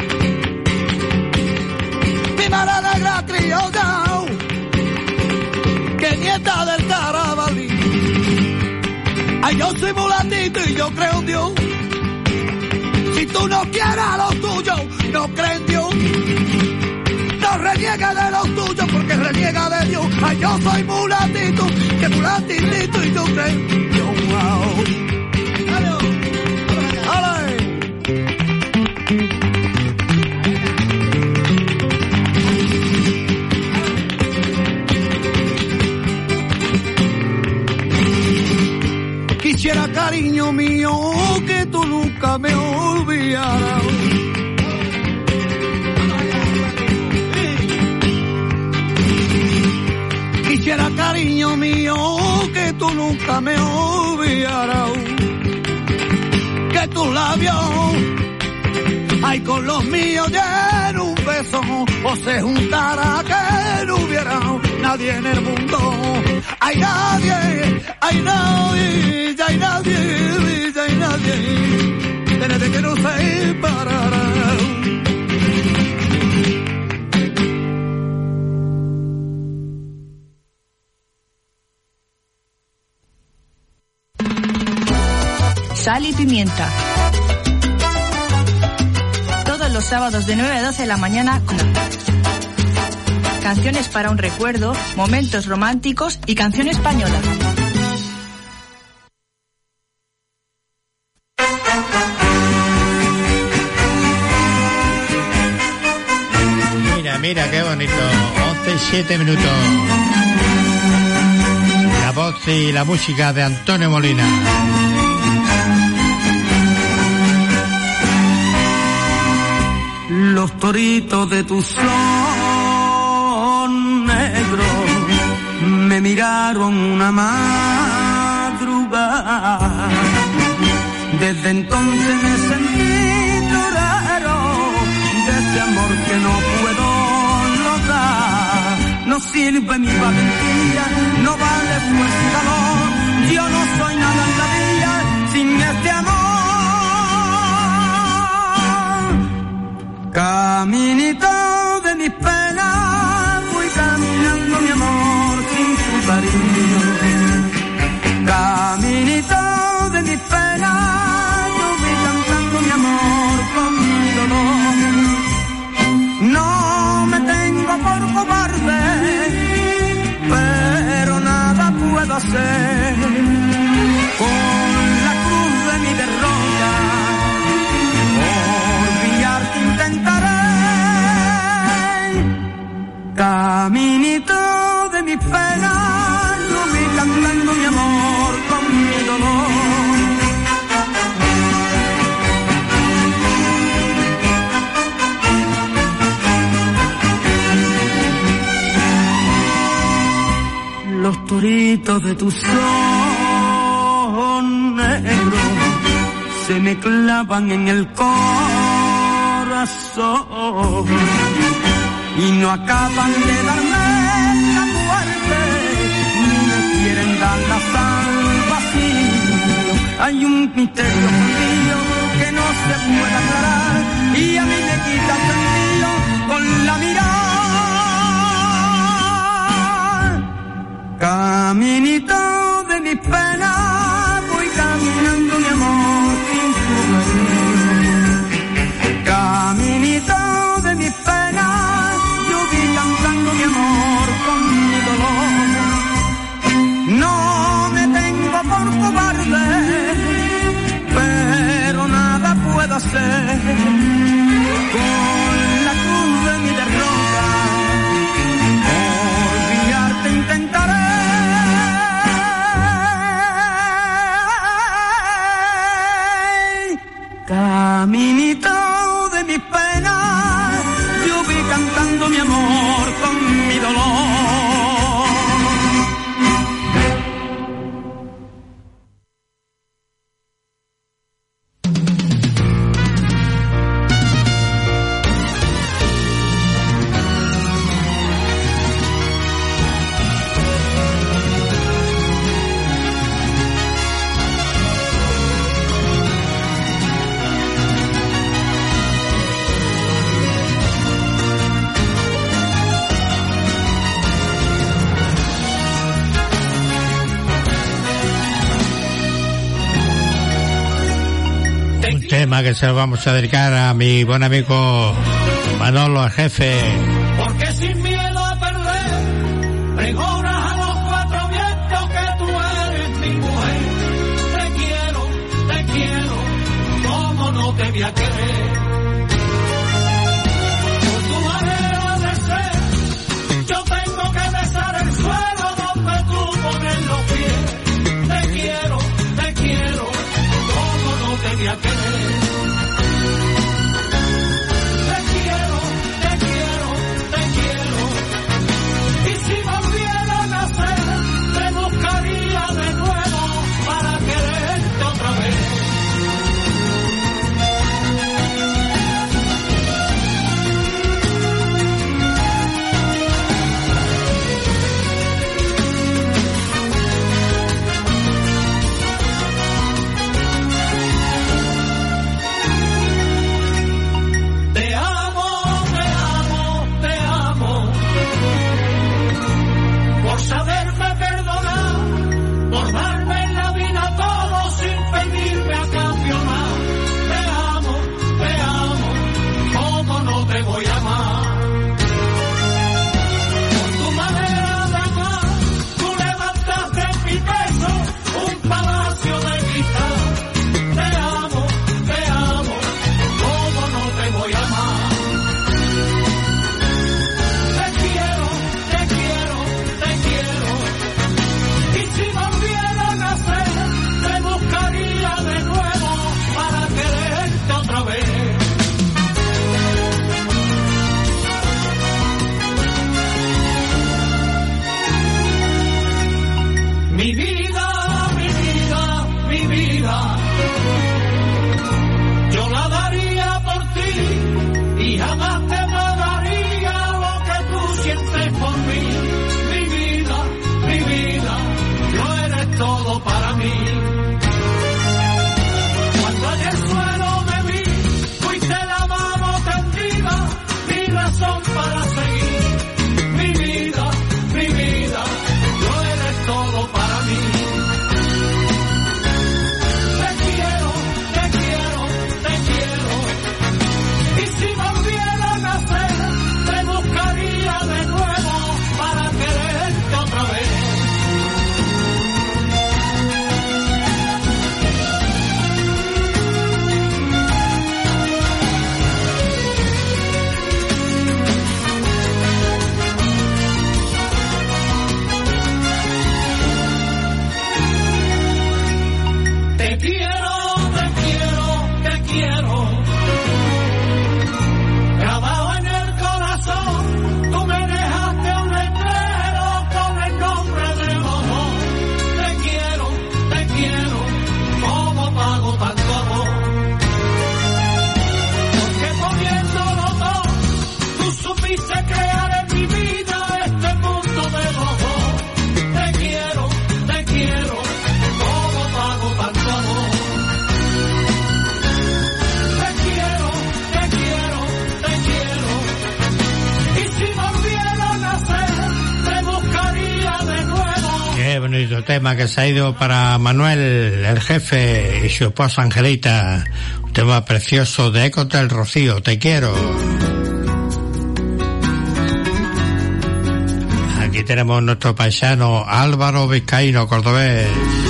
mi madre negra criolla, que nieta del Carabalí. Ay, yo soy mulatito y yo creo en Dios. Si tú no quieres a los tuyos, no crees en Dios. No reniegues de los tuyos porque reniega de Dios. Ay, yo soy mulatito, que mulatito y yo creo en Dios. Wow. ¡Ale! Quisiera, cariño mío, que tú nunca me olvidaras. Quisiera, cariño mío, que tú nunca me olvidaras. Que tus labios, ay, con los míos den un beso, o se juntara que no hubiera nadie en el mundo. Hay nadie, hay nadie, ya hay nadie, ya hay nadie, desde que nos separará. Sal y pimienta. Todos los sábados de 9 a 12 de la mañana con canciones para un recuerdo, momentos románticos y canción española. Mira, qué bonito. 11:07. La voz y la música de Antonio Molina. Los toritos de tu son negro me miraron una madrugada. Desde entonces me sentí torero de ese amor que no puedo lograr. No sirve mi valentía, no vale fuerza y calor. Yo no soy nada en la vida sin este amor. Caminito de mis penas, voy caminando mi amor sin tu cariño. Caminito de mis penas, yo voy cantando mi amor con mi dolor. No me tengo por cobarde, pero nada puedo hacer con la cruz de mi derrota. Olvidarte intentaré. Caminito de mis penas, yo voy cantando mi amor con mi dolor. toritos de tus ojos negros se me clavan en el corazón y no acaban de darme la muerte ni me quieren dar la salvación. Hay un misterio mío que no se puede aclarar y a mí me quita el sentido con la mirada. Caminito de mis penas voy caminando mi amor sin tu. Caminito de mis penas yo vi cantando mi amor con mi dolor. No me tengo por cobarde, pero nada puedo hacer con la cruz de mi derrota. Olvidarte intentaré. Caminito de mis penas, yo vi cantando mi amor con mi dolor. Tema que se lo vamos a dedicar a mi buen amigo Manolo, el jefe. Porque sin miedo a perder, pregonas a los cuatro vientos que tú eres mi mujer. Te quiero, como no te voy a querer. Por tu manera de ser, yo tengo que besar el suelo donde tú pones los pies. Te quiero, como no te voy a querer. supiste crear en mi vida este mundo de los dos. Te quiero, ¿cómo pago tanto amor? Te quiero, y si volviera a nacer, te buscaría de nuevo. Qué bonito tema que se ha ido para Manuel, el jefe, y su esposa Angelita. Un tema precioso de Ecos del Rocío, Te quiero. Aquí tenemos nuestro paisano Álvaro Vizcaíno, cordobés.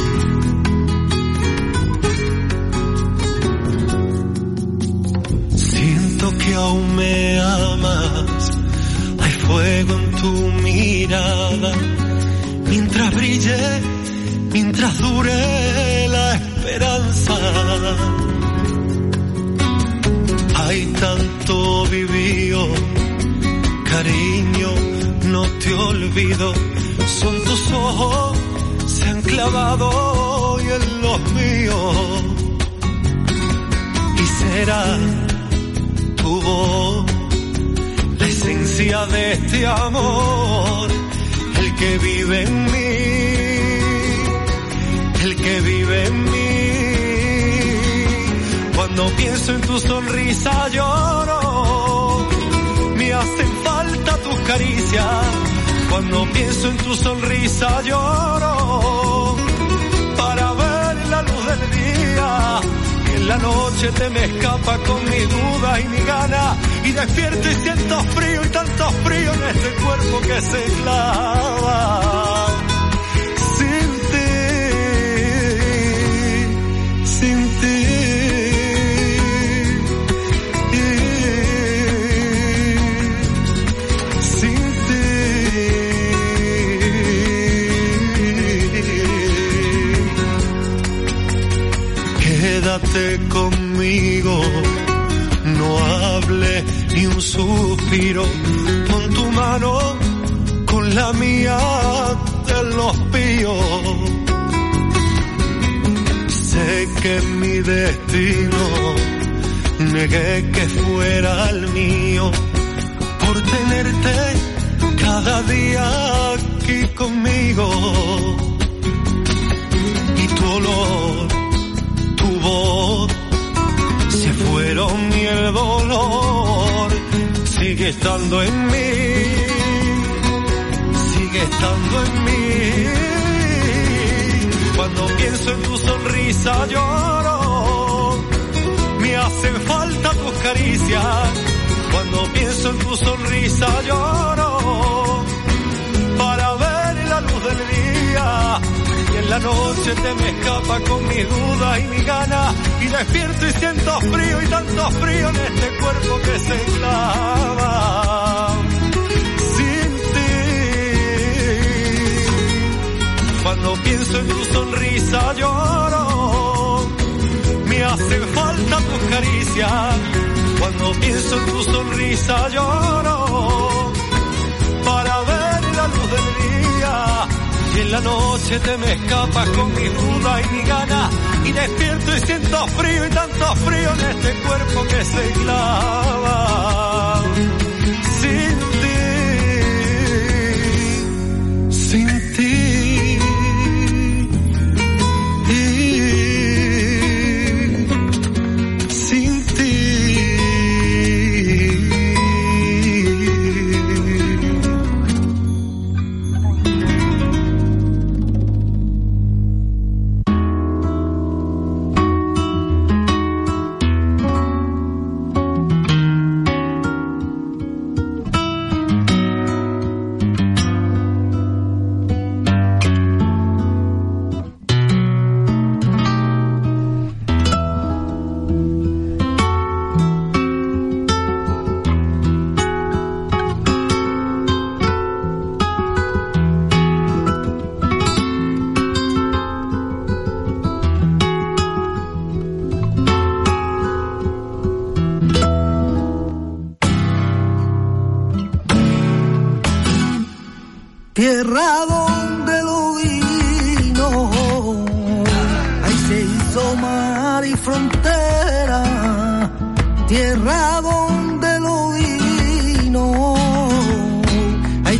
Siento que aún me amas, hay fuego en tu mirada. Mientras brille, mientras dure la esperanza. Hay tanto vivido, cariño, no te olvido. Son tus ojos, se han clavado hoy en los míos. Y será tu voz la esencia de este amor, el que vive en mí, el que vive en mí. Cuando pienso en tu sonrisa lloro, me hacen falta tus caricias. Cuando pienso en tu sonrisa lloro, para ver la luz del día. Y en la noche te me escapa con mi duda y mi gana, y despierto y siento frío y tanto frío en este cuerpo que se clava. Sin ti, sin ti. Quédate conmigo, no hable ni un suspiro. Pon tu mano con la mía de los píos. Sé que mi destino negué que fuera el mío, por tenerte cada día aquí conmigo. Y tu olor, tu voz, se fueron y el dolor sigue estando en mí, sigue estando en mí. Cuando pienso en tu sonrisa lloro, me hacen falta tus caricias. Cuando pienso en tu sonrisa lloro, para ver la luz del día. Y en la noche te me escapa con mi duda y mi gana, y despierto y siento frío y tanto frío en este cuerpo que se clava. Sin ti, cuando pienso en tu sonrisa lloro, me hacen falta tus caricias. Cuando pienso en tu sonrisa lloro, para ver la luz del día. Y en la noche te me escapas con mi duda y mi gana, y despierto y siento frío y tanto frío en este cuerpo que se clava. Sin ti, sin ti. Tierra donde lo vino, ahí se hizo mar y frontera. Tierra donde lo vino,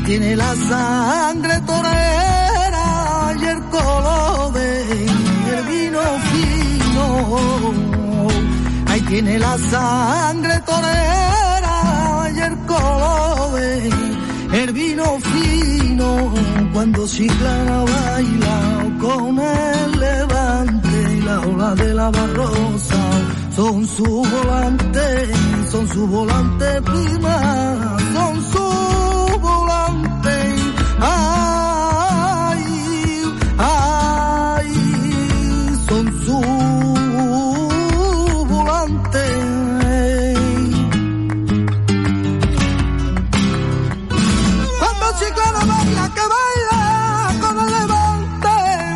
tiene la sangre torera y el color del vino fino. Ahí tiene la sangre torera y el color del vino fino. Cuando Chiclana baila con el levante y la ola de la Barrosa son su volante prima, son su volante. Ay, ay, son su volante. Cuando Chiclana baila, que baila con el levante.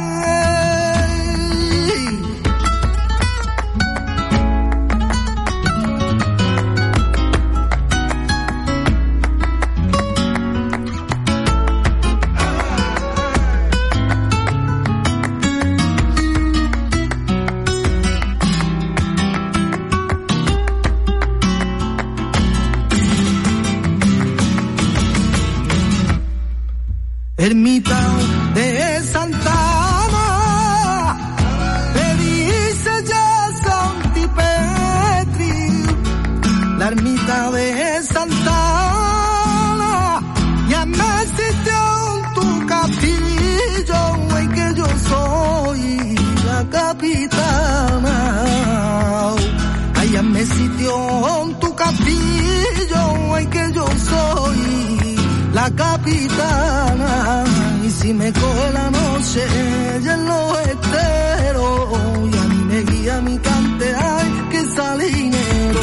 Ermita de Santa Ana, le dice ya Santi Petri, la ermita de Santa Ana, ya me existió en tu castillo, y que yo soy la capitana. Ay, ya me existió en tu castillo, y que yo soy la capitana. Y si me coge la noche y en los esteros, y a mí me guía mi cante, ay, que salinero.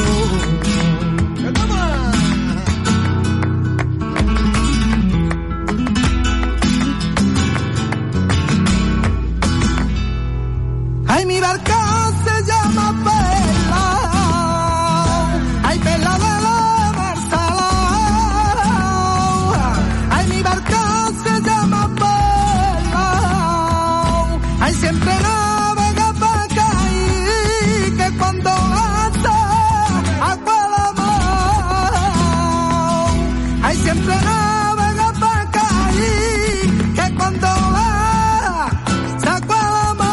Ay, mi barca se llama Perla, ay, Perla de la Barcelona. Ay, mi barca se llama Perla, ay, siempre navega para acá, y que cuando hace agua la mar, ay, siempre navega para acá, y que cuando hace agua la mar.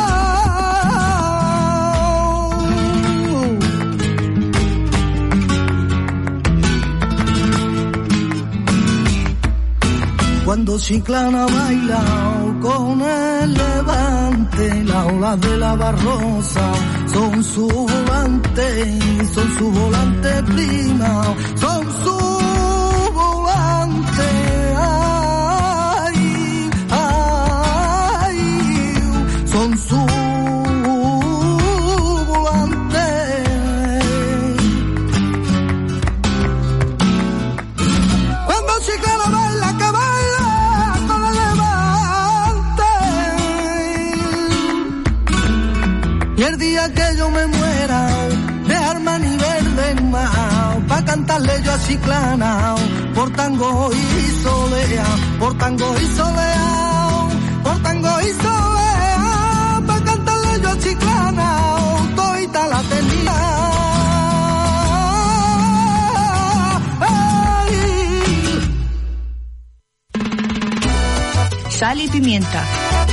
Cuando Chiclana baila con el levante, las olas de la Barrosa son su volante prima, son su volante. Ay, ay, son su volante. Cuando Chiclana baila, que baila con el levante. Y el día que yo me muera, dejarme a nivel del mar, pa' cantarle yo a Chiclana, por tango y solea, por tango y solea, por tango y solea, pa' cantarle yo a Chiclana, todita la tenía. Sal y Pimienta.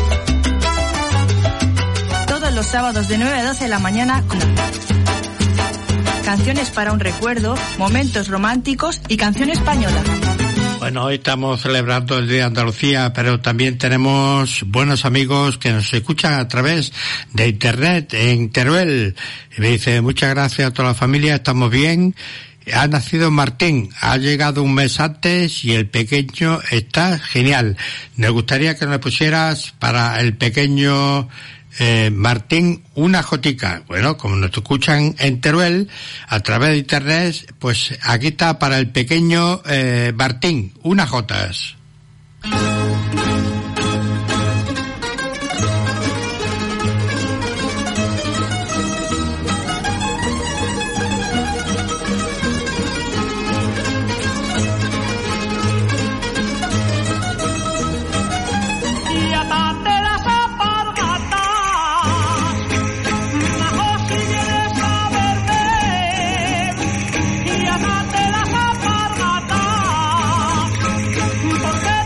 Todos los sábados de 9 a 12 de la mañana. Canciones para un recuerdo, momentos románticos y canción española. Bueno, hoy estamos celebrando el Día de Andalucía, pero también tenemos buenos amigos que nos escuchan a través de internet en Teruel. Y me dice, muchas gracias a toda la familia, estamos bien. Ha nacido Martín, ha llegado un mes antes y el pequeño está genial. Nos gustaría que nos pusieras para el pequeño Martín una jotica. Bueno, como nos escuchan en Teruel a través de internet, pues aquí está para el pequeño Martín, unas jotas. Porque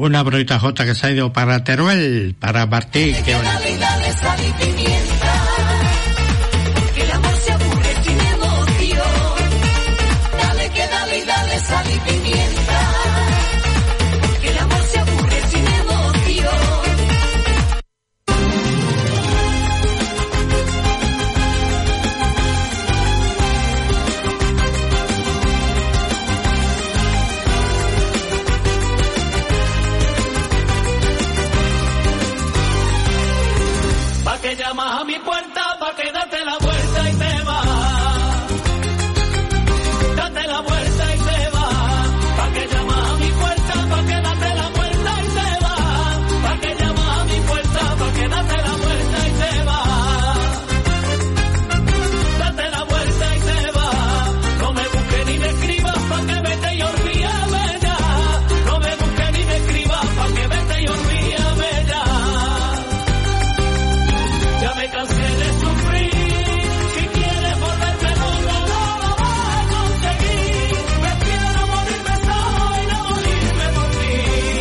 Una bonita jota que se ha ido para Teruel, para Martín. Qué bonito. Dale, dale, sal y pimienta, porque el amor se aburre sin emoción. Dale que dale y dale sal y pimienta, porque el amor se aburre sin emoción. Pa' que llamas a mi puerta, pa' que date la vuelta y te vas. Date la vuelta y te vas. Pa' que llamas a mi puerta, pa' que date la vuelta y te vas. Pa' que llamas a mi puerta, pa' que date la vuelta y te vas. Date la vuelta y te vas. No me busques ni me escribas, pa' que vete y olvídame ya. No me busques ni me escribas, pa' que vete y olvídame ya. Ya me cansé de sufrir, si quieres volverte loco no lo vas a conseguir. Prefiero morirme solo y no morirme por ti.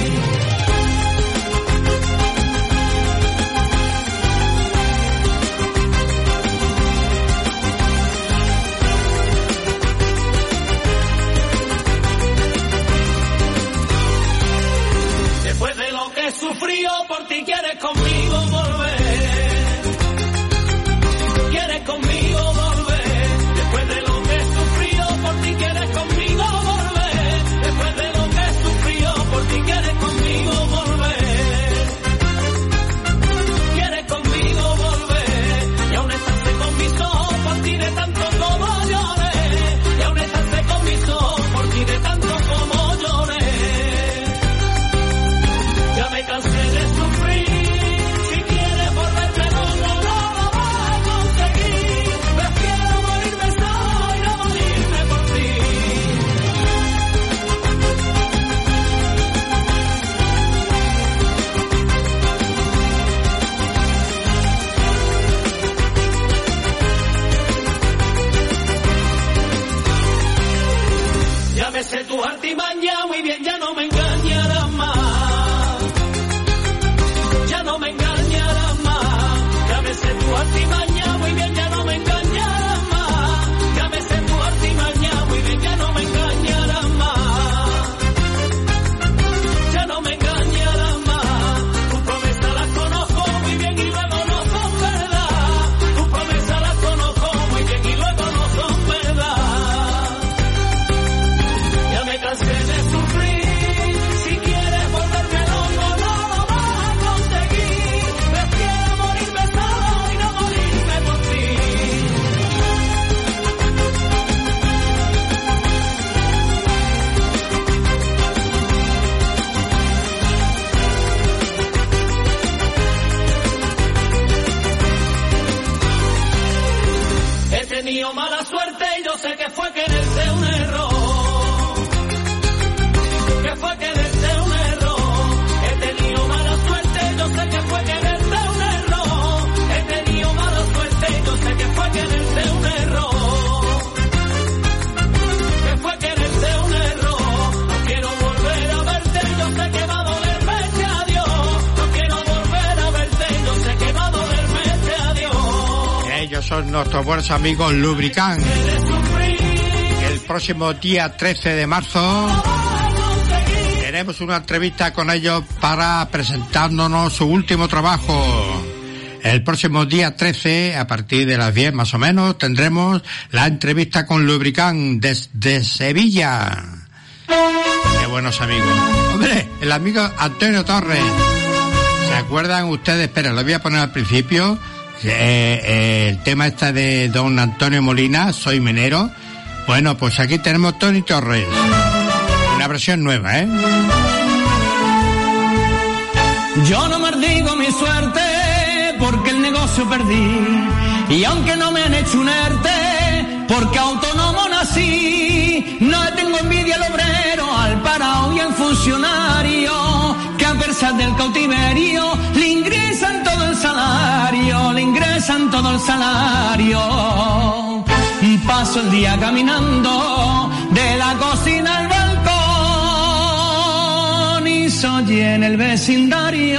Después de lo que he sufrido por ti quieres conmigo volver. Quieres conmigo volver, después de lo que he sufrido por ti quieres conmigo volver, después de lo que he sufrido por ti quieres conmigo volver, quieres conmigo volver, y aún estás con mis ojos por ti de tanto como lloré, y aún estás con mis ojos por ti de tanto como lloré, ya me cansé de sufrir, si quieres volverte loco no lo vas a conseguir, prefiero morirme solo y no morirme por ti. Ya me sé tu artimaña muy bien, ya no me engañarás más. Ya no me engañarás más. Ya me sé tu artimaña muy bien, ya no me engañarás más. Ya me sé tu artimaña muy bien, ya no me engañarás más. Ya no me engañarás más. Tus promesas las conozco muy bien y luego no son verdad. Tus promesas las conozco muy bien y luego no son verdad. Ya me cansé de sufrir, si quieres volverme loco no lo vas a conseguir, prefiero morirme solo y no morirme por ti. He tenido mala suerte y yo sé que fue quererte un error. Que fue quererte un error. He tenido mala suerte y yo sé que fue quererte un error. He tenido mala suerte y yo sé que fue quererte un error. Que fue quererte un error. No quiero volver a verte, yo sé que va a dolerme este adiós. No quiero volver a verte, yo sé que va a dolerme este adiós. Ellos son nuestros buenos amigos Lubricant. El próximo día 13 de marzo tenemos una entrevista con ellos para presentándonos su último trabajo. El próximo día 13, a partir de las 10 más o menos, tendremos la entrevista con Lubricant desde Sevilla. Qué buenos amigos. Hombre, el amigo Antonio Torres. ¿Se acuerdan ustedes? Espera, lo voy a poner al principio. El tema está de don Antonio Molina, Soy Minero. Bueno, pues aquí tenemos Tony Torres. Una versión nueva, ¿eh? Yo no maldigo mi suerte porque el negocio perdí. Y aunque no me han hecho un ERTE porque autónomo nací, no tengo envidia al obrero, al parado y al funcionario, que a pesar del cautiverio le ingresan todo el salario, le ingresan todo el salario. Paso el día caminando de la cocina al balcón y soy oye en el vecindario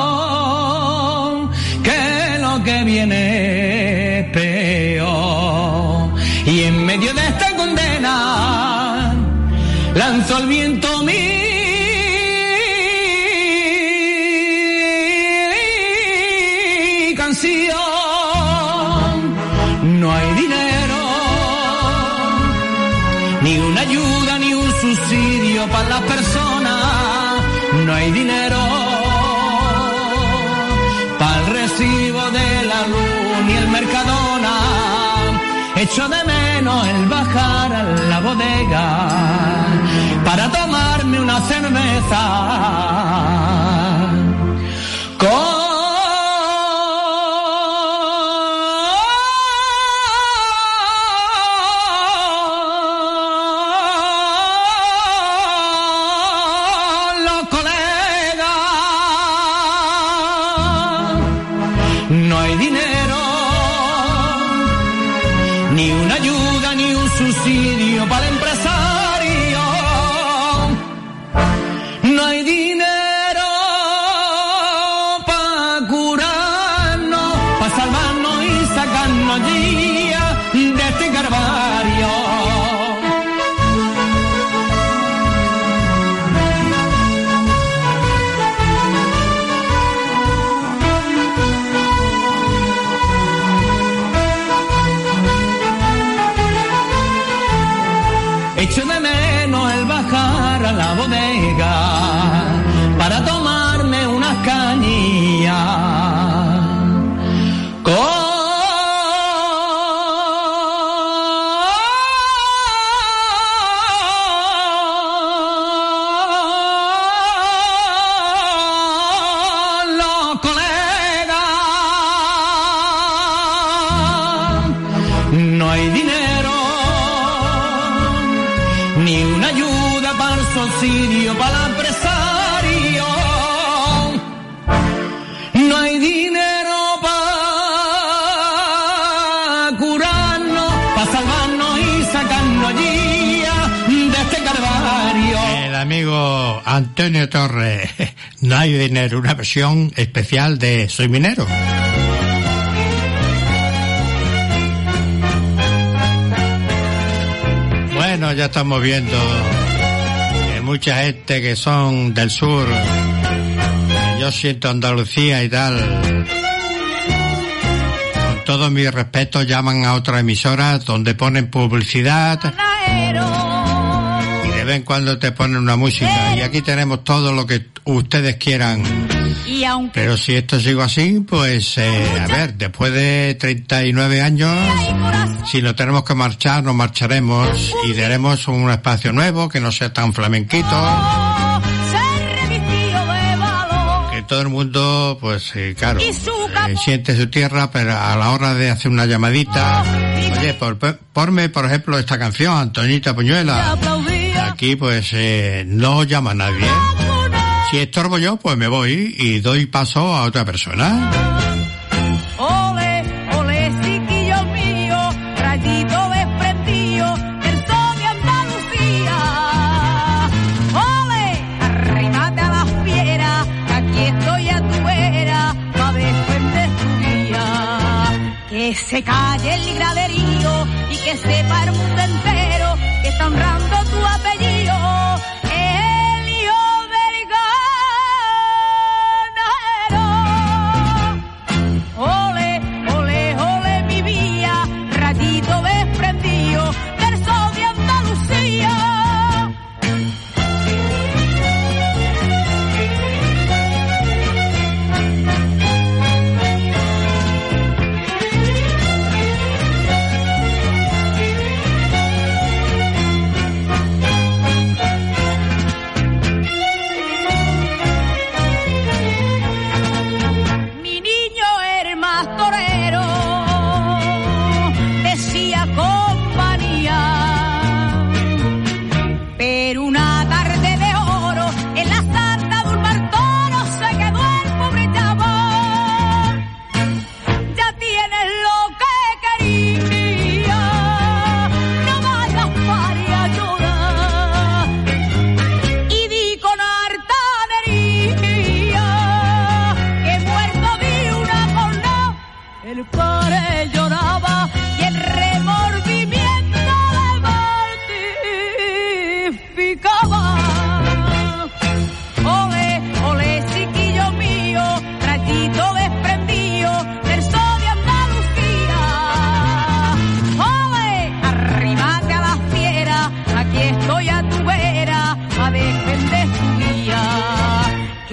que lo que viene es peor. Y en medio de esta condena lanzó el viento mi canción. No hay dinero, ni una ayuda, ni un subsidio para las personas. No hay dinero para el recibo de la luz ni el Mercadona. Echo de menos el bajar a la bodega para tomarme una cerveza con los colegas. No hay dinero, ni una ayuda, ni un subsidio para el empresario. No hay dinero para curarnos, para salvarnos y sacarnos día de este calvario. Echo de menos el bajar a la bodega para tomarme unas cañillas con los colegas. No hay dinero, ni una ayuda para el subsidio para el empresario. No hay dinero para curarnos, para salvarnos y sacarnos allí de este calvario. El amigo Antonio Torres, no hay dinero, una versión especial de Soy Minero. Bueno, ya estamos viendo que mucha gente que son del sur, que yo siento Andalucía y tal, con todo mi respeto llaman a otra emisora donde ponen publicidad y de vez en cuando te ponen una música, y aquí tenemos todo lo que ustedes quieran. Pero si esto sigue así, pues a ver, después de 39 años, si no tenemos que marchar, nos marcharemos y daremos un espacio nuevo que no sea tan flamenquito, que todo el mundo, pues claro, siente su tierra, pero a la hora de hacer una llamadita, oye, ponme por ejemplo esta canción, Antonita Puñuela. Aquí pues no llama nadie. Si estorbo yo, pues me voy y doy paso a otra persona. Ole, ole, chiquillo mío, rayito desprendido del sol de Andalucía. Ole, arrímate a las fieras, aquí estoy a tu vera, pa' defender tu día. Que se calle el graderío y que sepa el mundo entero que está honrando tu apellido. Ole, ole, ole, mi vía, rayito desprendido del sol de Andalucía.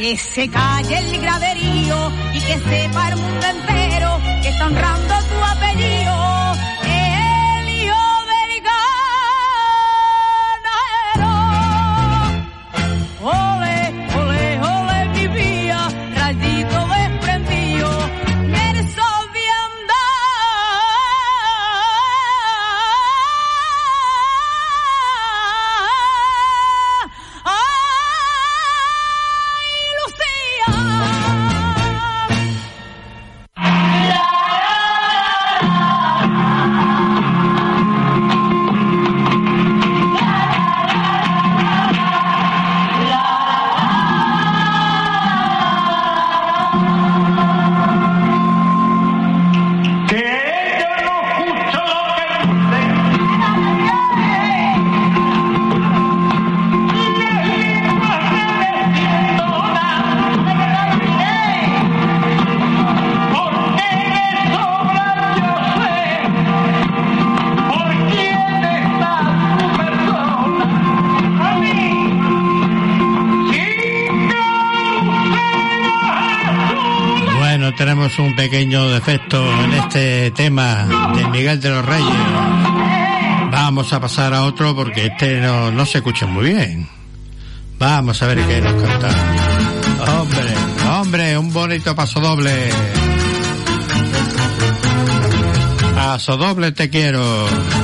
que se calle el graderío y que sepa el mundo entero que está honrando tu apellido, el hijo del ganadero. Ole, ole, ole mi vía, rayito desprendido del sol de andar. Tenemos un pequeño defecto en este tema de Miguel de los Reyes. Vamos a pasar a otro porque este no se escucha muy bien. Vamos a ver qué nos canta. Hombre, un bonito paso doble. Paso doble te quiero.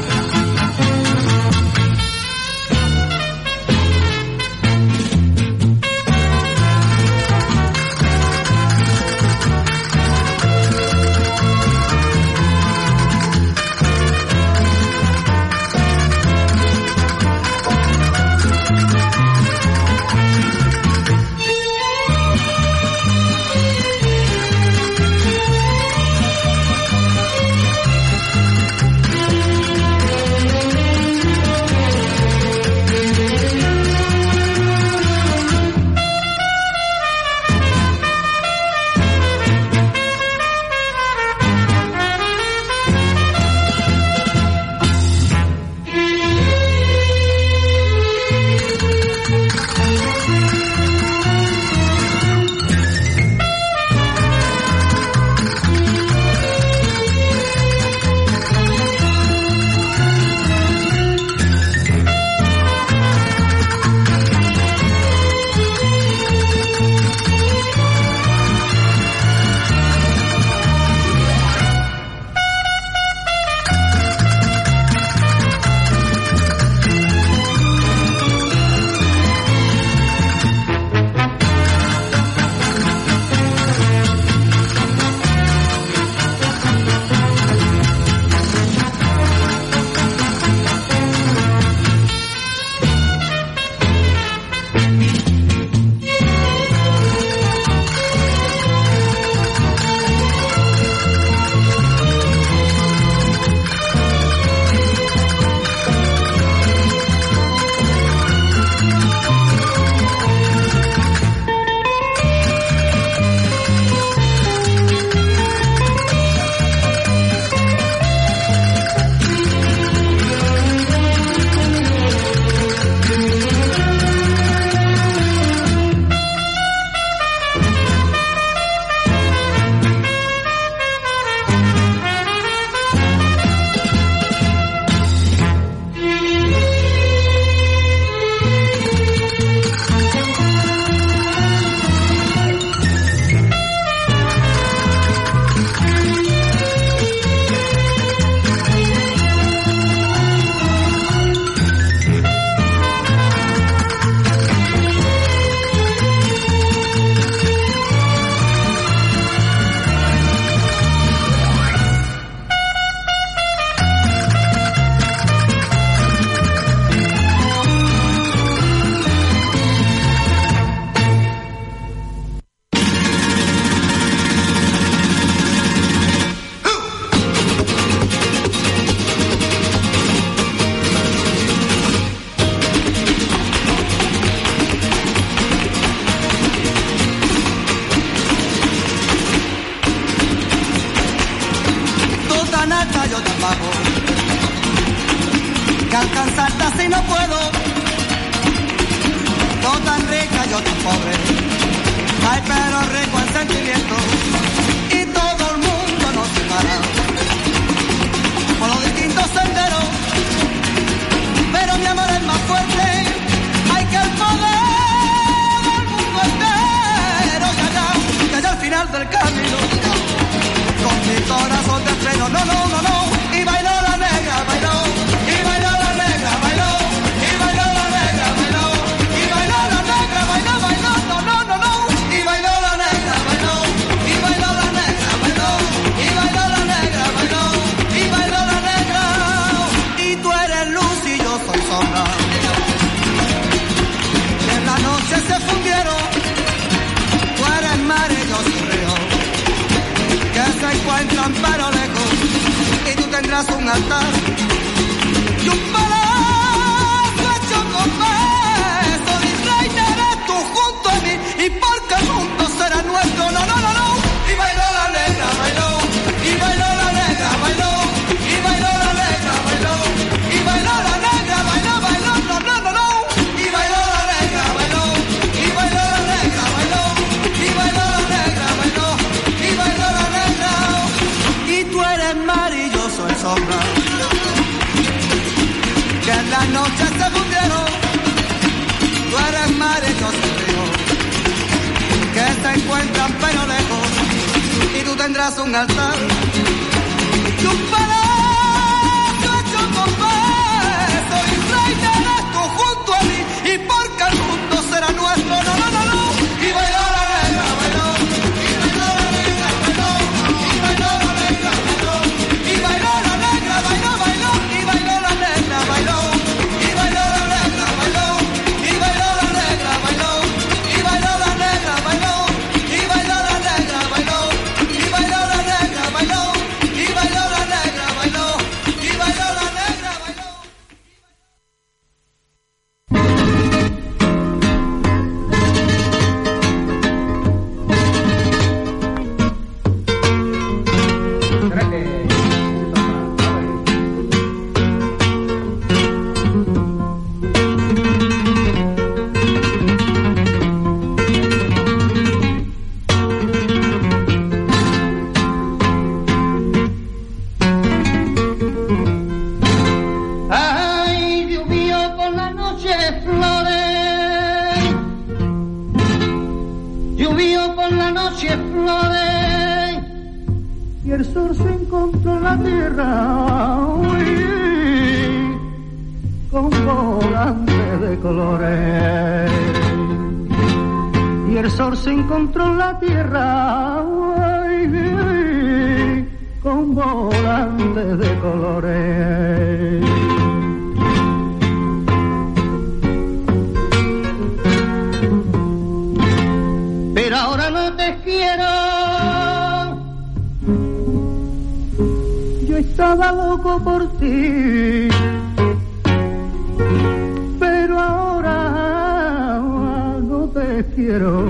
que alcanzarte así no puedo, no tan rica yo tan pobre, Ay, pero rico el sentimiento y todo el mundo nos separa por los distintos senderos, pero mi amor es más fuerte. Hay que el poder del mundo entero que allá al final del camino con mi corazón de freno, no, no, no, no, y bailó la negra, bailó, y bailó la negra, bailó, y bailó la negra, bailó, y bailó la negra, bailó, bailó, no, no, no, no, y bailó la negra, bailó, y bailó la negra, bailó, y bailó la negra, bailó, y bailó la negra, y tú eres luz y yo soy sombra, y en la noche se fundieron, tú eres mar y yo soy río, que se encuentran pero lejos, y tú tendrás un altar y un palacio hecho con besos, y reinarás tú junto a mí, y porque el mundo será nuestro, no, no, no, no, y bailó la negra, bailó, y bailó la negra, bailó, y bailó la negra, bailó, y bailó la negra, bailó, bailó, no, no, no, no, y bailó la negra, bailó, y bailó la negra, bailó, y bailó la negra, bailó, y bailó la negra, y tú eres mar y yo soy sombra, que en la noche se fundieron, tú eres mar y yo soy río, que se encuentran pero lejos, y tú tendrás un altar y un palacio hecho con besos, y reinarás tú junto a mí, y porque el mundo será nuestro, no, no, no, no, y bailó la negra, bailó, y bailó la negra, bailó, y bailó la negra, bailó, y bailó la negra, bailó, bailó, y bailó la negra, bailó, y bailó la negra, bailó, y bailó la negra, bailó, y bailó la negra, bailó, y bailó la negra, bailó, y bailó la negra, bailó, y bailó la negra, bailó, y bailó la negra, bailó. Ay, llovió por la noche flores, llovió por la noche flores, y el sol se encontró en la tierra, uy, con volantes de colores, y el sol se encontró en la tierra, uy, con volantes de colores. Pero ahora no te quiero, yo estaba loco por ti, pero ahora no te quiero,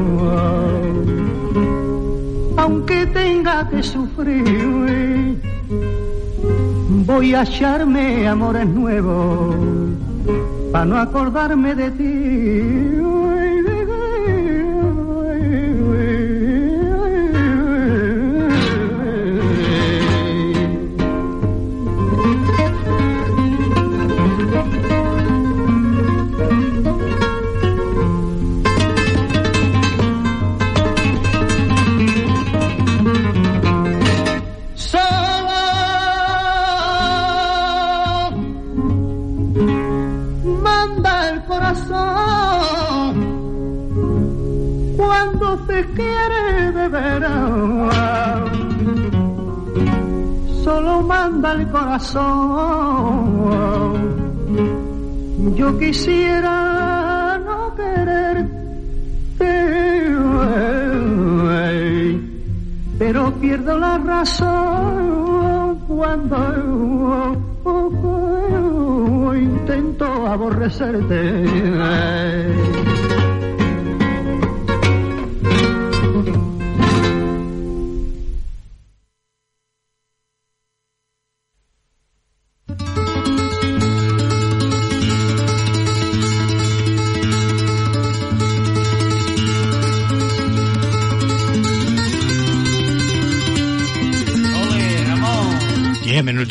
aunque tenga que sufrir, voy a echarme amores nuevos para no acordarme de ti. Cuando se quiere beber agua, solo manda el corazón. Yo quisiera no quererte, pero pierdo la razón cuando intento aborrecerte.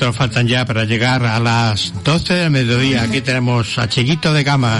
minutos faltan ya para llegar a las 12 del mediodía. Aquí tenemos a Chiquito de Cama.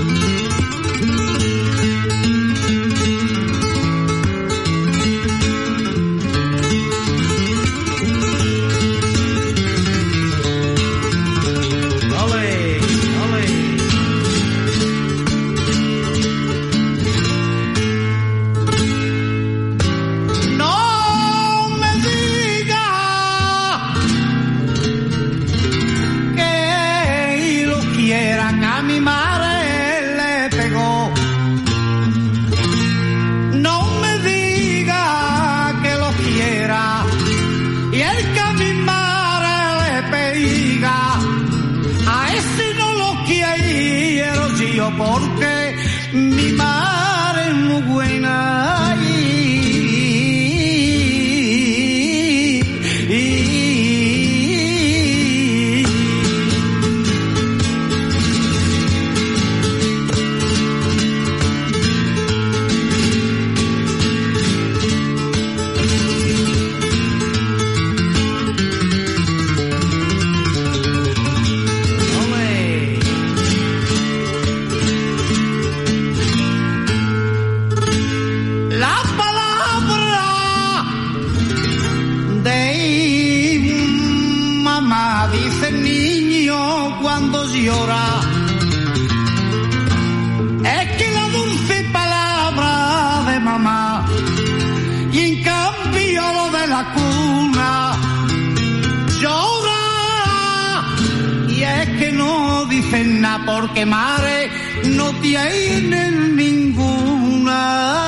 Porque mi madre es muy buena llora. Es que la dulce palabra de mamá y en cambio lo de la cuna llora. Y es que no dicen nada porque madre no tienen ninguna.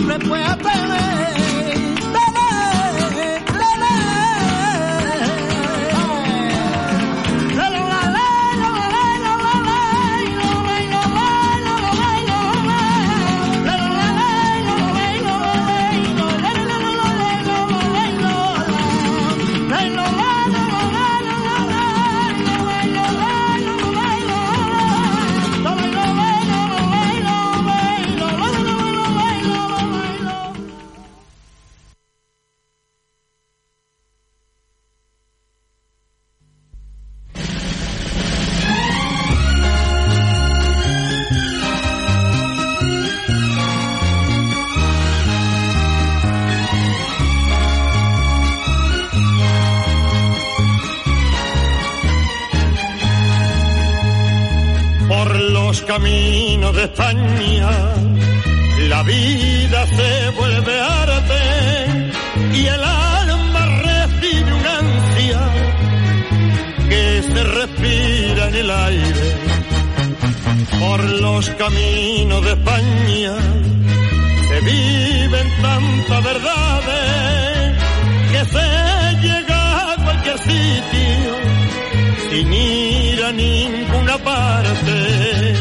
siempre pueda tener. Camino de España, la vida se vuelve arte y el alma recibe una ansia que se respira en el aire. Por los caminos de España se viven tantas verdades que se llega a cualquier sitio sin ir a ninguna parte.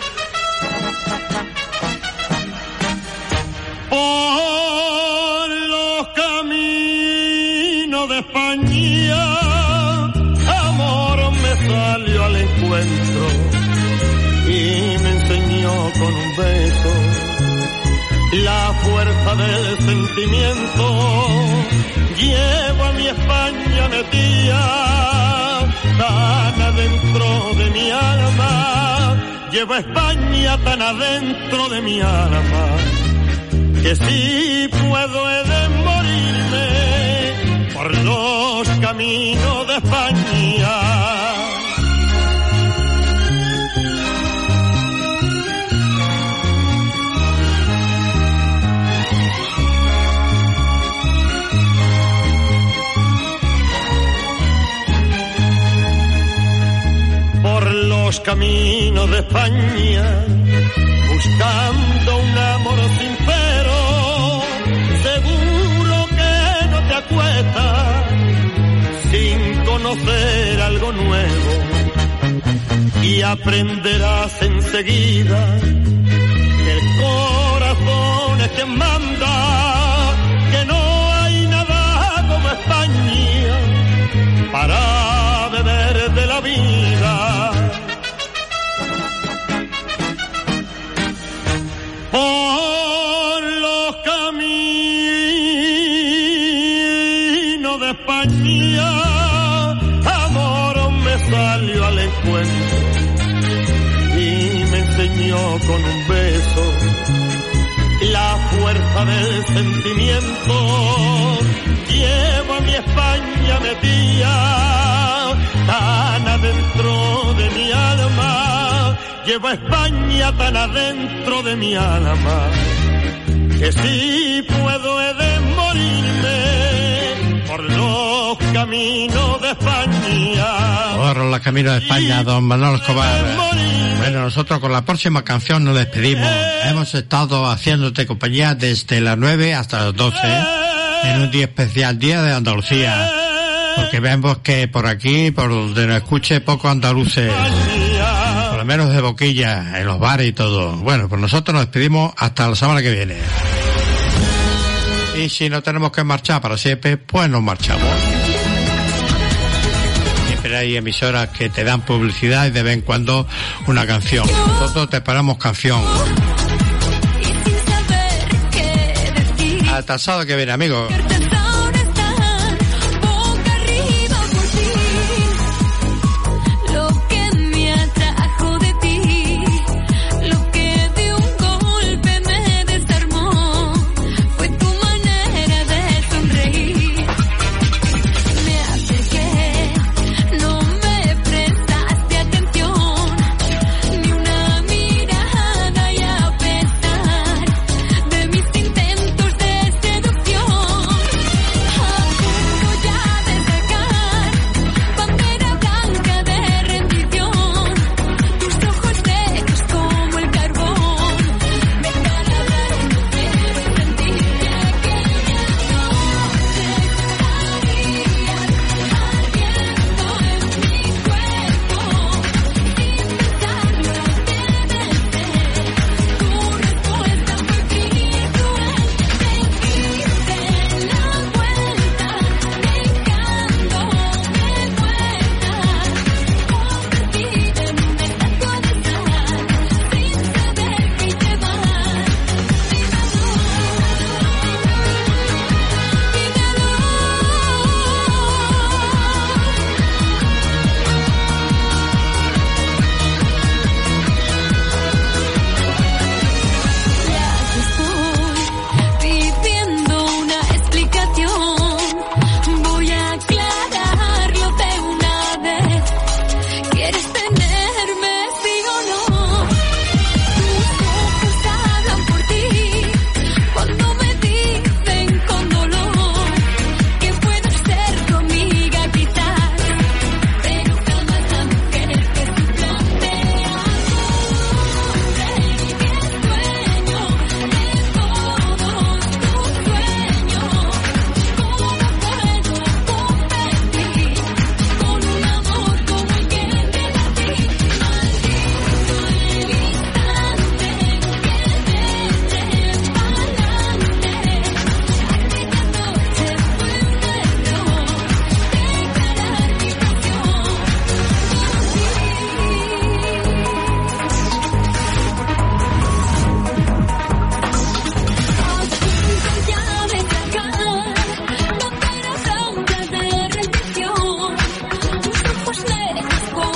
Por los caminos de España, amor me salió al encuentro y me enseñó con un beso la fuerza del sentimiento. Llevo a mi España metida tan adentro de mi alma, llevo a España tan adentro de mi alma, que si puedo he de morirme por los caminos de España. Por los caminos de España, buscando un amor sincero, seguro que no te acuestas sin conocer algo nuevo, y aprenderás enseguida que el corazón es quien manda, que no hay nada como España para beber de la vida. Por los caminos de España, amor me salió al encuentro y me enseñó con un beso la fuerza del sentimiento. Llevo a mi España metida tan adentro de mi alma, llevo a España tan adentro de mi alma, que si puedo he de morirme por los caminos de España. Por los caminos de España, don Manuel Escobar. Bueno, nosotros con la próxima canción nos despedimos. Hemos estado haciéndote compañía desde las 9 hasta las 12, en un día especial, Día de Andalucía, porque vemos que por aquí, por donde nos escuche, pocos andaluces, por lo menos de boquilla, en los bares y todo. Bueno, pues nosotros nos despedimos hasta la semana que viene. Y si no tenemos que marchar para siempre, pues nos marchamos. Siempre hay emisoras que te dan publicidad y de vez en cuando una canción. Nosotros te paramos canción. Hasta el sábado que viene, amigos.